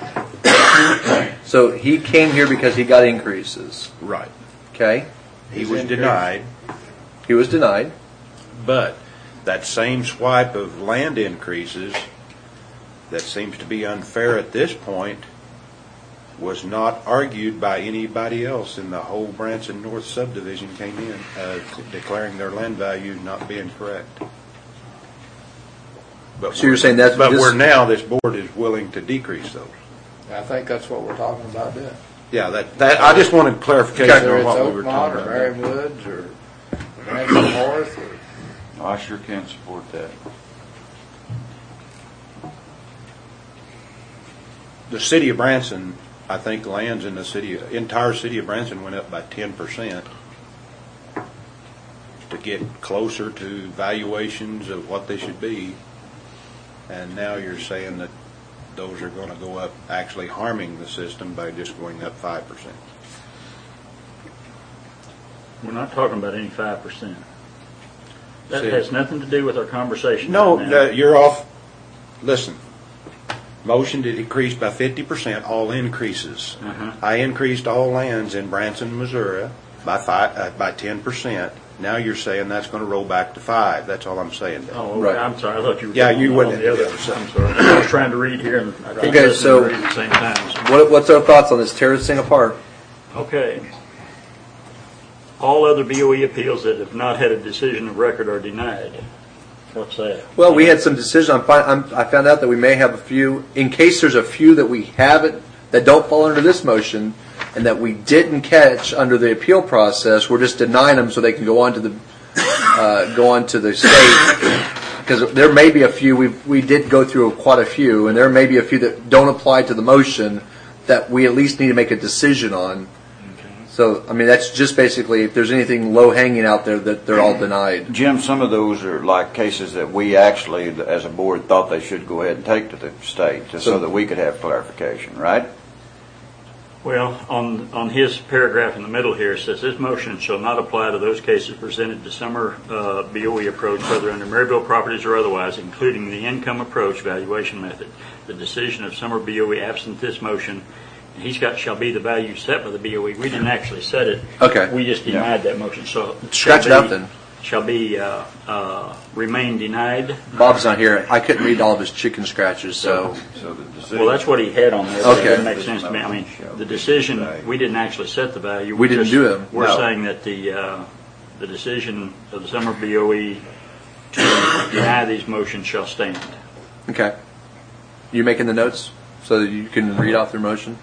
So he came here because he got increases. Right. Okay. He was denied, He was denied. but that same swipe of land increases that seems to be unfair at this point was not argued by anybody else in the whole Branson North subdivision came in, declaring their land value not being correct. But So you're saying that's but we're now, this board is willing to decrease those. I think that's what we're talking about doing. Yeah, that I just wanted clarification Whether on it's what we were Oakmont talking or about. Mary Woods or Branson North or. I sure can't support that. The city of Branson, I think lands in the entire city of Branson went up by 10% to get closer to valuations of what they should be. And now you're saying that those are going to go up, actually harming the system by just going up 5%. We're not talking about any 5%. That See. has nothing to do with our conversation. No, right now. you're off. Listen, motion to decrease by 50%, all increases. Uh-huh. I increased all lands in Branson, Missouri by 10%. Now you're saying that's going to roll back to 5. That's all I'm saying. Oh, okay. Right. I'm sorry. I thought you were. Yeah, talking you on wouldn't the other. have to do I'm sorry. I was trying to read here, and I keep Okay, listening so- to read at the same time. So- What's our thoughts on this? Tear this thing apart. Okay. All other BOE appeals that have not had a decision of record are denied. What's that? Well, we had some decisions. I found out that we may have a few. In case there's a few that we haven't, that don't fall under this motion, and that we didn't catch under the appeal process, we're just denying them so they can go on to the state. Because there may be a few, we did go through quite a few, and there may be a few that don't apply to the motion that we at least need to make a decision on. So, I mean, that's just basically, if there's anything low-hanging out there, that they're all denied. Jim, some of those are like cases that we actually, as a board, thought they should go ahead and take to the state, just so that we could have clarification, right? Well, on his paragraph in the middle here, it says, this motion shall not apply to those cases presented to Summer BOE approach, whether under Maryville properties or otherwise, including the income approach valuation method. The decision of Summer BOE absent this motion, he's got shall be the value set by the BOE. We didn't actually set it. Okay. We just denied that motion. So Scratch it out then. Shall be remain denied. Bob's not here. I couldn't read all of his chicken scratches, so. So the decision. Well, that's what he had on there. Okay. It doesn't make sense to me. I mean, the decision, we didn't actually set the value. We didn't do them. We're No. saying that the decision of the Summer BOE to deny these motions shall stand. Okay. You making the notes so that you can read off their motion?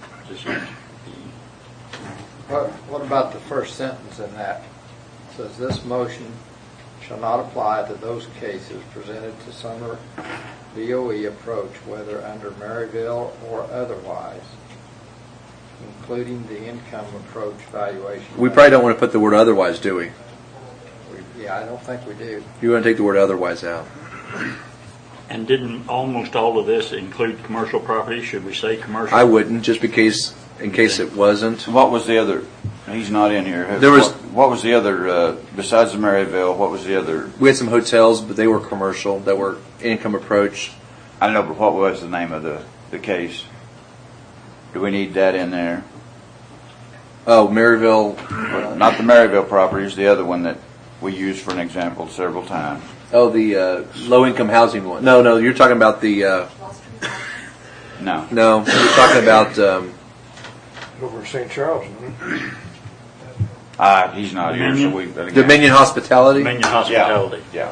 What about the first sentence in that? It says, this motion shall not apply to those cases presented to Summer BOE approach, whether under Maryville or otherwise, including the income approach valuation. We probably don't want to put the word otherwise, do we? Yeah, I don't think we do. You want to take the word otherwise out. And didn't almost all of this include commercial property? Should we say commercial? I wouldn't, just in case it wasn't. What was the other? He's not in here. There was- What was the other, besides the Maryville, what was the other? We had some hotels, but they were commercial, that were income approach. I don't know, but what was the name of the case? Do we need that in there? Oh, Maryville. Not the Maryville properties, the other one that we used for an example several times. Oh, the low-income housing one. No, you're talking about the. No. No, you're talking about. Over St. Charles, isn't it? He's not here, so we. again- Dominion Hospitality. Dominion Hospitality. Yeah.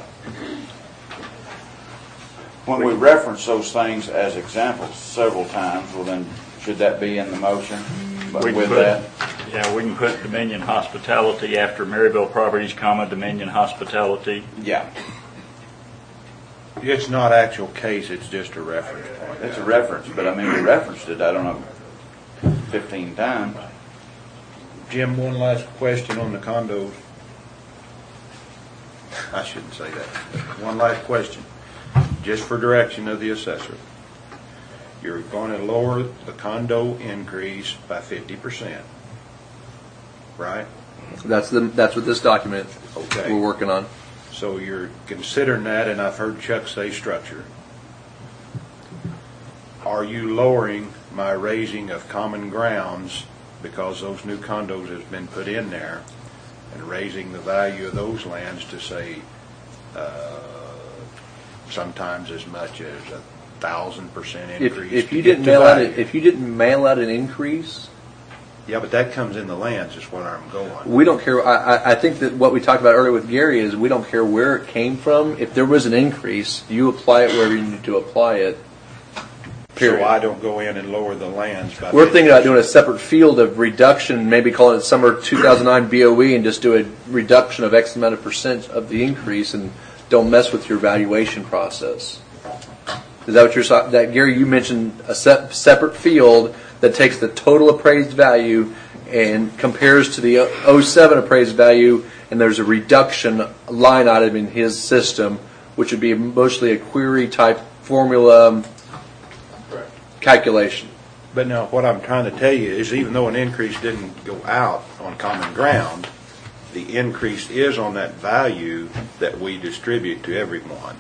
When we reference those things as examples several times, well then, should that be in the motion? But We can with put- that, Yeah, we can put Dominion Hospitality after Maryville Properties, Dominion Hospitality. yeah, It's not actual case, it's just a reference point. it's a reference, but I mean, we referenced it, I don't know, 15 times. Jim, one last question on the condos. I shouldn't say that. One last question, just for direction of the assessor. You're going to lower the condo increase by 50%, right? That's what this document Okay. we're working on. So you're considering that, and I've heard Chuck say structure. Are you lowering my raising of common grounds because those new condos has been put in there, and raising the value of those lands to say sometimes as much as 1,000% increase? If to you get didn't to mail out value? if you didn't mail out an increase, Yeah, but that comes in the lands is where I'm going. we don't care. I think that what we talked about earlier with Gary is we don't care where it came from. If there was an increase, you apply it wherever you need to apply it. Period. So I don't go in and lower the lands by We're thinking about doing a separate field of reduction, maybe call it summer 2009 BOE, and just do a reduction of X amount of percent of the increase, and don't mess with your valuation process. Is that what you're saying? That Gary, you mentioned a separate field that takes the total appraised value and compares to the 07 appraised value, and there's a reduction line item in his system, which would be mostly a query type formula calculation. But now, what I'm trying to tell you is even though an increase didn't go out on common ground, the increase is on that value that we distribute to everyone.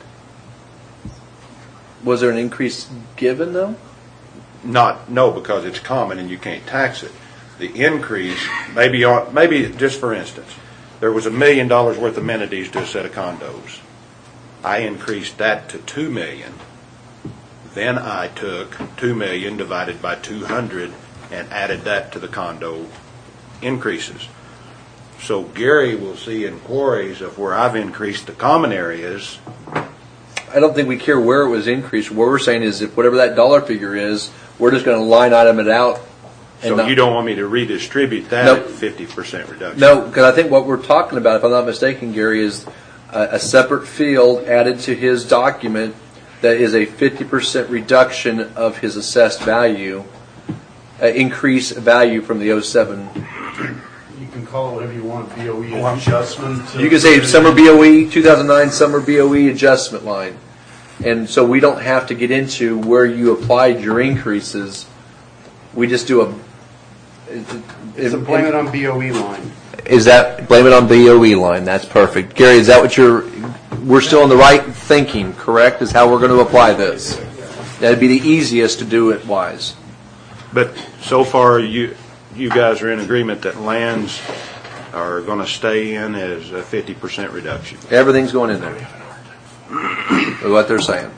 Was there an increase given, though? No, because it's common and you can't tax it. The increase, maybe just for instance, there was $1 million worth of amenities to a set of condos. I increased that to $2 million. Then I took $2 million divided by 200 and added that to the condo increases. So Gary will see inquiries of where I've increased the common areas. I don't think we care where it was increased. What we're saying is if whatever that dollar figure is, we're just going to line item it out. So you don't want me to redistribute that Nope. at 50% reduction? No, because I think what we're talking about, if I'm not mistaken, Gary, is a separate field added to his document that is a 50% reduction of his assessed value, increase value from the 07. You can call it whatever you want, BOE adjustment. You can say summer BOE, 2009 summer BOE adjustment line. And so we don't have to get into where you applied your increases. We just do It's a blame it on BOE line. Is that, blame it on BOE line, that's perfect. Gary, is that what we're still in the right thinking, correct, is how we're going to apply this? That'd be the easiest to do it wise. But so far, you guys are in agreement that lands are going to stay in as a 50% reduction. Everything's going in there. Is what they're saying.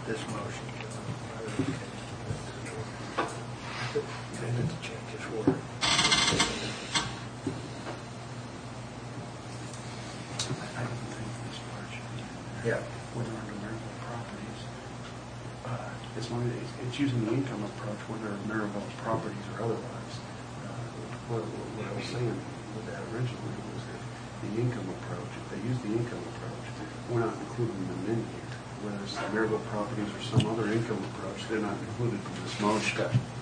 Yeah. It's using the income approach, whether Maryville properties or otherwise. What I was saying with that originally was that the income approach, if they use the income approach, we're not including them in here. Whether it's the Maryville properties or some other income approach, they're not included in this motion.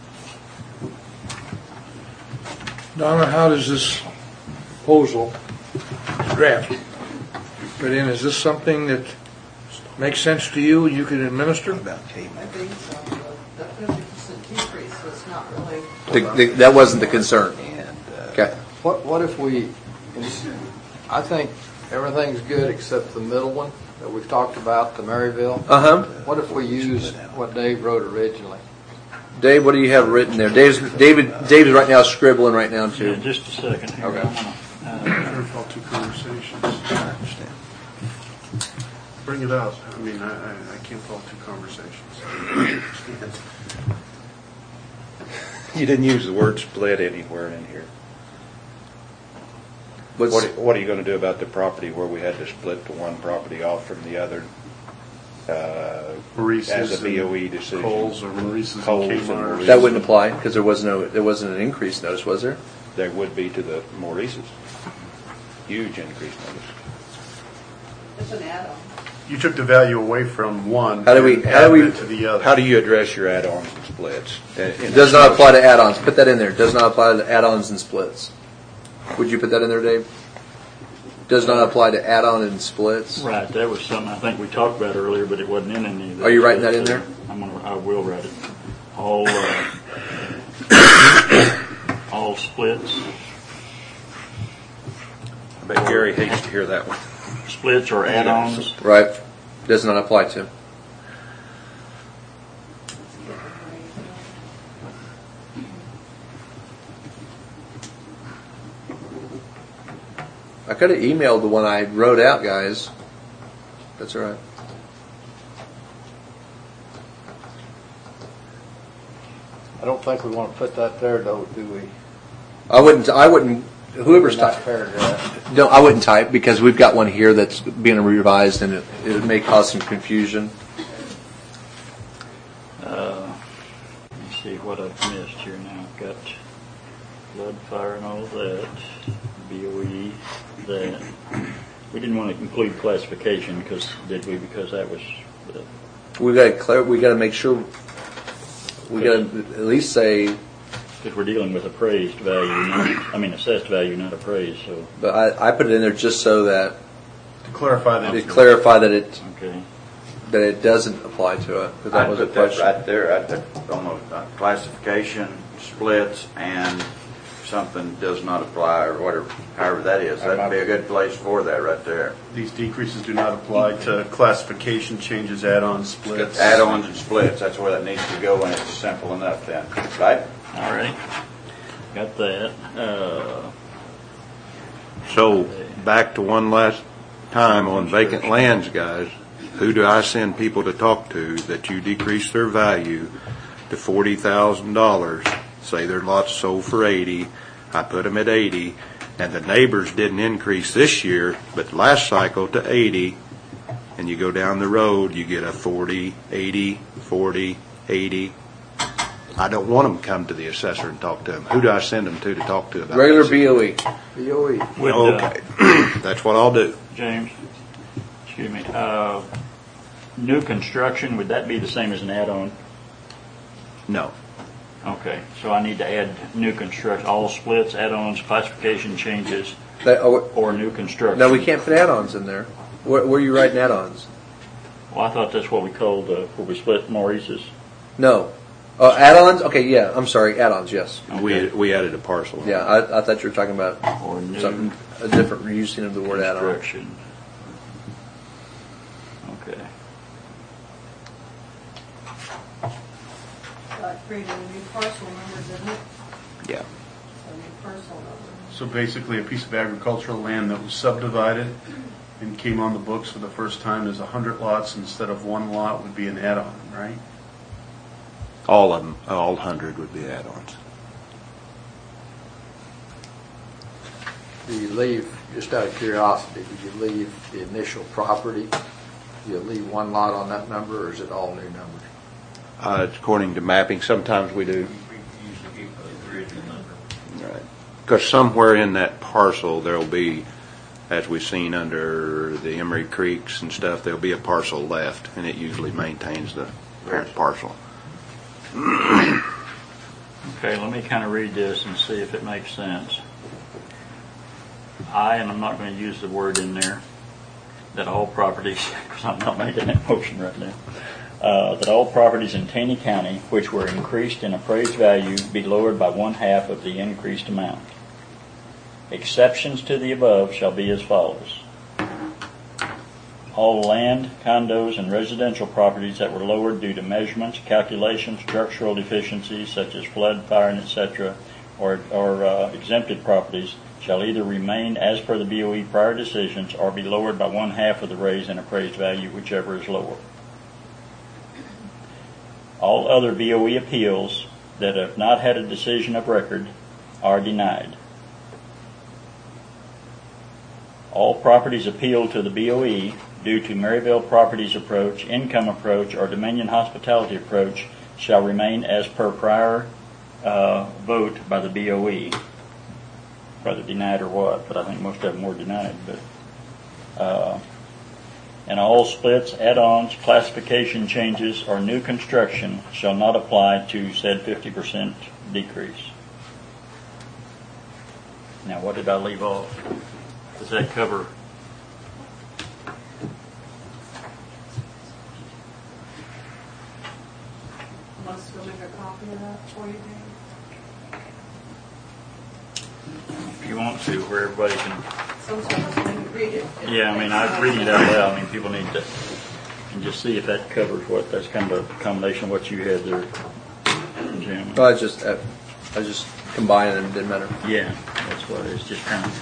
Donna, how does this proposal draft fit in? Is this something that makes sense to you, you can administer? I think so. That 50% decrease was not really. That wasn't the concern. Okay. What if we, I think everything's good except the middle one that we've talked about, the Maryville. Uh-huh. What if we use what Dave wrote originally? Dave, what do you have written there? Dave's right now scribbling right now, too. Yeah, just a second here. Okay. Sure, call two conversations. I understand. Bring it up. I mean, I can't call two conversations. You didn't use the word split anywhere in here. What are you going to do about the property where we had to split the one property off from the other as a BOE decision? Coles or Maurice's Coles and and Kmart. Maurice's. That wouldn't apply because there wasn't an increase notice, was there? There would be to the Maurice's. Huge increase notice. It's an add-on. You took the value away from one How do we- and how do added we- it to the other. How do you address your add-ons and splits? It does not apply to add-ons. Put that in there. Does not apply to add-ons and splits. Would you put that in there, Dave? Does not apply to add-on and splits. Right, that was something I think we talked about earlier, but it wasn't in any of that. Are you writing that in there? I will write it. All splits. I bet Gary hates to hear that one. splits or add-ons. Right. Does not apply to. I could have emailed the one I wrote out, guys. That's all right. I don't think we want to put that there, though, do we? I wouldn't. Whoever's In that type. paragraph. No, I wouldn't type because we've got one here that's being revised and it may cause some confusion. Let me see what I've missed here now. I've got flood, fire, and all that. BOE, that. We didn't want to include classification because that was. We got to make sure. We got to at least say. Because we're dealing with appraised value, assessed value, not appraised. So. But I put it in there just so that. To clarify that. To clarify that it. Okay. That it doesn't apply to it. Because that I'd was a put that question. right there. I'd put almost classification, splits, and something does not apply, or whatever, however that is. That'd be a good place for that right there. These decreases do not apply to classification changes, add-ons, splits. Add-ons and splits, that's where that needs to go, and it's simple enough then, right? All right. Got that. So, back to one last time on vacant lands, guys. Who do I send people to talk to that you decrease their value to $40,000? Say their lot's sold for 80, I put them at 80, and the neighbors didn't increase this year, but last cycle to 80, and you go down the road, you get a 40, 80, 40, 80. I don't want them to come to the assessor and talk to them. Who do I send them to talk to about Regular this? BOE. Okay, that's what I'll do. James, excuse me. New construction, would that be the same as an add-on? No. Okay, so I need to add new construction, all splits, add-ons, classification changes, or new construction. No, we can't put add-ons in there. Where are you writing add-ons? Well, I thought that's what we called where we split Maurice's. No. Add-ons? Okay, yeah. I'm sorry. Add-ons, yes. Okay. We added a parcel. Yeah, I thought you were talking about Or new something, a different using of the word add-on. construction. Okay. Creating a new parcel number, didn't it? Yeah. A new parcel number. So basically, a piece of agricultural land that was subdivided and came on the books for the first time as 100 lots instead of one lot would be an add-on, right? All of them, all 100 would be add-ons. Do you leave, just out of curiosity, did you leave the initial property? Do you leave one lot on that number, or is it all new numbers? It's according to mapping. Sometimes we do. Right. Because somewhere in that parcel there'll be, as we've seen under the Emery Creeks and stuff, there'll be a parcel left, and it usually maintains the parent parcel. Okay, let me kind of read this and see if it makes sense. And I'm not going to use the word in there, that all properties, because I'm not making that motion right now, that all properties in Taney County which were increased in appraised value be lowered by 1/2 of the increased amount. Exceptions to the above shall be as follows. All land, condos, and residential properties that were lowered due to measurements, calculations, structural deficiencies such as flood, fire, and etc., or exempted properties shall either remain as per the BOE prior decisions or be lowered by 1/2 of the raise in appraised value, whichever is lower. All other BOE appeals that have not had a decision of record are denied. All properties appealed to the BOE due to Maryville Properties approach, income approach, or Dominion Hospitality approach shall remain as per prior vote by the BOE. Whether denied or what, but I think most of them were denied. And all splits, add-ons, classification changes, or new construction shall not apply to said 50% decrease. Now, what did I leave off? Does that cover? Let's go make a copy of that for you, Dave. If you want to, where everybody can. Sometimes when you read it. Yeah, I mean, I'm reading it out loud. I mean, people need to, and just see if that covers what, that's kind of a combination of what you had there, Jim. Well, I was just combining them, didn't matter. Yeah, that's what it is, just kind of,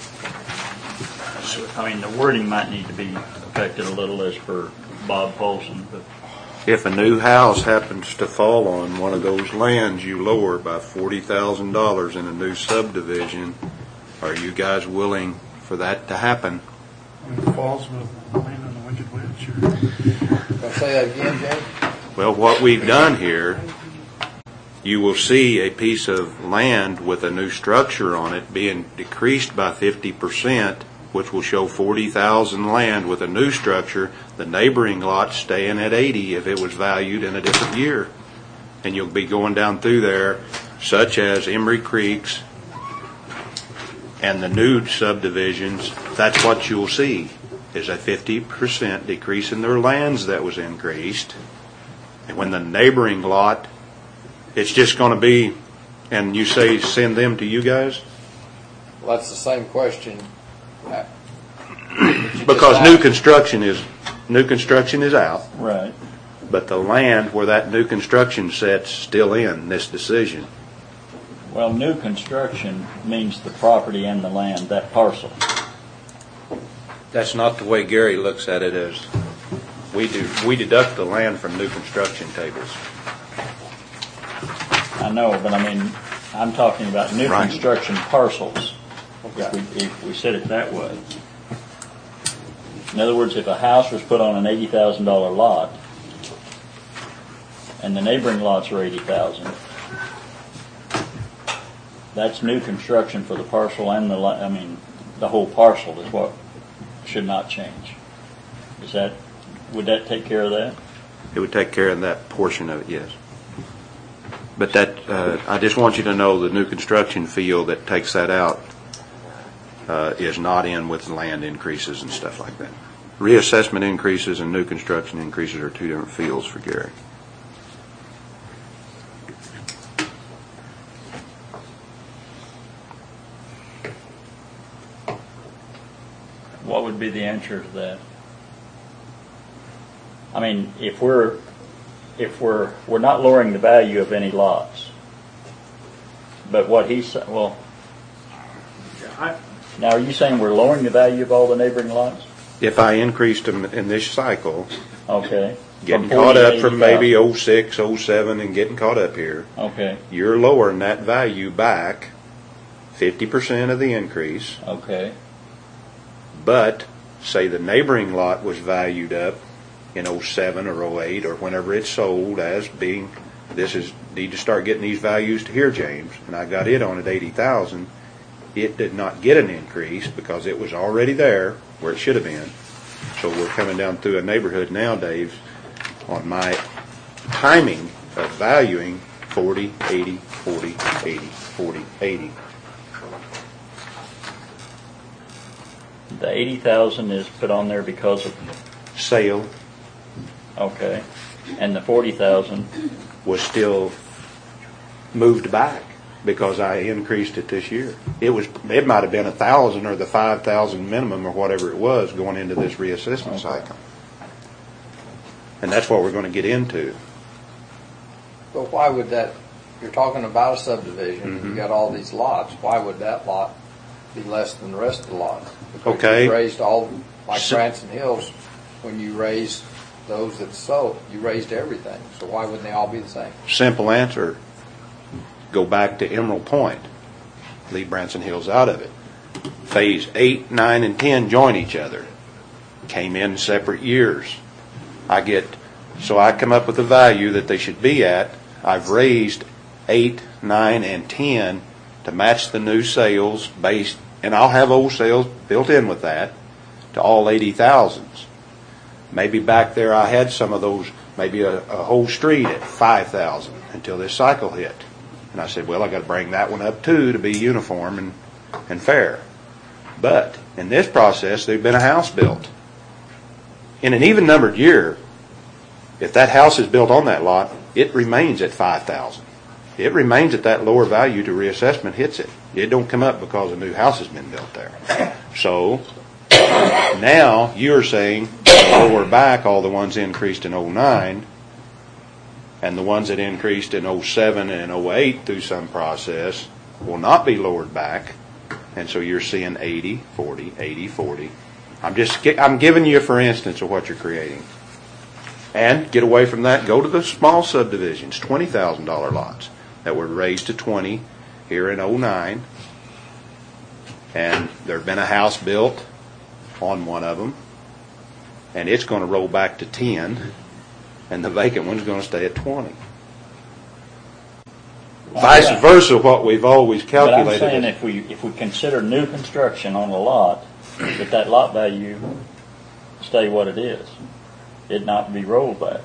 I mean, the wording might need to be affected a little as for Bob Paulson, but If a new house happens to fall on one of those lands you lower by $40,000 in a new subdivision, are you guys willing for that to happen? It falls with land on the Wicked Witch. Can I say that again, James? Well, what we've done here, you will see a piece of land with a new structure on it being decreased by 50%, which will show 40,000 land with a new structure, the neighboring lot staying at 80 if it was valued in a different year. And you'll be going down through there, such as Emery Creeks and the new subdivisions. That's what you'll see, is a 50% decrease in their lands that was increased. And when the neighboring lot, it's just going to be, and you say send them to you guys? Well, that's the same question. Because new construction is out, right. but the land where that new construction set's still in this decision. Well, new construction means the property and the land, that parcel. That's not the way Gary looks at it. As we do. We deduct the land from new construction tables. I know, but I mean, I'm talking about new Right. construction parcels, if we said it that way. In other words, if a house was put on an $80,000 lot, and the neighboring lots are $80,000, that's new construction for the parcel and the whole parcel is what should not change. Would that take care of that? It would take care of that portion of it, yes. But that, I just want you to know the new construction field that takes that out is not in with land increases and stuff like that. Reassessment increases and new construction increases are two different fields for Gary. What would be the answer to that? I mean, if we're not lowering the value of any lots, but what he said, well, now are you saying we're lowering the value of all the neighboring lots? If I increased them in this cycle, Okay. getting From caught 40 to up from 85. maybe 06, 07 and getting caught up here, Okay. you're lowering that value back 50% of the increase. Okay. But say the neighboring lot was valued up in 07 or 08 or whenever it's sold as being, need to start getting these values to here, James, and I got it on at 80,000. It did not get an increase because it was already there where it should have been. So we're coming down through a neighborhood now, Dave, on my timing of valuing 40, 80, 40, 80, 40, 80. The 80,000 is put on there because of, Sale okay, and the 40,000, was still moved back because I increased it this year. It might have been 1,000 or the 5,000 minimum or whatever it was going into this reassessment cycle. And that's what we're going to get into. But why would that, you're talking about a subdivision, you got all these lots, why would that lot be less than the rest of the lots? Because Okay. you raised all, like Branson Hills, when you raised those that sold, you raised everything, so why wouldn't they all be the same? Simple answer, go back to Emerald Point. Leave Branson Hills out of it. Phase 8, 9, and 10 join each other. Came in separate years. So I come up with a value that they should be at. I've raised 8, 9, and 10 to match the new sales based, and I'll have old sales built in with that, to all 80,000s. Maybe back there I had some of those, maybe a whole street at 5,000 until this cycle hit. And I said, well, I got to bring that one up too to be uniform and fair. But in this process, there'd been a house built. In an even numbered year, if that house is built on that lot, it remains at 5,000. It remains at that lower value to reassessment hits it. It don't come up because a new house has been built there. So Now, you're saying lower back all the ones increased in '09, and the ones that increased in '07 and '08 through some process will not be lowered back, and so you're seeing 80, 40, 80, 40. I'm giving you, for instance, of what you're creating. And get away from that, go to the small subdivisions, $20,000 lots that were raised to 20 here in '09, and there's been a house built on one of them, and it's going to roll back to 10, and the vacant one's going to stay at 20. Vice versa, what we've always calculated. But I'm saying if we consider new construction on a lot, that lot value stay what it is, it not be rolled back.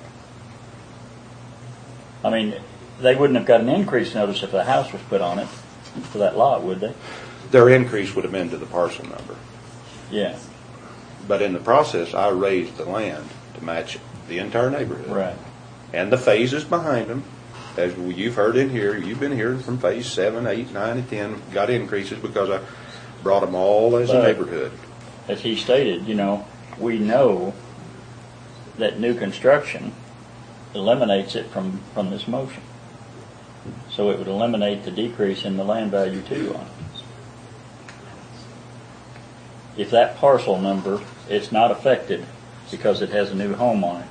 I mean, they wouldn't have got an increase notice if the house was put on it for that lot, would they? Their increase would have been to the parcel number. Yeah. But in the process, I raised the land to match the entire neighborhood. Right. And the phases behind them, as you've heard in here, you've been hearing from phase 7, 8, 9, and 10, got increases because I brought them all as a neighborhood. As he stated, we know that new construction eliminates it from this motion. So it would eliminate the decrease in the land value too on it. If that parcel number, it's not affected because it has a new home on it.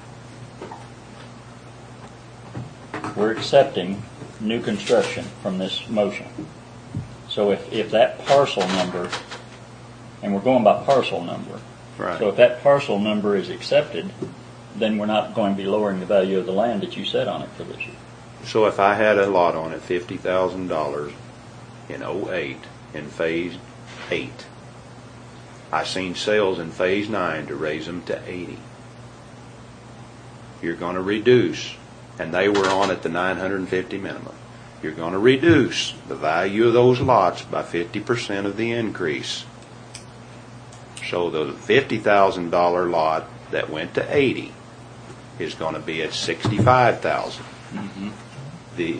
We're accepting new construction from this motion. So if that parcel number, and we're going by parcel number, right. So if that parcel number is accepted, then we're not going to be lowering the value of the land that you set on it for this year. So if I had a lot on it, $50,000 in '08 in phase 8, I seen sales in phase 9 to raise them to 80. You're going to reduce, and they were on at the 950 minimum. You're going to reduce the value of those lots by 50% of the increase. So the $50,000 lot that went to 80 is going to be at $65,000. Mm-hmm. The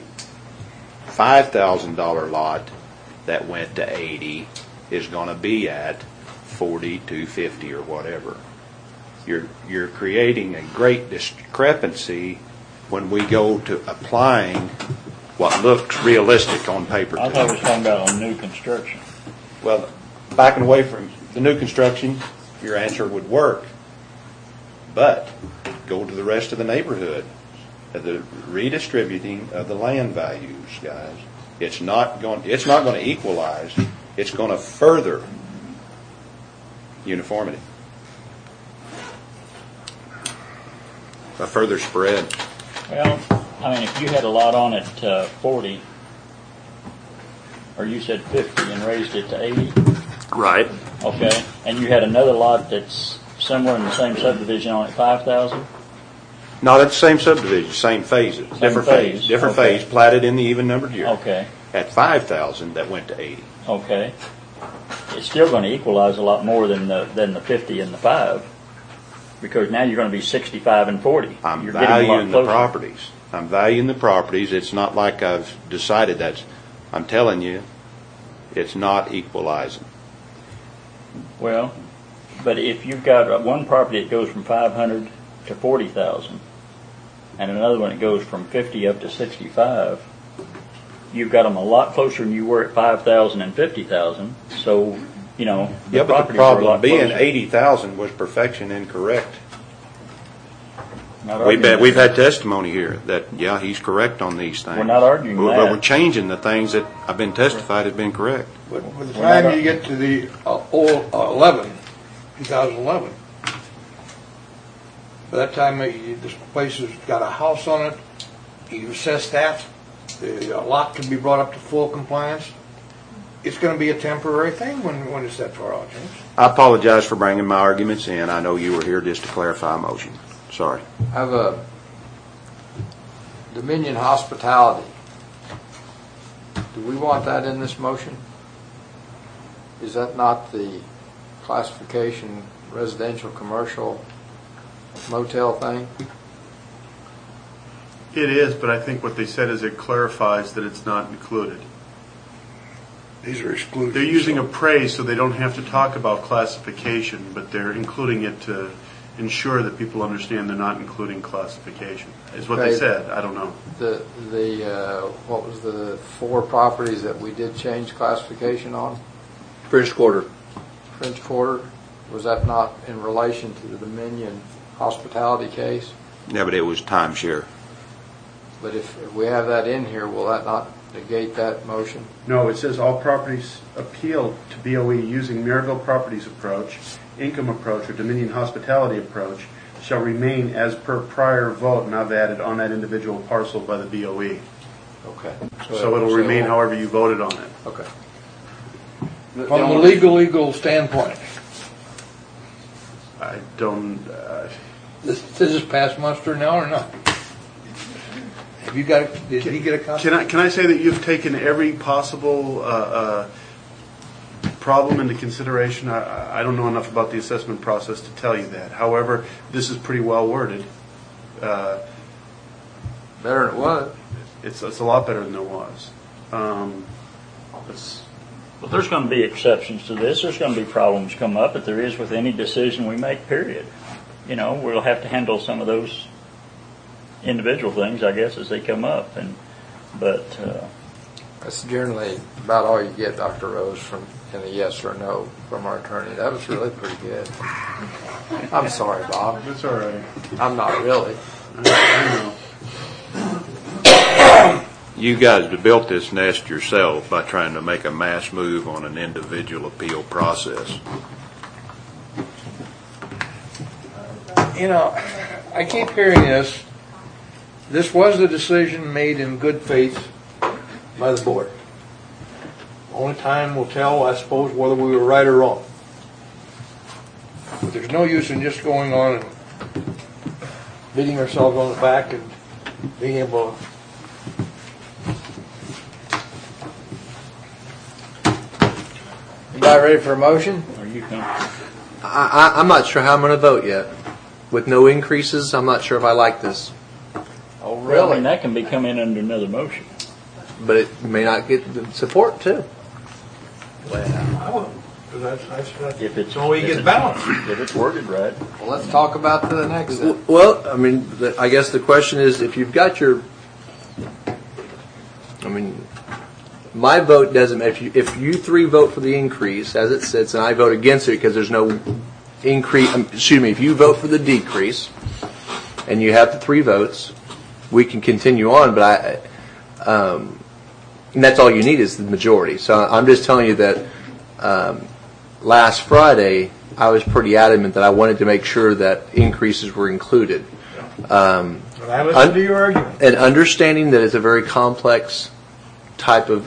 $5,000 lot that went to 80 is going to be at 40, 250 or whatever. You're creating a great discrepancy when we go to applying what looks realistic on paper. I thought we were talking about on new construction. Well, backing away from the new construction, your answer would work. But go to the rest of the neighborhood, the redistributing of the land values, guys. It's not going to equalize. It's going to further uniformity, a further spread. Well, I mean, if you had a lot on at 40, or you said 50 and raised it to 80, right? Okay, and you had another lot that's somewhere in the same subdivision on at 5,000. Not at the same subdivision, same phases, different phase, platted in the even numbered year. Okay. At 5,000, that went to 80. Okay. It's still going to equalize a lot more than the 50 and the 5, because now you're going to be 65 and 40. I'm You're valuing the properties. I'm valuing the properties. It's not like I've decided that's. I'm telling you, it's not equalizing. Well, but if you've got one property that goes from 500 to 40,000, and another one that goes from 50 up to 65, you've got them a lot closer than you were at 5,000 and 50,000. So, Yeah, but the problem being 80,000 was perfection incorrect. We've had testimony here that, he's correct on these things. We're not arguing that. But we're changing the things that have been testified have been correct. But by the time you get to the 2011, by that time this place has got a house on it, you assess that, the lot can be brought up to full compliance. It's going to be a temporary thing when it's that far out, James. I apologize for bringing my arguments in. I know you were here just to clarify a motion. Sorry. I have a Dominion Hospitality. Do we want that in this motion? Is that not the classification residential, commercial, motel thing? It is, but I think what they said is it clarifies that it's not included. These are excluded. They're using so- appraise, so they don't have to talk about classification, but they're including it to ensure that people understand they're not including classification, is what they Okay. said. I don't know. What was the 4 properties that we did change classification on? French Quarter. French Quarter, was that not in relation to the Dominion hospitality case? Yeah, but it was timeshare. But if we have that in here, will that not negate that motion? No, it says all properties appealed to BOE using Maryville Properties approach, income approach, or Dominion hospitality approach shall remain as per prior vote, and I've added on that individual parcel by the BOE. Okay. So it'll remain however you voted on it. Okay. From the legal standpoint, I don't, does this pass muster now or not? Have you got? Did he get a copy? Can I say that you've taken every possible problem into consideration? I don't know enough about the assessment process to tell you that. However, this is pretty well worded. Better than it was. It's a lot better than it was. But there's going to be exceptions to this. There's going to be problems come up, but there is with any decision we make, period. You know, we'll have to handle some of those individual things, I guess, as they come up. But That's generally about all you get, Dr. Rose, from a yes or no from our attorney. That was really pretty good. I'm sorry, Bob. It's all right. I'm not really. I know. You guys have built this nest yourself by trying to make a mass move on an individual appeal process. You know, I keep hearing this. This was a decision made in good faith by the board. Only time will tell, I suppose, whether we were right or wrong. But there's no use in just going on and beating ourselves on the back and being able to. You guys ready for a motion? are you comfortable? I'm not sure how I'm going to vote yet. With no increases, I'm not sure if I like this. Oh, Well, I really? mean, that can be come in under another motion. But it may not get the support, too. I wouldn't, because If it's the way you get balanced. If it's worded right. Well, let's talk about the next then. Well, I mean, I guess the question is, if you've got your, I mean, my vote doesn't. If you 3 vote for the increase as it sits, and I vote against it because there's no increase. Excuse me. If you vote for the decrease, and you have the 3 votes, we can continue on. But and that's all you need is the majority. So I'm just telling you that last Friday I was pretty adamant that I wanted to make sure that increases were included. But I listened to your argument. And understanding that it's a very complex type of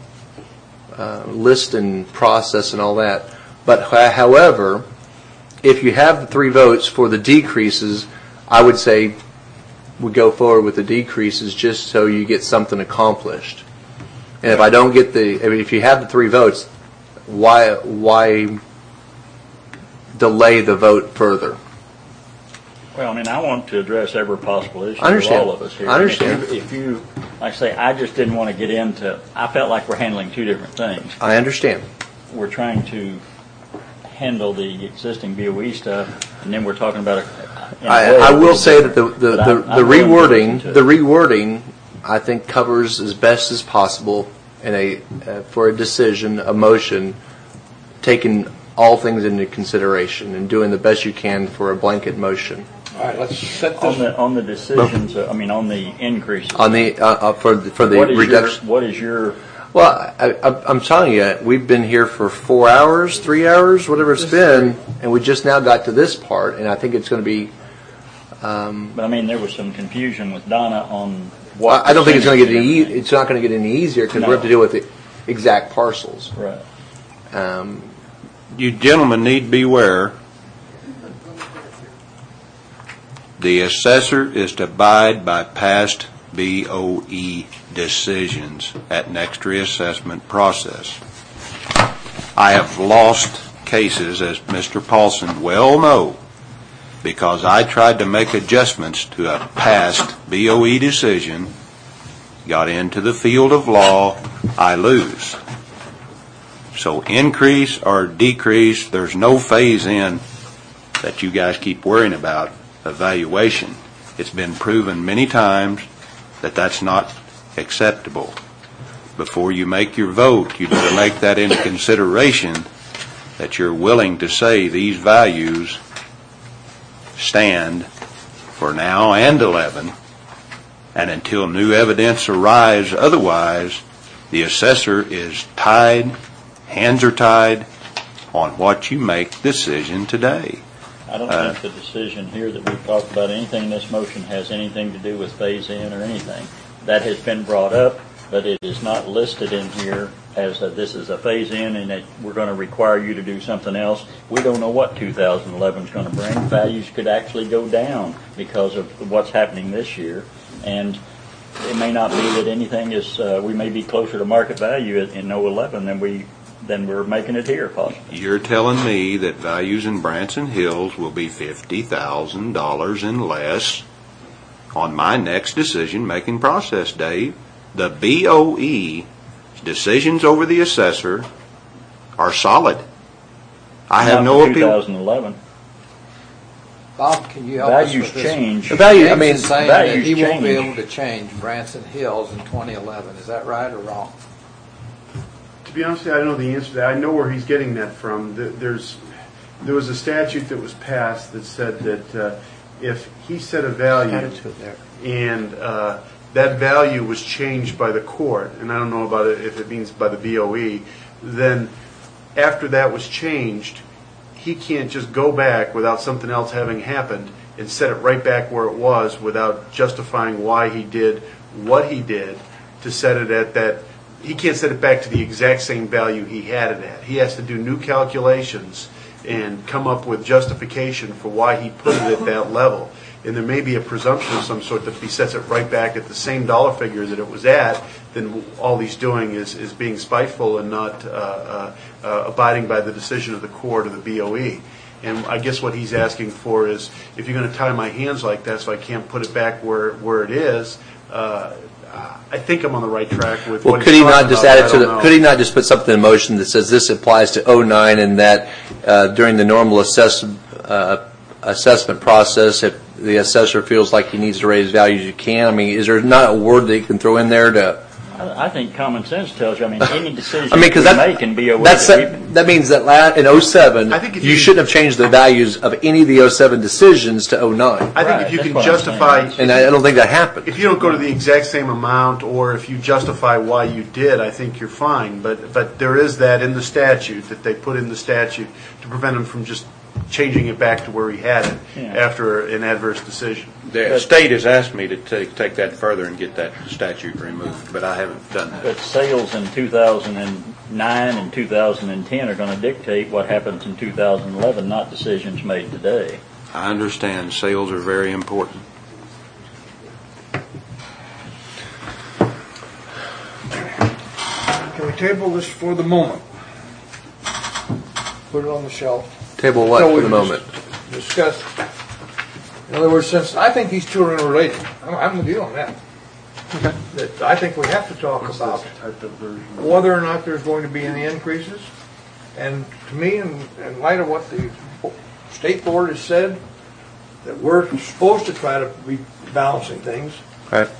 list and process and all that. But however, if you have the 3 votes for the decreases, I would say we go forward with the decreases just so you get something accomplished. And if I don't get if you have the 3 votes, why delay the vote further? Well, I mean, I want to address every possible issue I understand. for all of us here. I understand. If you, like I say, I just didn't want to get into, I felt like we're handling 2 different things. I understand. We're trying to handle the existing BOE stuff, and then we're talking about I will say that the rewording, rewording, I think, covers as best as possible in for a decision, a motion, taking all things into consideration and doing the best you can for a blanket motion. All right, let's set this. on the decisions. I mean, on the increases. On the for the reduction. What is your? Well, I'm telling you, we've been here for 4 hours, 3 hours, whatever it's been, and we just now got to this part, and I think it's going to be. But I mean, there was some confusion with Donna on what. I don't think it's going to get any. It's not going to get any easier because we have to deal with the exact parcels. Right. You gentlemen need beware. The assessor is to abide by past BOE decisions at next reassessment process. I have lost cases, as Mr. Paulson well knows, because I tried to make adjustments to a past BOE decision, got into the field of law, I lose. So increase or decrease, there's no phase in that you guys keep worrying about evaluation. It's been proven many times that that's not acceptable. Before you make your vote, you better make that into consideration that you're willing to say these values stand for now and 11, and until new evidence arises otherwise, the assessor is tied, hands are tied on what you make decision today. I don't think the decision here that we've talked about, anything in this motion has anything to do with phase in or anything. That has been brought up, but it is not listed in here as this is a phase in and that we're going to require you to do something else. We don't know what 2011 is going to bring. Values could actually go down because of what's happening this year. And it may not be that anything is, we may be closer to market value in 2011 than we're making it here, possibly. You're telling me that values in Branson Hills will be $50,000 and less on my next decision-making process, Dave. The BOE decisions over the assessor are solid. I have no appeal. 2011. Bob, can you help us Values with this? change. James is saying that values he won't be change. able to change Branson Hills in 2011. Is that right or wrong? To be honest with you, I don't know the answer to that. I know where he's getting that from. There was a statute that was passed that said that if he set a value and that value was changed by the court, and I don't know about it if it means by the BOE, then after that was changed, he can't just go back without something else having happened and set it right back where it was without justifying why he did what he did to set it at that. He can't set it back to the exact same value he had it at. He has to do new calculations and come up with justification for why he put it at that level. And there may be a presumption of some sort that if he sets it right back at the same dollar figure that it was at, then all he's doing is being spiteful and not abiding by the decision of the court or the BOE. And I guess what he's asking for is, if you're going to tie my hands like that so I can't put it back where it is, I think I'm on the right track with what could he he's not talking just about, add but it to I the? don't know. Could he not just put something in motion that says this applies to 09 and that during the normal assessment process, if the assessor feels like he needs to raise values, you can? I mean, is there not a word that you can throw in there to? I think common sense tells you. I mean, any decision I mean, because we make can be a way that means that in 07, I think if you you- shouldn't have changed the values of any of the 07 decisions to 09. I think if you can justify, And I don't think that happened. if you don't go to the exact same amount, or if you justify why you did, I think you're fine. But there is that in the statute that they put in the statute to prevent him from just changing it back to where he had it after an adverse decision. The state has asked me to take that further and get that statute removed, but I haven't done that. But sales in 2009 and 2010 are going to dictate what happens in 2011, not decisions made today. I understand sales are very important. Can we table this for the moment? Put it on the shelf. Table what So for we the can moment? Discuss. In other words, since I think these two are interrelated, I'm with you on that. That I think we have to talk about whether or not there's going to be any increases. And to me, in light of what the state board has said, that we're supposed to try to be balancing things. Right.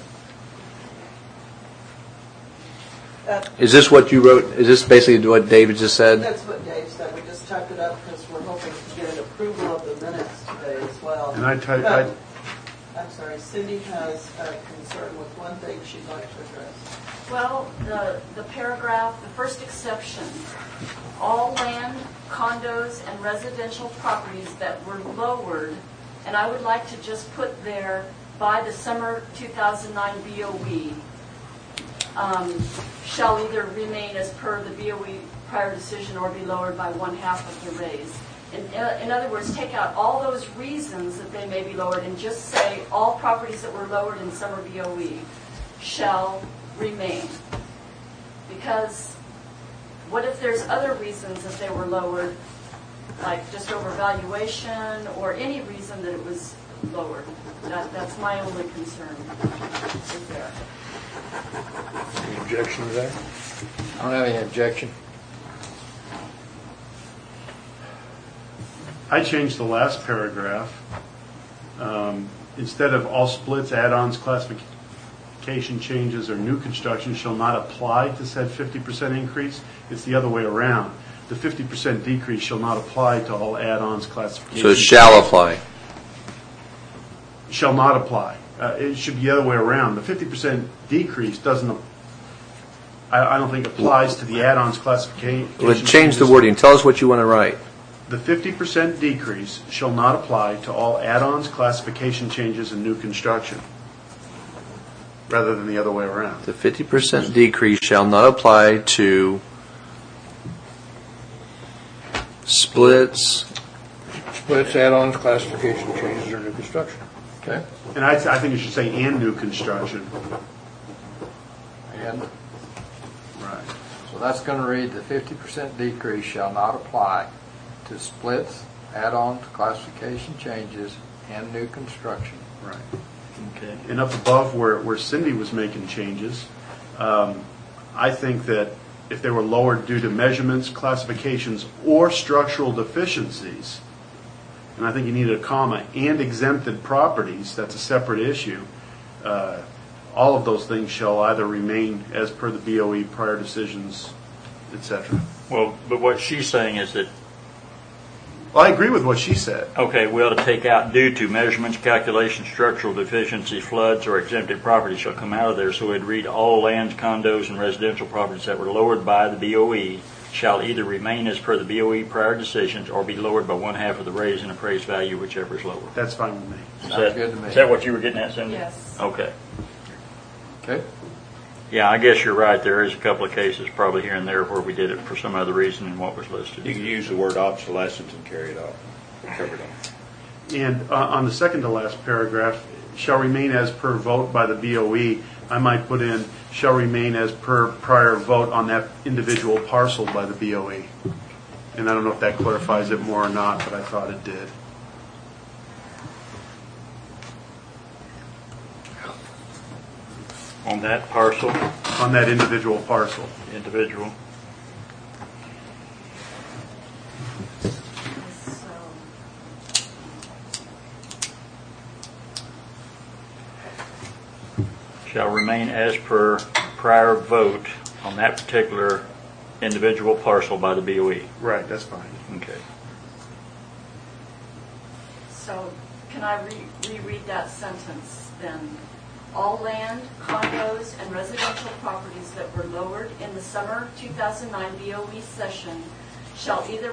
Is this what you wrote? Is this basically what David just said? That's what Dave said. We just typed it up because we're hoping to get an approval of the minutes today as well. And I'm sorry, Cindy has a concern with one thing she'd like to address. Well, the paragraph, the first exception, all land, condos, and residential properties that were lowered, and I would like to just put there by the summer 2009 BOE, shall either remain as per the BOE prior decision or be lowered by 1/2 of the raise. In other words, take out all those reasons that they may be lowered and just say all properties that were lowered in summer BOE shall remain. Because what if there's other reasons that they were lowered, like just overvaluation or any reason that it was lowered? That's my only concern right there. Any objection to that? I don't have any objection. I changed the last paragraph. Instead of all splits, add-ons, classification changes, or new construction shall not apply to said 50% increase, it's the other way around. The 50% decrease shall not apply to all add-ons, classifications. So it shall apply. Shall not apply. It should be the other way around. The 50% decrease doesn't, I don't think applies to the add-ons, classification. Let's change the wording. Tell us what you want to write. The 50% decrease shall not apply to all add-ons, classification changes, and new construction, rather than the other way around. The 50% decrease shall not apply to splits, add-ons, classification changes, or new construction. Okay. And I think it should say and new construction. And Right. so that's going to read the 50% decrease shall not apply to splits, add-ons, classification changes, and new construction. Right. Okay. And up above where Cindy was making changes, I think that if they were lowered due to measurements, classifications, or structural deficiencies, and I think you needed a comma, and exempted properties, that's a separate issue, all of those things shall either remain as per the BOE prior decisions, etc. Well, but what she's saying is that, Well, I agree with what she said. okay, we ought to take out due to measurements, calculations, structural deficiency, floods, or exempted property shall come out of there, so it'd read all lands, condos, and residential properties that were lowered by the BOE shall either remain as per the BOE prior decisions or be lowered by 1/2 of the raise in appraised value, whichever is lower. That's fine with me. Sounds good to me. Is that what you were getting at, Cindy? Yes. Okay. Okay. Yeah, I guess you're right. There is a couple of cases probably here and there where we did it for some other reason than what was listed. You can use the word obsolescence and carry it off, cover it off. And on the second to last paragraph, shall remain as per vote by the BOE, I might put in shall remain as per prior vote on that individual parcel by the BOE. And I don't know if that clarifies it more or not, but I thought it did. On that parcel, On that individual parcel. individual. Shall remain as per prior vote on that particular individual parcel by the BOE. Right, that's fine. Okay. So can I reread that sentence then? All land, condos, and residential properties that were lowered in the summer 2009 BOE session shall either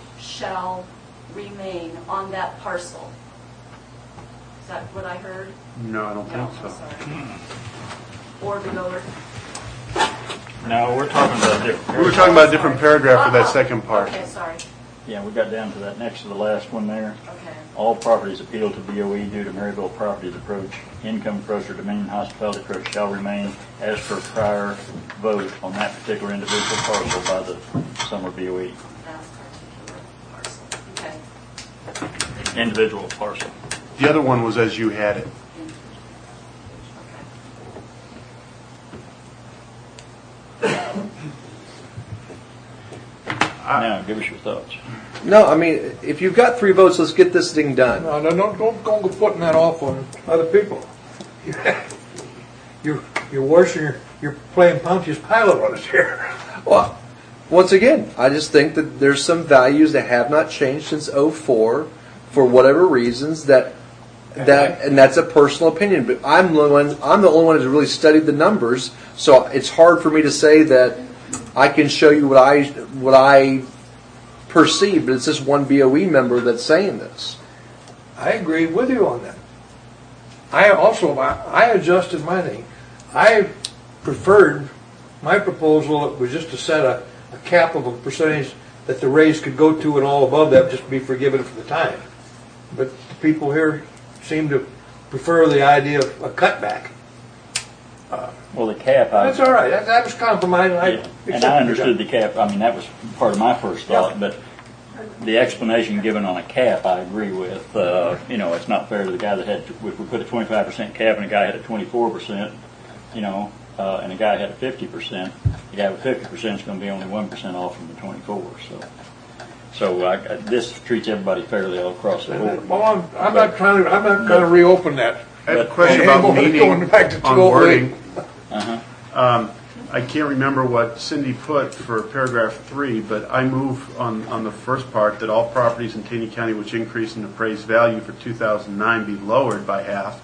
remain on that parcel. Is that what I heard? No, I don't No, think I'm so. sorry. Or be lowered? No, we're talking about different. We were talking about a different paragraph for that second part. Okay, sorry. Yeah, we got down to that next to the last one there. Okay. All properties appealed to BOE due to Maryville properties approach, income approach, or Dominion hospitality approach shall remain as per prior vote on that particular individual parcel by the Summer BOE. That particular parcel. Okay. Individual parcel. The other one was as you had it. Now, give us your thoughts. No, I mean, if you've got 3 votes, let's get this thing done. No, don't go putting that off on other people. You're washing you're playing Pontius Pilate on us here. Well, once again, I just think that there's some values that have not changed since '04 for whatever reasons and that's a personal opinion. But I'm the only one who's really studied the numbers, so it's hard for me to say that I can show you what I perceive, but it's just one BOE member that's saying this. I agree with you on that. I adjusted my thing. I preferred my proposal was just to set a cap of a percentage that the raise could go to, and all above that just be forgiven for the time. But the people here seem to prefer the idea of a cutback. Well, the cap, That's all right. That was compromise. and I understood the cap. I mean, that was part of my first thought, Yeah. but the explanation given on a cap, I agree with. It's not fair to the guy that had, if we put a 25% cap and a guy had a 24%, and a guy had a 50%, the guy with 50% is going to be only 1% off from the 24. So this treats everybody fairly all across the board. Well, I'm not trying to reopen that. I have a question about meaning Going back to on 208. wording. Uh-huh. I can't remember what Cindy put for paragraph 3, but I move on the first part that all properties in Taney County which increase in appraised value for 2009 be lowered by half.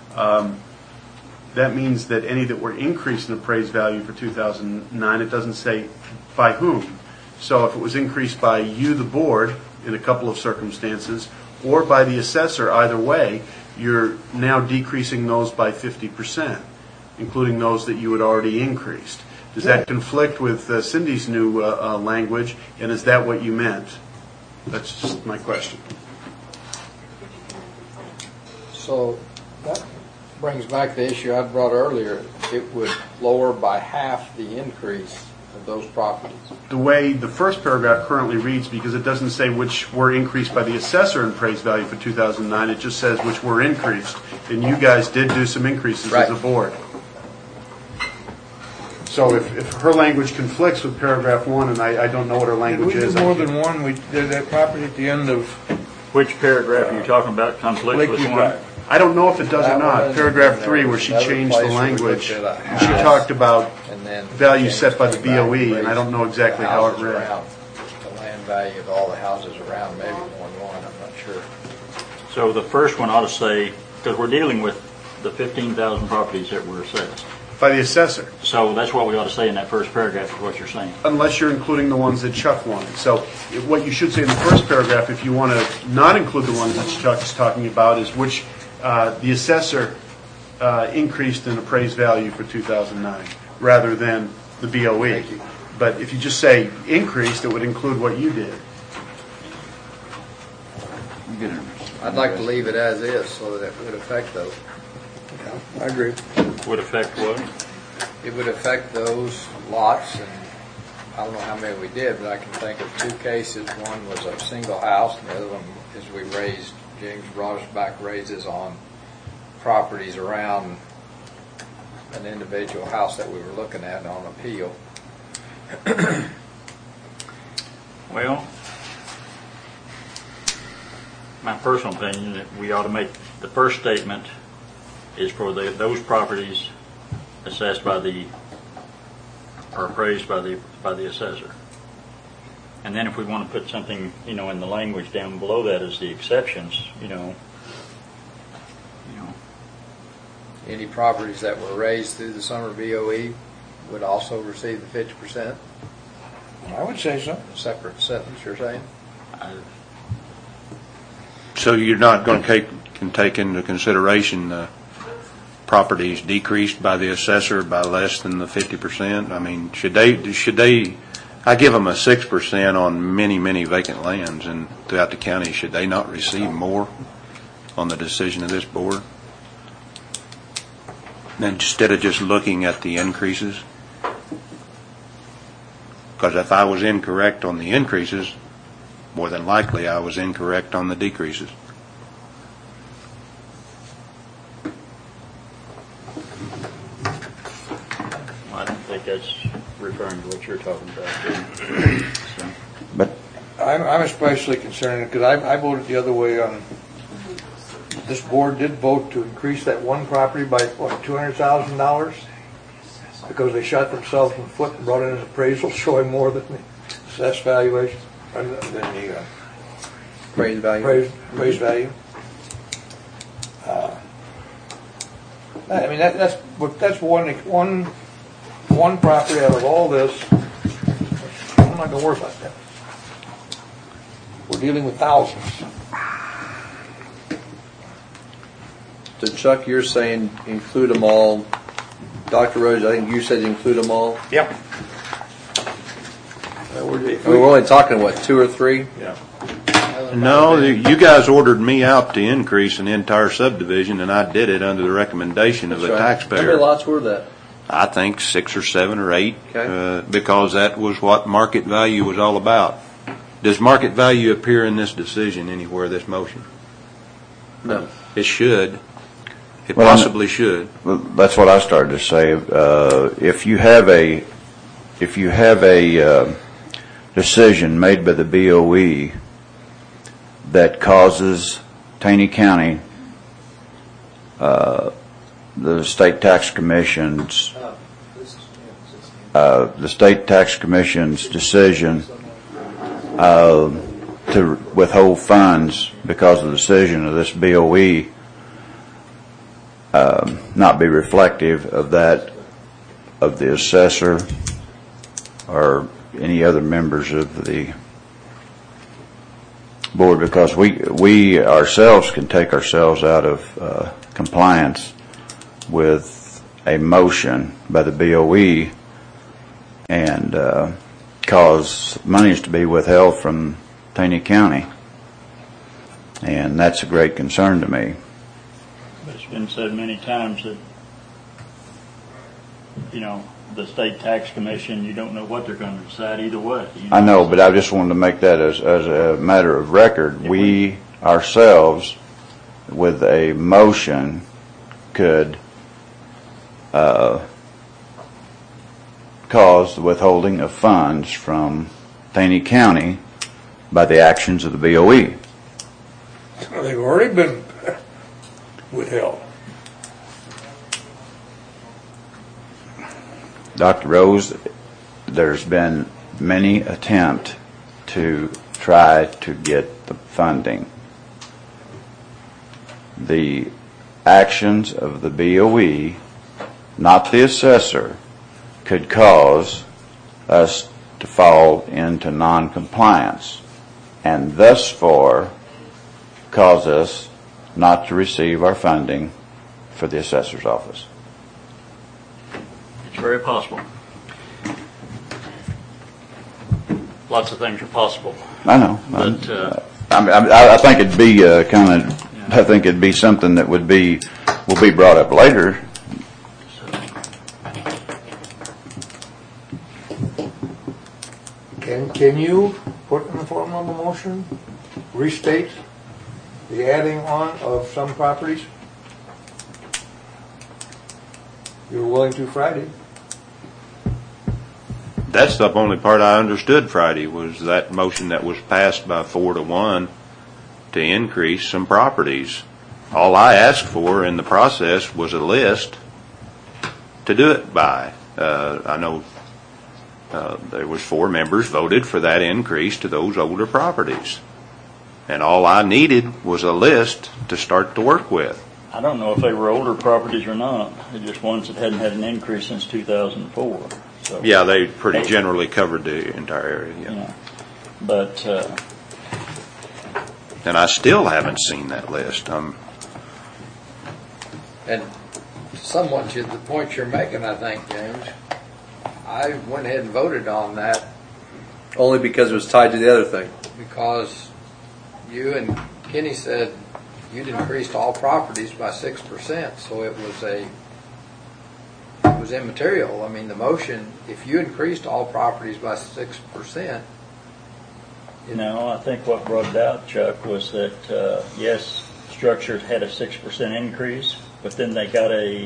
That means that any that were increased in appraised value for 2009, it doesn't say by whom. So if it was increased by you, the board, in a couple of circumstances, or by the assessor, either way, you're now decreasing those by 50%, including those that you had already increased. Does that conflict with Cindy's new language, and is that what you meant? That's just my question. So that brings back the issue I brought earlier. It would lower by half the increase of those properties. The way the first paragraph currently reads, because it doesn't say which were increased by the assessor in appraised value for 2009, it just says which were increased. And you guys did do some increases as a board. So if her language conflicts with paragraph 1, and I don't know what her language Did we is. do more than one? We did that property at the end of Which paragraph are you talking about? Conflict with Lakeview one? Drive. I don't know if it does or That not. one, Paragraph and there 3, where was she another changed the place where we language, looked at a she house, talked about and then value James set by the came back and BOE, and I don't know raised exactly the how it houses read. around, the land value of all the houses around, maybe more than one, I'm not sure. So the first one ought to say, because we're dealing with the 15,000 properties that were assessed. By the assessor, So that's what we ought to say in that first paragraph, is what you're saying. unless you're including the ones that Chuck wanted. So what you should say in the first paragraph, if you want to not include the ones that Chuck is talking about, is which the assessor increased in appraised value for 2009, rather than the BOE. But if you just say increased, it would include what you did. I'd like to leave it as is so that it would affect those. I agree. Would affect what? It would affect those lots, and I don't know how many we did, but I can think of 2 cases. One was a single house, and the other one is we raised, James brought us back raises on properties around an individual house that we were looking at on appeal. Well, my personal opinion, that we ought to make the first statement is for those properties assessed by or appraised by the assessor. And then if we want to put something, in the language down below that as the exceptions, Any properties that were raised through the summer BOE would also receive the 50%? I would say so. A separate sentence, you're saying? So you're not going to take into consideration properties decreased by the assessor by less than the 50%? I mean, should they, I give them a 6% on many, many vacant lands and throughout the county. Should they not receive more on the decision of this board? Instead of just looking at the increases? Because if I was incorrect on the increases, more than likely I was incorrect on the decreases. I don't think that's referring to what you're talking about. So. But I'm especially concerned because I voted the other way on. This board did vote to increase that one property by $200,000 because they shot themselves in the foot and brought in an appraisal showing more than the assessed valuation than the Appraised value. appraised value. I mean that's one property out of all this. I'm not going to worry about that. We're dealing with thousands. So Chuck, you're saying include them all. Dr. Rose, I think you said include them all. Yep. We're only talking, 2 or 3? Yeah. No, you guys ordered me out to increase an entire subdivision, and I did it under the recommendation of the taxpayer. How many lots were that? I think 6 or 7 or 8, Okay. because that was what market value was all about. Does market value appear in this decision anywhere, this motion? No. It should. It Well, possibly should. Well, that's what I started to say. If you have a decision made by the BOE that causes Taney County, the state tax commission's decision to withhold funds because of the decision of this BOE not be reflective of that of the assessor or any other members of the board, because we ourselves can take ourselves out of compliance with a motion by the BOE and cause monies to be withheld from Taney County, and that's a great concern to me. But it's been said many times that, you know, the state tax commission, you don't know what they're going to decide either way. I know, but I just wanted to make that as a matter of record. We ourselves, with a motion, could cause the withholding of funds from Taney County by the actions of the BOE. They've already been withheld. Dr. Rose, there's been many attempts to try to get the funding. The actions of the BOE, not the assessor, could cause us to fall into non-compliance and thus far cause us not to receive our funding for the assessor's office. It's very possible. Lots of things are possible. I know. But I think it'd be I think it'd be something that will be brought up later. Can you put in the form of a motion, restate the adding on of some properties? You were willing to Friday. That's the only part I understood Friday, was that motion that was passed by 4-1 to increase some properties. All I asked for in the process was a list to do it by. I know there was 4 members voted for that increase to those older properties. And all I needed was a list to start to work with. I don't know if they were older properties or not. They're just ones that hadn't had an increase since 2004. So Yeah, they pretty generally covered the entire area. Yeah. But and I still haven't seen that list. And somewhat to the point you're making, I think, James, I went ahead and voted on that Only because it was tied to the other thing. because you and Kenny said you'd increased all properties by 6%, so it was immaterial. I mean, the motion, if you increased all properties by 6%. no, I think what brought it out, Chuck, was that yes, structures had a 6% increase, but then they got a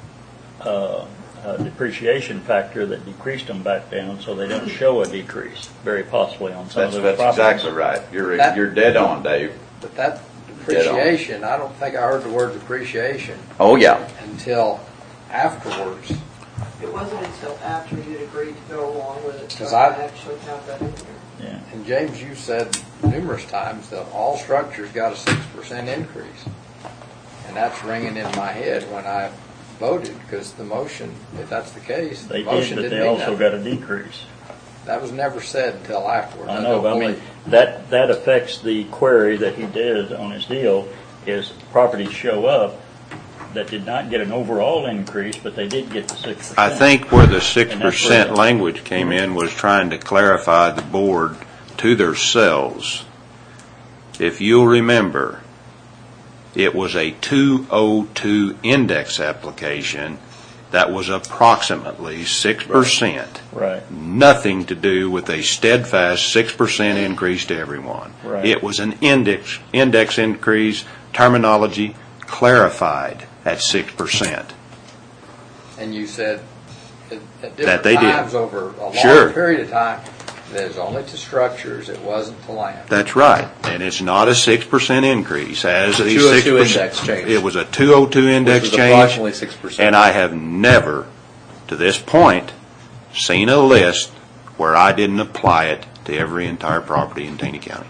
depreciation factor that decreased them back down, so they don't show a decrease, very possibly on some of those properties. That's exactly right. You're dead on, Dave. But that depreciation, I don't think I heard the word depreciation Oh yeah. until afterwards. It wasn't until after you'd agreed to go along with it, so 'Cause I I- actually have that in here. Yeah. And James, you said numerous times that all structures got a 6% increase. And that's ringing in my head when I voted, because the motion, if that's the case, the They motion did, but didn't they mean also nothing. got a decrease. That was never said until afterwards. I know, but I mean, that affects the query that he did on his deal, is properties show up that did not get an overall increase, but they did get the 6%. I think where the And 6% that's where- language came in was trying to clarify the board to themselves. If you'll remember, it was a 202 index application that was approximately 6%. Right. Nothing to do with a steadfast 6% increase to everyone. Right. It was an index increase, terminology clarified at 6%. And you said at That different they did. times over a long Sure. period of time That is only to structures, it wasn't to land. That's right. And it's not a 6% increase as the 202 6%. index change. It was a 202 index Which was change. approximately 6%. And I have never, to this point, seen a list where I didn't apply it to every entire property in Taney County.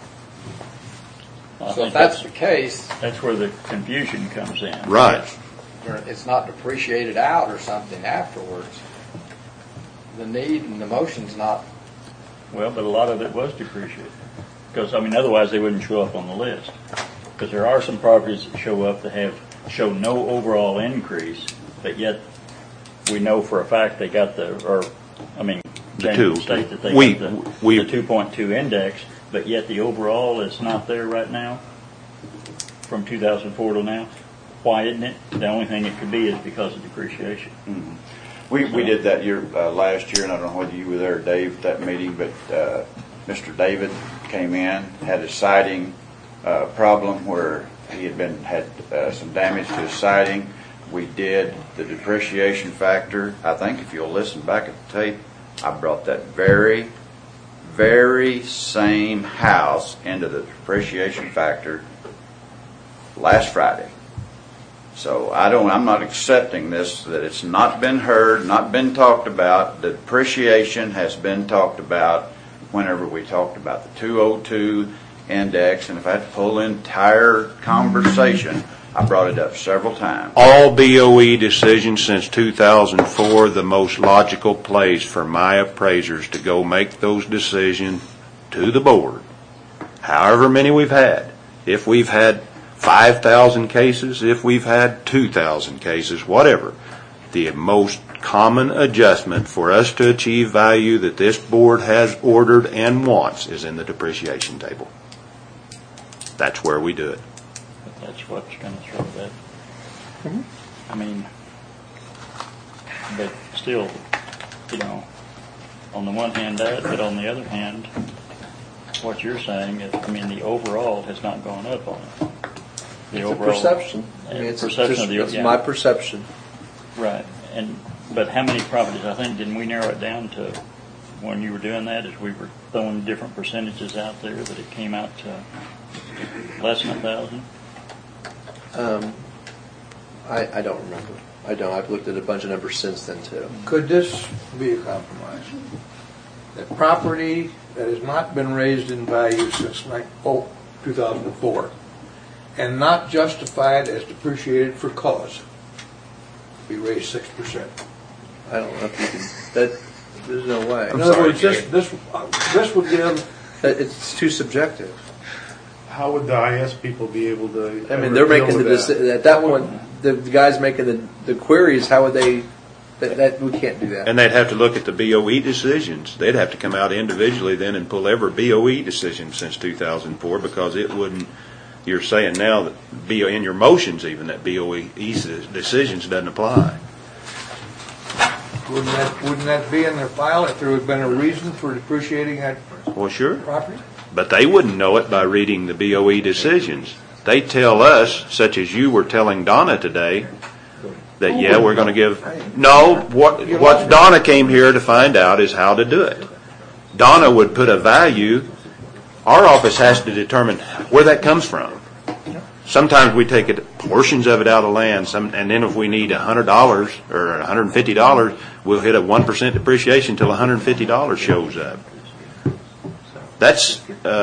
I So think if that's the case, that's where the confusion comes in. Right. it's not depreciated out or something afterwards. The need and the motion's not. Well, but a lot of it was depreciated. Because, I mean, otherwise they wouldn't show up on the list. Because there are some properties that show up that show no overall increase, but yet we know for a fact they got James would state that they got the 2.2 index, but yet the overall is not there right now from 2004 to now. Why isn't it? The only thing it could be is because of depreciation. Mm-hmm. We did that year last year, and I don't know whether you were there, Dave, at that meeting, but Mr. David came in, had a siding problem where he had some damage to his siding. We did the depreciation factor. I think if you'll listen back at the tape, I brought that very, very same house into the depreciation factor last Friday. So I'm not accepting this, that it's not been heard, not been talked about. The depreciation has been talked about whenever we talked about the 202 index, and if I had to pull the entire conversation, I brought it up several times. All BOE decisions since 2004, the most logical place for my appraisers to go make those decisions to the board. However many we've had. If we've had 5,000 cases, if we've had 2,000 cases, whatever. The most common adjustment for us to achieve value that this board has ordered and wants is in the depreciation table. That's where we do it. But that's what's going to throw that. Mm-hmm. I mean, but still, on the one hand that, but on the other hand, what you're saying is, the overall has not gone up on it. It's a perception. It's my perception. Right. But how many properties? I think, didn't we narrow it down to, when you were doing that, as we were throwing different percentages out there, that it came out to less than 1,000? I don't remember. I don't. I've looked at a bunch of numbers since then too. Could this be a compromise? That property that has not been raised in value since 2004 and not justified as depreciated for cause be raised 6%. I don't know if you can. There's no way. In other words, this would give. It's too subjective. How would the IS people be able to? They're making at that point. The guys making the queries. How would they? That we can't do that. And they'd have to look at the BOE decisions. They'd have to come out individually then and pull every BOE decision since 2004 because it wouldn't. You're saying now that in your motions even that BOE decisions doesn't apply. Wouldn't that be in their file if there had been a reason for depreciating that property? But they wouldn't know it by reading the BOE decisions. They tell us, such as you were telling Donna today, that we're going to give. No, what Donna came here to find out is how to do it. Donna would put a value. Our office has to determine where that comes from. Sometimes we take portions of it out of land, and then if we need $100 or $150, we'll hit a 1% depreciation until $150 shows up. That's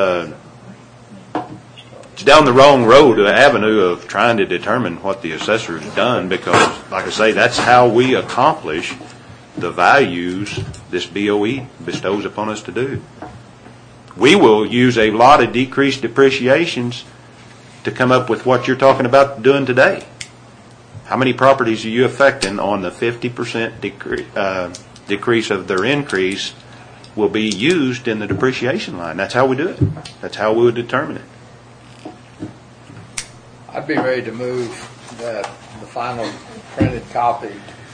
it's down the wrong road, the avenue of trying to determine what the assessor's done, because, like I say, that's how we accomplish the values this BOE bestows upon us to do. We will use a lot of decreased depreciations to come up with what you're talking about doing today. How many properties are you affecting on the 50% decrease of their increase will be used in the depreciation line? That's how we do it. That's how we would determine it. I'd be ready to move the final printed copy.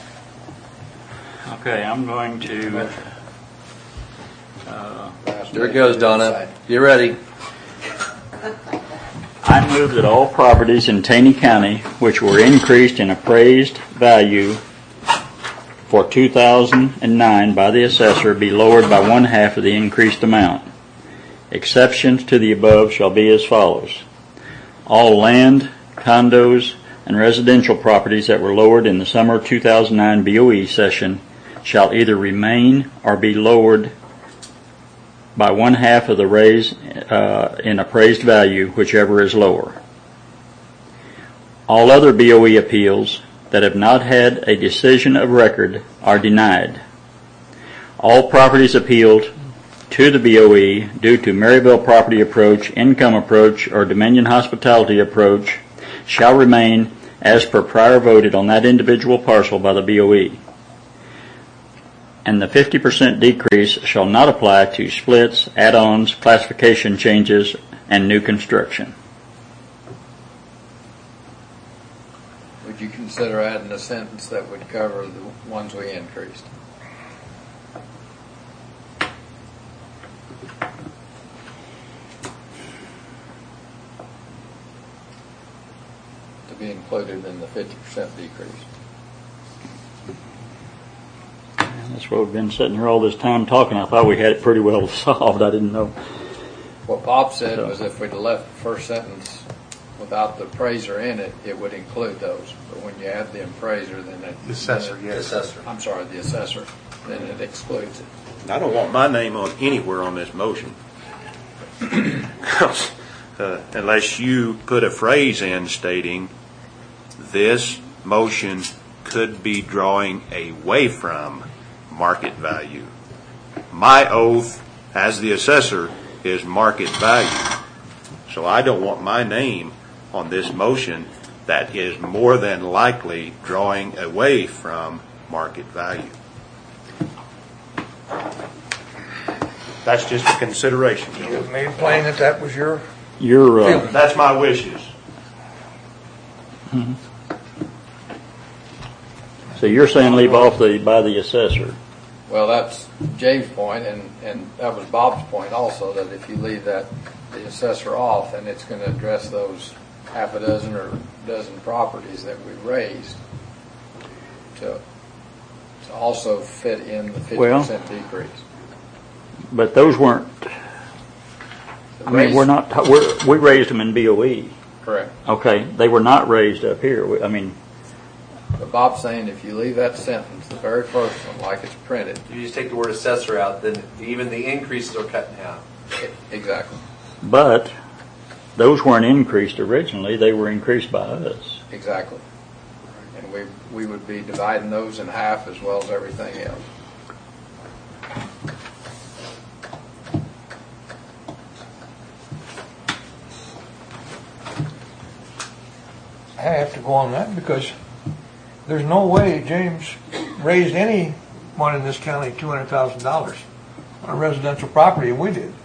Okay, I'm going to. There it goes, Donna. You ready? I move that all properties in Taney County which were increased in appraised value for 2009 by the assessor be lowered by one half of the increased amount. Exceptions to the above shall be as follows. All land, condos, and residential properties that were lowered in the summer 2009 BOE session shall either remain or be lowered by one half of the raise in appraised value, whichever is lower. All other BOE appeals that have not had a decision of record are denied. All properties appealed to the BOE due to Maryville property approach, income approach, or Dominion hospitality approach shall remain as per prior voted on that individual parcel by the BOE. And the 50% decrease shall not apply to splits, add-ons, classification changes, and new construction. Would you consider adding a sentence that would cover the ones we increased? To be included in the 50% decrease. That's what we've been sitting here all this time talking. I thought we had it pretty well solved. I didn't know. What Bob said was if we'd left the first sentence without the appraiser in it, it would include those. But when you add the appraiser, then it... The assessor, yes. I'm sorry, the assessor, then it excludes it. I don't want my name on anywhere on this motion. Unless you put a phrase in stating this motion could be drawing away from market value. My oath as the assessor is market value. So I don't want my name on this motion that is more than likely drawing away from market value. That's just a consideration. You made plain that that was your... That's my wishes. Mm-hmm. So you're saying leave off the by the assessor? Well, that's James' point, and that was Bob's point also, that if you leave the assessor off, and it's going to address those half a dozen or dozen properties that we raised to also fit in the 50% decrease. But those weren't. I mean, we raised them in BOE. Correct. Okay, they were not raised up here. But Bob's saying if you leave that sentence, the very first one, like it's printed. You just take the word assessor out, then even the increases are cut in half. Exactly. But those weren't increased originally. They were increased by us. Exactly. And we would be dividing those in half as well as everything else. I have to go on that because there's no way James raised anyone in this county $200,000 on a residential property, and we did.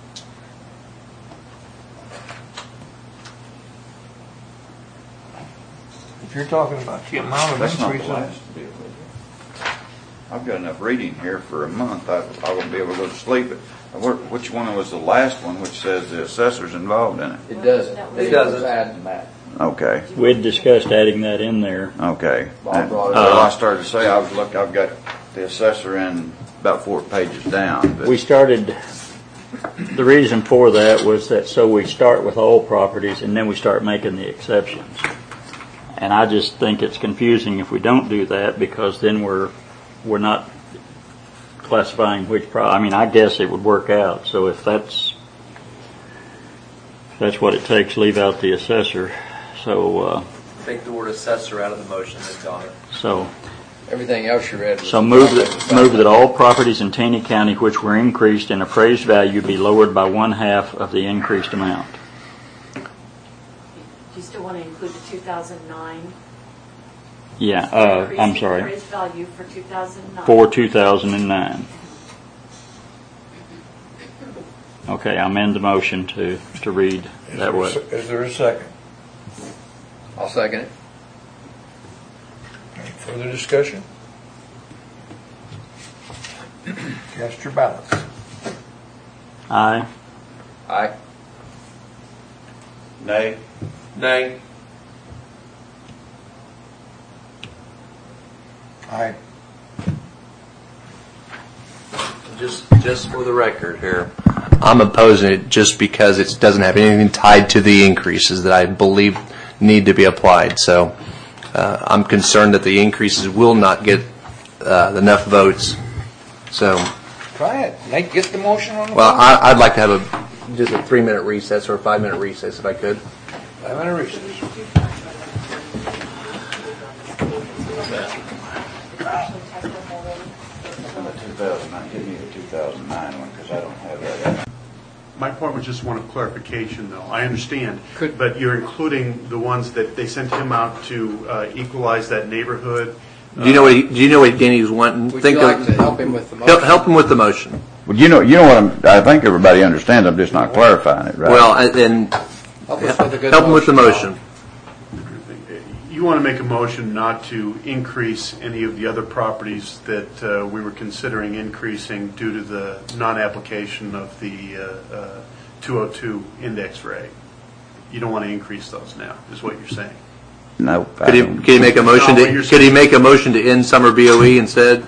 If you're talking about the amount of That's not the increase, last deal. I've got enough reading here for a month. I won't be able to go to sleep. Which one was the last one, which says the assessor's involved in it? It doesn't. It doesn't. Add that. Okay. We had discussed adding that in there. Okay. Bob brought it Well, up. I started to say I've got the assessor in about 4 pages down. But We started. The reason for that was that so we start with all properties and then we start making the exceptions. And I just think it's confusing if we don't do that because then we're not classifying which I guess it would work out. So if that's what it takes, leave out the assessor. So Take the word assessor out of the motion and got it. so Everything else you read was... so move that all properties in Taney County which were increased in appraised value be lowered by one half of the increased amount. Do you still want to include the 2009? Yeah, Increase I'm in sorry. appraised value for 2009. For 2009. Okay, I amend the motion to read that way. is there a second? I'll second it. Any further discussion? Cast your ballots. Aye. Aye. Nay. Nay. Aye. just for the record here, I'm opposing it just because it doesn't have anything tied to the increases that I believe need to be applied. So I'm concerned that the increases will not get enough votes. So, Try it. Nate, get the motion on the well, floor. I'd like to have just a 3-minute recess or a 5-minute recess if I could. 5-minute recess. Give me the 2009 one, because I don't have that. My point was just one of clarification, though. I understand, but you're including the ones that they sent him out to equalize that neighborhood. Do you know what Denny's wanting? Would you like to help him with the motion? Help him with the motion. Well, you know what I think everybody understands. I'm just not clarifying it, right? Well, then Help us with a good help him with the motion. You want to make a motion not to increase any of the other properties that we were considering increasing due to the non-application of the 202 index rate. You don't want to increase those now, is what you're saying. No. Could he make a motion to end summer BOE instead?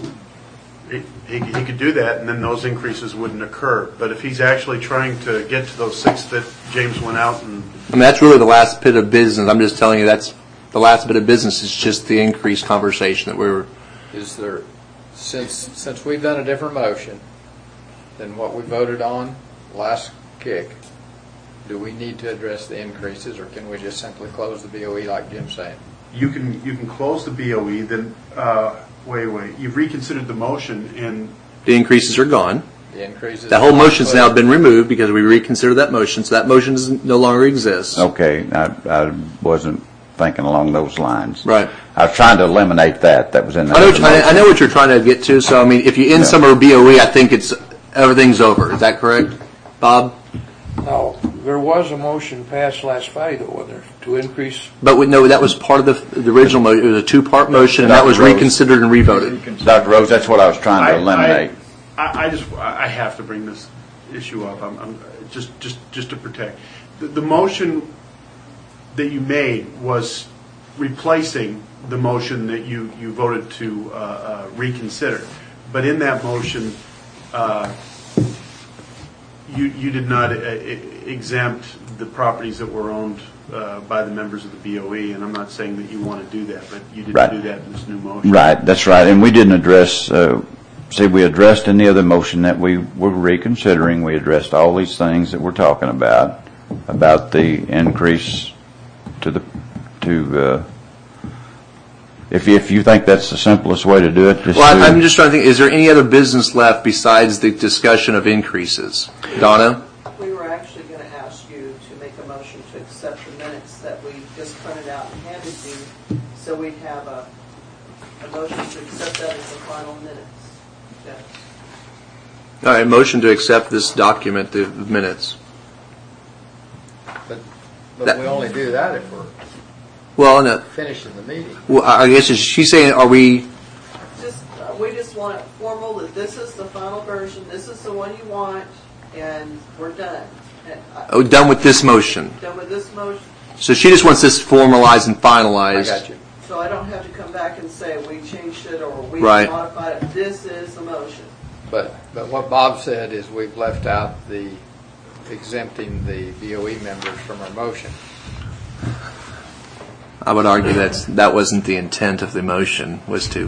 He could do that, and then those increases wouldn't occur. But if he's actually trying to get to those 6 that James went out and... I mean, that's really the last bit of business. I'm just telling you that's the last bit of business is just the increased conversation that we were... Is there, since we've done a different motion than what we voted on last kick, do we need to address the increases, or can we just simply close the BOE like Jim's saying? You can close the BOE, then, wait, you've reconsidered the motion, and... The increases are gone. The increases... That whole motion's now been removed because we reconsidered that motion, so that motion no longer exists. Okay, I wasn't thinking along those lines. Right. I was trying to eliminate that. That was in the I know what you're trying to get to, so, I mean, if you end summer BOE, I think everything's over. Is that correct, Bob? No, there was a motion passed last Friday, though, wasn't there, to increase? But no, that was part of the original motion. It was a 2-part motion, and that was reconsidered and revoted. Dr. Rose, that's what I was trying to eliminate. I have to bring this issue up. I'm just to protect. The motion that you made was replacing the motion that you voted to reconsider. But in that motion, you did not exempt the properties that were owned by the members of the BOE, and I'm not saying that you want to do that, but you didn't do that in this new motion. Right, that's right. And we didn't address, we addressed in the other motion that we were reconsidering. We addressed all these things that we're talking about the increase if you think that's the simplest way to do it. I'm just trying to think, is there any other business left besides the discussion of increases? Donna? We were actually going to ask you to make a motion to accept the minutes that we just printed out and handed you, so we'd have a motion to accept that as the final minutes. Yes. All right, motion to accept this document, the minutes. But we only do that if we're finishing the meeting. Well, I guess she's saying, are we... We just want it formal that this is the final version, this is the one you want, and we're done. done with this motion. Done with this motion. So she just wants this formalized and finalized. I got you. So I don't have to come back and say we changed it or we Right. modified it. This is the motion. But what Bob said is we've left out the exempting the BOE members from our motion. I would argue that wasn't the intent of the motion, was to,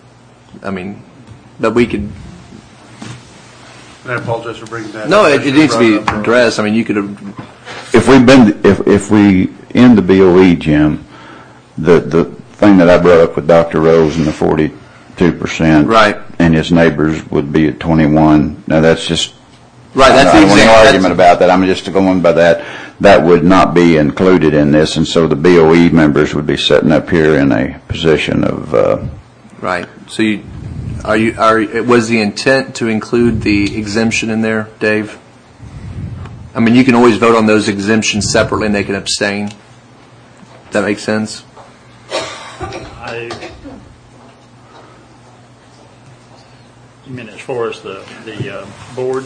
that we could... And I apologize for bringing that up. No, it needs to be addressed. You could have... If we end the BOE, Jim, the thing that I brought up with Dr. Rose and the 42%, right, and his neighbors would be at 21. Now that's just right. That's the exact argument about that. I'm just going by that. That would not be included in this, and so the BOE members would be sitting up here in a position of right. So was the intent to include the exemption in there, Dave? You can always vote on those exemptions separately, and they can abstain. Does that make sense? You mean as far as the board?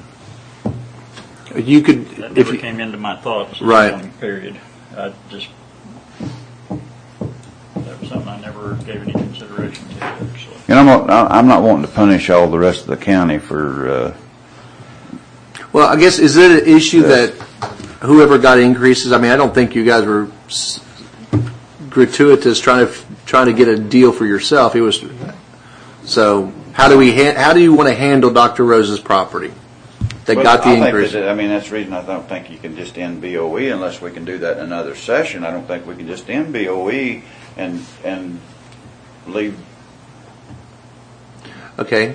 You could. That never came into my thoughts. Right. Period. That was something I never gave any consideration to. And I'm not wanting to punish all the rest of the county for, Well, I guess, is it an issue that whoever got increases, I mean, I don't think you guys were gratuitous trying to get a deal for yourself. It was, so how do you want to handle Dr. Rose's property that got the increase? I mean, that's the reason I don't think you can just end BOE unless we can do that in another session. I don't think we can just end BOE and leave. Okay.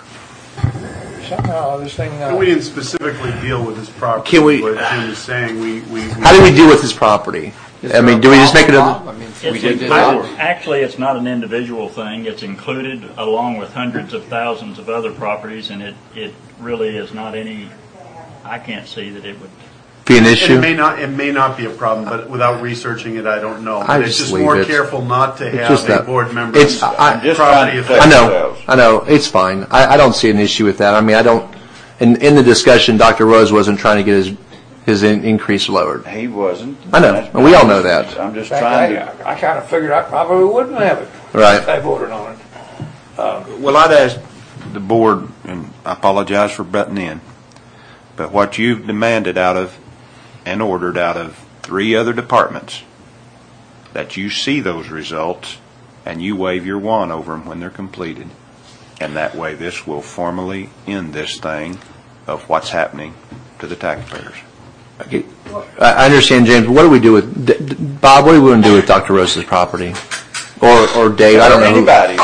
Somehow this thing. We didn't specifically deal with his property. Can we- But Jim is saying we. How do we deal with his property? I mean, do we just make it Actually, it's not an individual thing. It's included along with hundreds of thousands of other properties, and it really is not any, I can't see that it would be an issue? It may not be a problem, but without researching it, I don't know. I But it's just just leave more it. careful not to It's have just a that- board member's it's- property affected. I know, it's fine. I don't see an issue with that. I mean, I don't, in the discussion, Dr. Rose wasn't trying to get his increase lowered. He wasn't. I know, and we all know that. I'm just In fact, trying to. I kind of figured I probably wouldn't have it. Right. If I voted on it. Well, I'd ask the board, and I apologize for butting in, but what you've demanded out of and ordered out of 3 other departments, that you see those results and you wave your wand over them when they're completed. And that way this will formally end this thing of what's happening to the taxpayers. Okay. I understand, James. What do we do with, Bob, what do we want to do with Dr. Rose's property? Or Dave, I don't know. Anybody.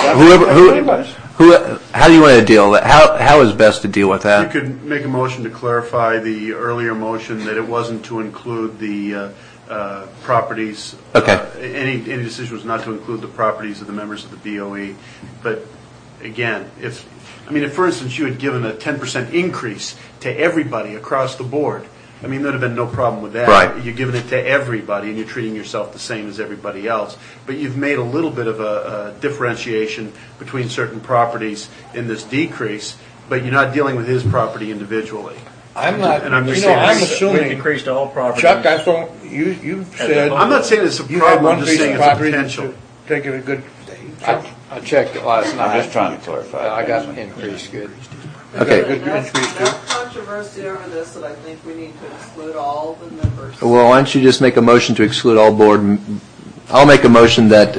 How do you want to deal with that? How is best to deal with that? You could make a motion to clarify the earlier motion that it wasn't to include the properties. Okay. Any decision was not to include the properties of the members of the BOE. But again, if for instance you had given a 10% increase to everybody across the board, I mean, there'd have been no problem with that. Right. You're giving it to everybody, and you're treating yourself the same as everybody else. But you've made a little bit of a differentiation between certain properties in this decrease, but you're not dealing with his property individually. I'm not, And I'm just I'm saying- assuming, We've decreased all properties. Chuck, I thought you've said. I'm not saying it's a you had problem, one I'm just piece saying of it's a property potential. Taking a good. I checked it last night. I'm just trying to clarify. I got an increase good. Okay. Good That's increase too. enough controversy over this that I think we need to exclude all the members. Well, why don't you just make a motion to exclude all board? I'll make a motion that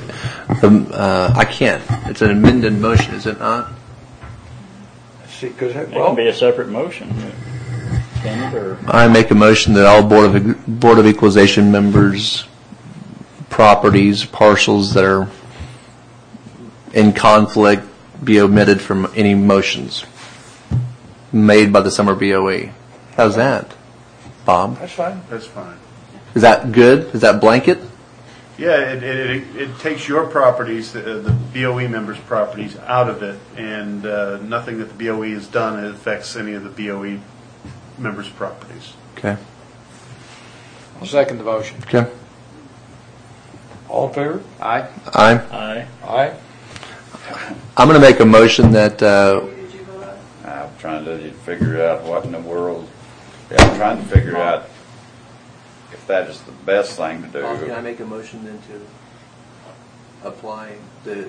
I can't. It's an amended motion, is it not? See, because It can be a separate motion. Can it, or? I make a motion that all Board of Equalization members' properties, parcels that are in conflict be omitted from any motions made by the summer BOE. How's that, Bob? That's fine. That's fine. Is that good? Is that blanket? Yeah, it takes your properties, the BOE members' properties, out of it, and nothing that the BOE has done affects any of the BOE members' properties. Okay. I'll second the motion. Okay. All in favor? Aye. Aye. Aye. I'm going to make a motion that Did you vote aye? I'm trying to figure out what in the world. Yeah, I'm trying to figure out if that is the best thing to do. Can I make a motion then to apply the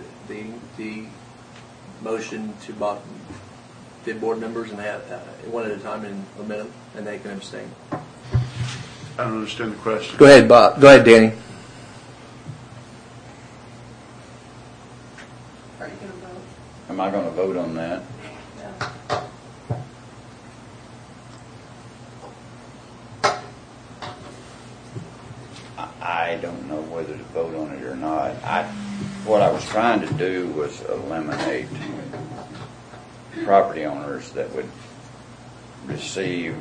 motion to the board members and have one at a time and omit them, and they can abstain? I don't understand the question. Go ahead, Bob. Go ahead, Danny. Are you going to vote? Am I going to vote on that? Yeah. I don't know whether to vote on it or not. What I was trying to do was eliminate property owners that would receive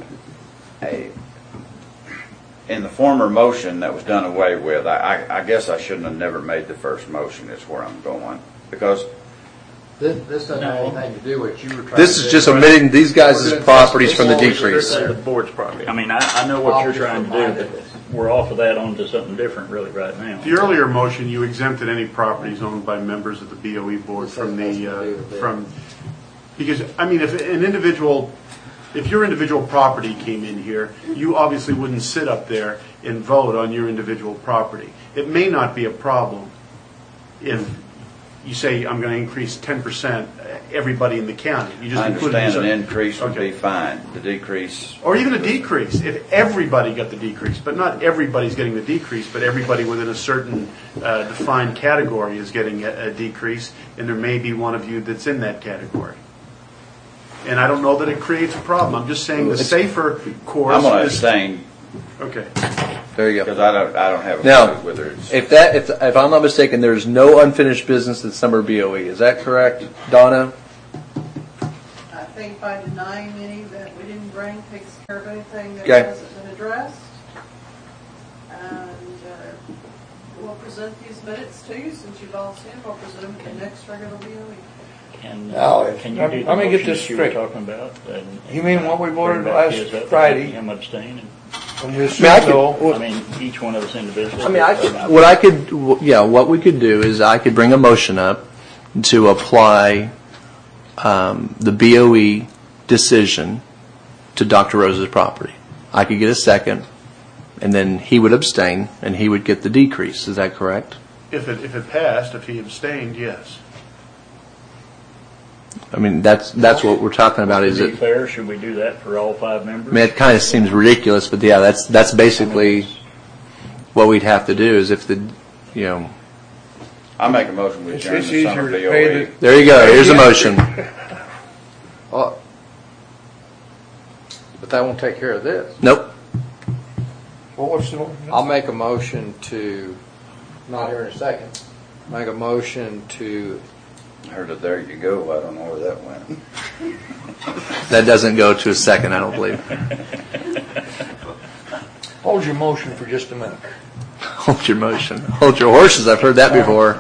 in the former motion that was done away with. I guess I shouldn't have never made the first motion is where I'm going, because This doesn't have anything to do with what you were trying to do. This is just omitting these guys' properties from the decrease. The board's property. I mean, I know what you're trying to do, but we're off of that onto something different really right now. The earlier motion, you exempted any properties owned by members of the BOE board from because, I mean, if your individual property came in here, you obviously wouldn't sit up there and vote on your individual property. It may not be a problem if you say, I'm going to increase 10%, everybody in the county. You just I include understand an yourself. increase would Okay. be fine. The decrease, Or even a decrease, if everybody got the decrease, but not everybody's getting the decrease, but everybody within a certain defined category is getting a decrease, and there may be one of you that's in that category. And I don't know that it creates a problem. I'm just saying the safer course I'm going to is... abstain Okay. There you go. because I don't have a Now, clue whether it's. if I'm not mistaken, there's no unfinished business at Summer BOE. Is that correct, Donna? I think by denying any that we didn't bring takes care of anything that Okay. hasn't been addressed. And we'll present these minutes to you, since you've all seen them, we'll present them at the next regular BOE. Now, Can you do the let me get motion this that you were straight. talking about? You mean what we voted Bring back last his up, Friday? Him abstaining? When we I mean, I assumed, I mean, each one of us individually. What we could do is I could bring a motion up to apply the BOE decision to Dr. Rose's property. I could get a second, and then he would abstain, and he would get the decrease. Is that correct? If it passed, if he abstained, yes. I mean, that's what we're talking about. Is To be it? fair, should we do that for all 5 I members? mean, it kind of seems ridiculous, but yeah, that's basically what we'd have to do. Is if I make a motion we It's adjourn just the summer easier to pay BOE. there you go. Here's a motion. But that won't take care of this. Nope. well, what's the, I'll make a motion to, not here in a second, make a motion to, I heard it, there you go. I don't know where that went. That doesn't go to a second, I don't believe. hold your motion for just a minute. Hold your motion. Hold your horses. I've heard that before.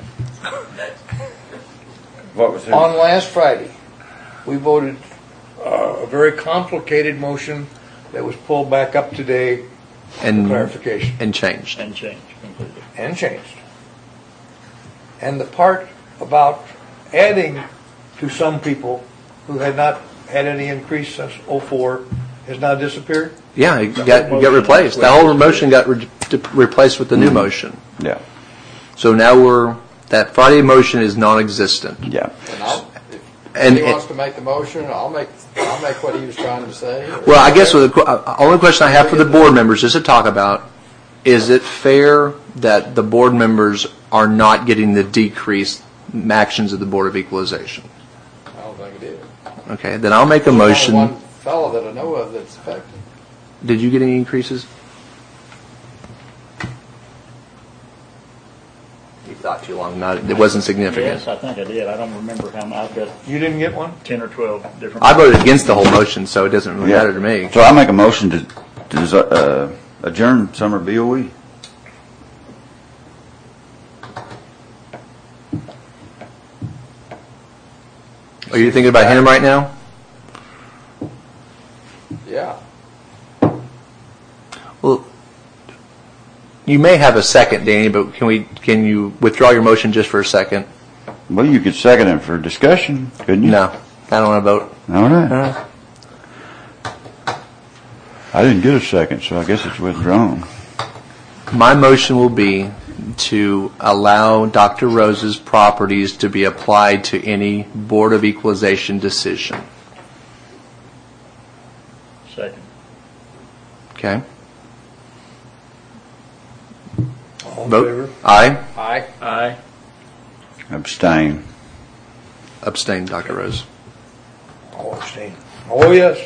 What was it? On last Friday, we voted a very complicated motion that was pulled back up today for And clarification and changed. And change completely. and changed. And the part about adding to some people who had not had any increase since '04 has now disappeared? Yeah, it got replaced. The whole motion got replaced with the new motion. Yeah, So now that Friday motion is non-existent. yeah. and if he wants to make the motion, I'll make what he was trying to say. Well, I guess the only question I have for the board members is to talk about, is it fair that the board members are not getting the decreased actions of the Board of Equalization? I don't think it is. Okay, then I'll make a There's motion. only one fellow that I know of that's affected. Did you get any increases? You thought too long. It wasn't significant. Yes, I think I did. I don't remember how many. I've got You didn't get one? 10 or 12 different. I voted against the whole motion, so it doesn't really Yeah. matter to me. So I make a motion to adjourn summer BOE. Are you thinking about him right now? Yeah. Well, you may have a second, Danny, but can you withdraw your motion just for a second? Well, you could second it for discussion, couldn't you? No, I don't want to vote. All right. I didn't get a second, so I guess it's withdrawn. My motion will be to allow Dr. Rose's properties to be applied to any Board of Equalization decision. Second. Okay? All in Vote. favor? Aye. Aye. Aye. Abstain. Abstain, Dr. Rose. I'll abstain. Oh, yes.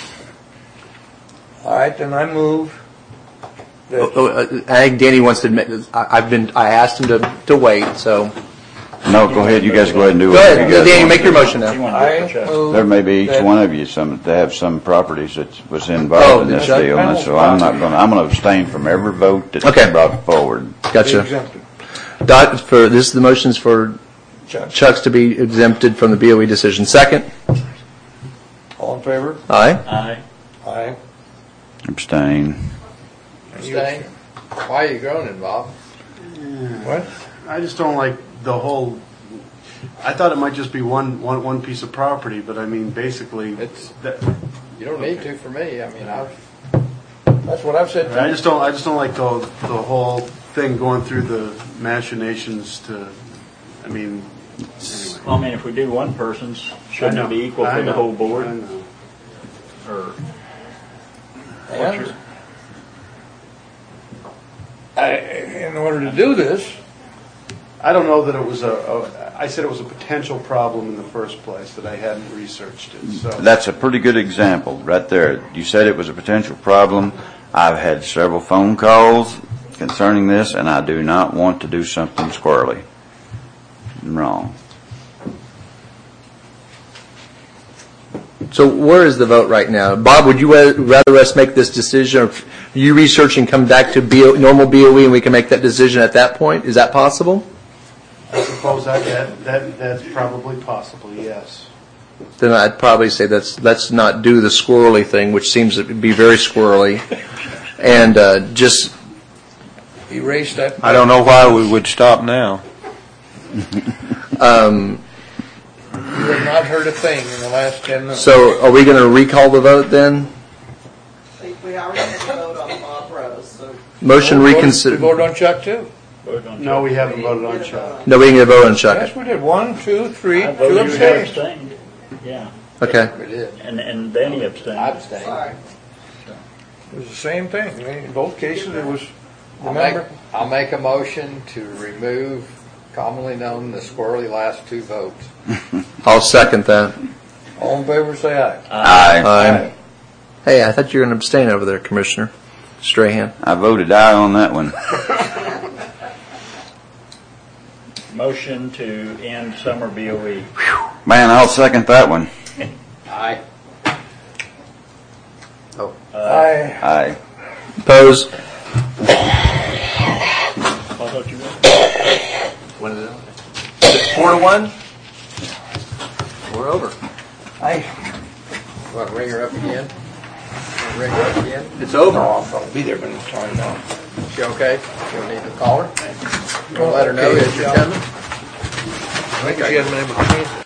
All right, then I move that I think Danny wants to admit, I asked him to wait, so. No, go ahead. You guys go ahead and do Go it. ahead, Danny, make your motion You now. want to I do it for Chuck? move There may be each that- one of you they have some properties that was involved in did this Chuck? deal, and so I'm going to abstain from every vote that's Okay. brought forward. be Gotcha. exempted. This is the motions for Chuck. Chuck's to be exempted from the BOE decision. Second? All in favor? Aye. Aye. Aye. Abstain. Abstain. Why are you groaning, Bob? What? I just don't like the whole, I thought it might just be one piece of property, but I mean, basically, It's- that, You don't need to for me. I mean, That's what I've said. I just don't like the whole thing going through the machinations to, I mean, Well, I mean, if we do one person's, shouldn't it be equal for the whole board? I know. Or And in order to do this, I don't know that it was I said it was a potential problem in the first place, that I hadn't researched it, so. That's a pretty good example right there. You said it was a potential problem. I've had several phone calls concerning this, and I do not want to do something squirrely. Wrong. So where is the vote right now? Bob, would you rather us make this decision, or you research and come back to normal BOE and we can make that decision at that point? Is that possible? I suppose that's probably possible, yes. Then I'd probably say let's not do the squirrely thing, which seems to be very squirrely, and just erase that. I don't know why we would stop now. You have not heard a thing in the last 10 minutes. So are we going to recall the vote then? We already had a vote on Bob Rose, so. Motion We reconsider. voted on Chuck too. No, we haven't voted on Chuck. No, we didn't get a vote on Chuck. Yes, we did. 1, 2, 3, I 2 voted abstained. abstained. Yeah, Okay. We did. and Danny abstained. I abstained. Sorry. It was the same thing. I mean, in both cases, it was, I'll make a motion to remove commonly known the squirrely last two votes. I'll second that. all in favor, say aye. Aye. Hey, I thought you were going to abstain over there, Commissioner Strahan. I voted aye on that one. Motion to end summer BOE. Man, I'll second that one. Aye. Aye. Aye. Opposed? I thought you were. When is it? Is it 4-1? We're over. Want to ring her up again? Ring her up again? It's over. I'll be there, but it's time now. She okay? You'll need to call her? You'll let her know that you're coming? I think she hasn't been able to change it.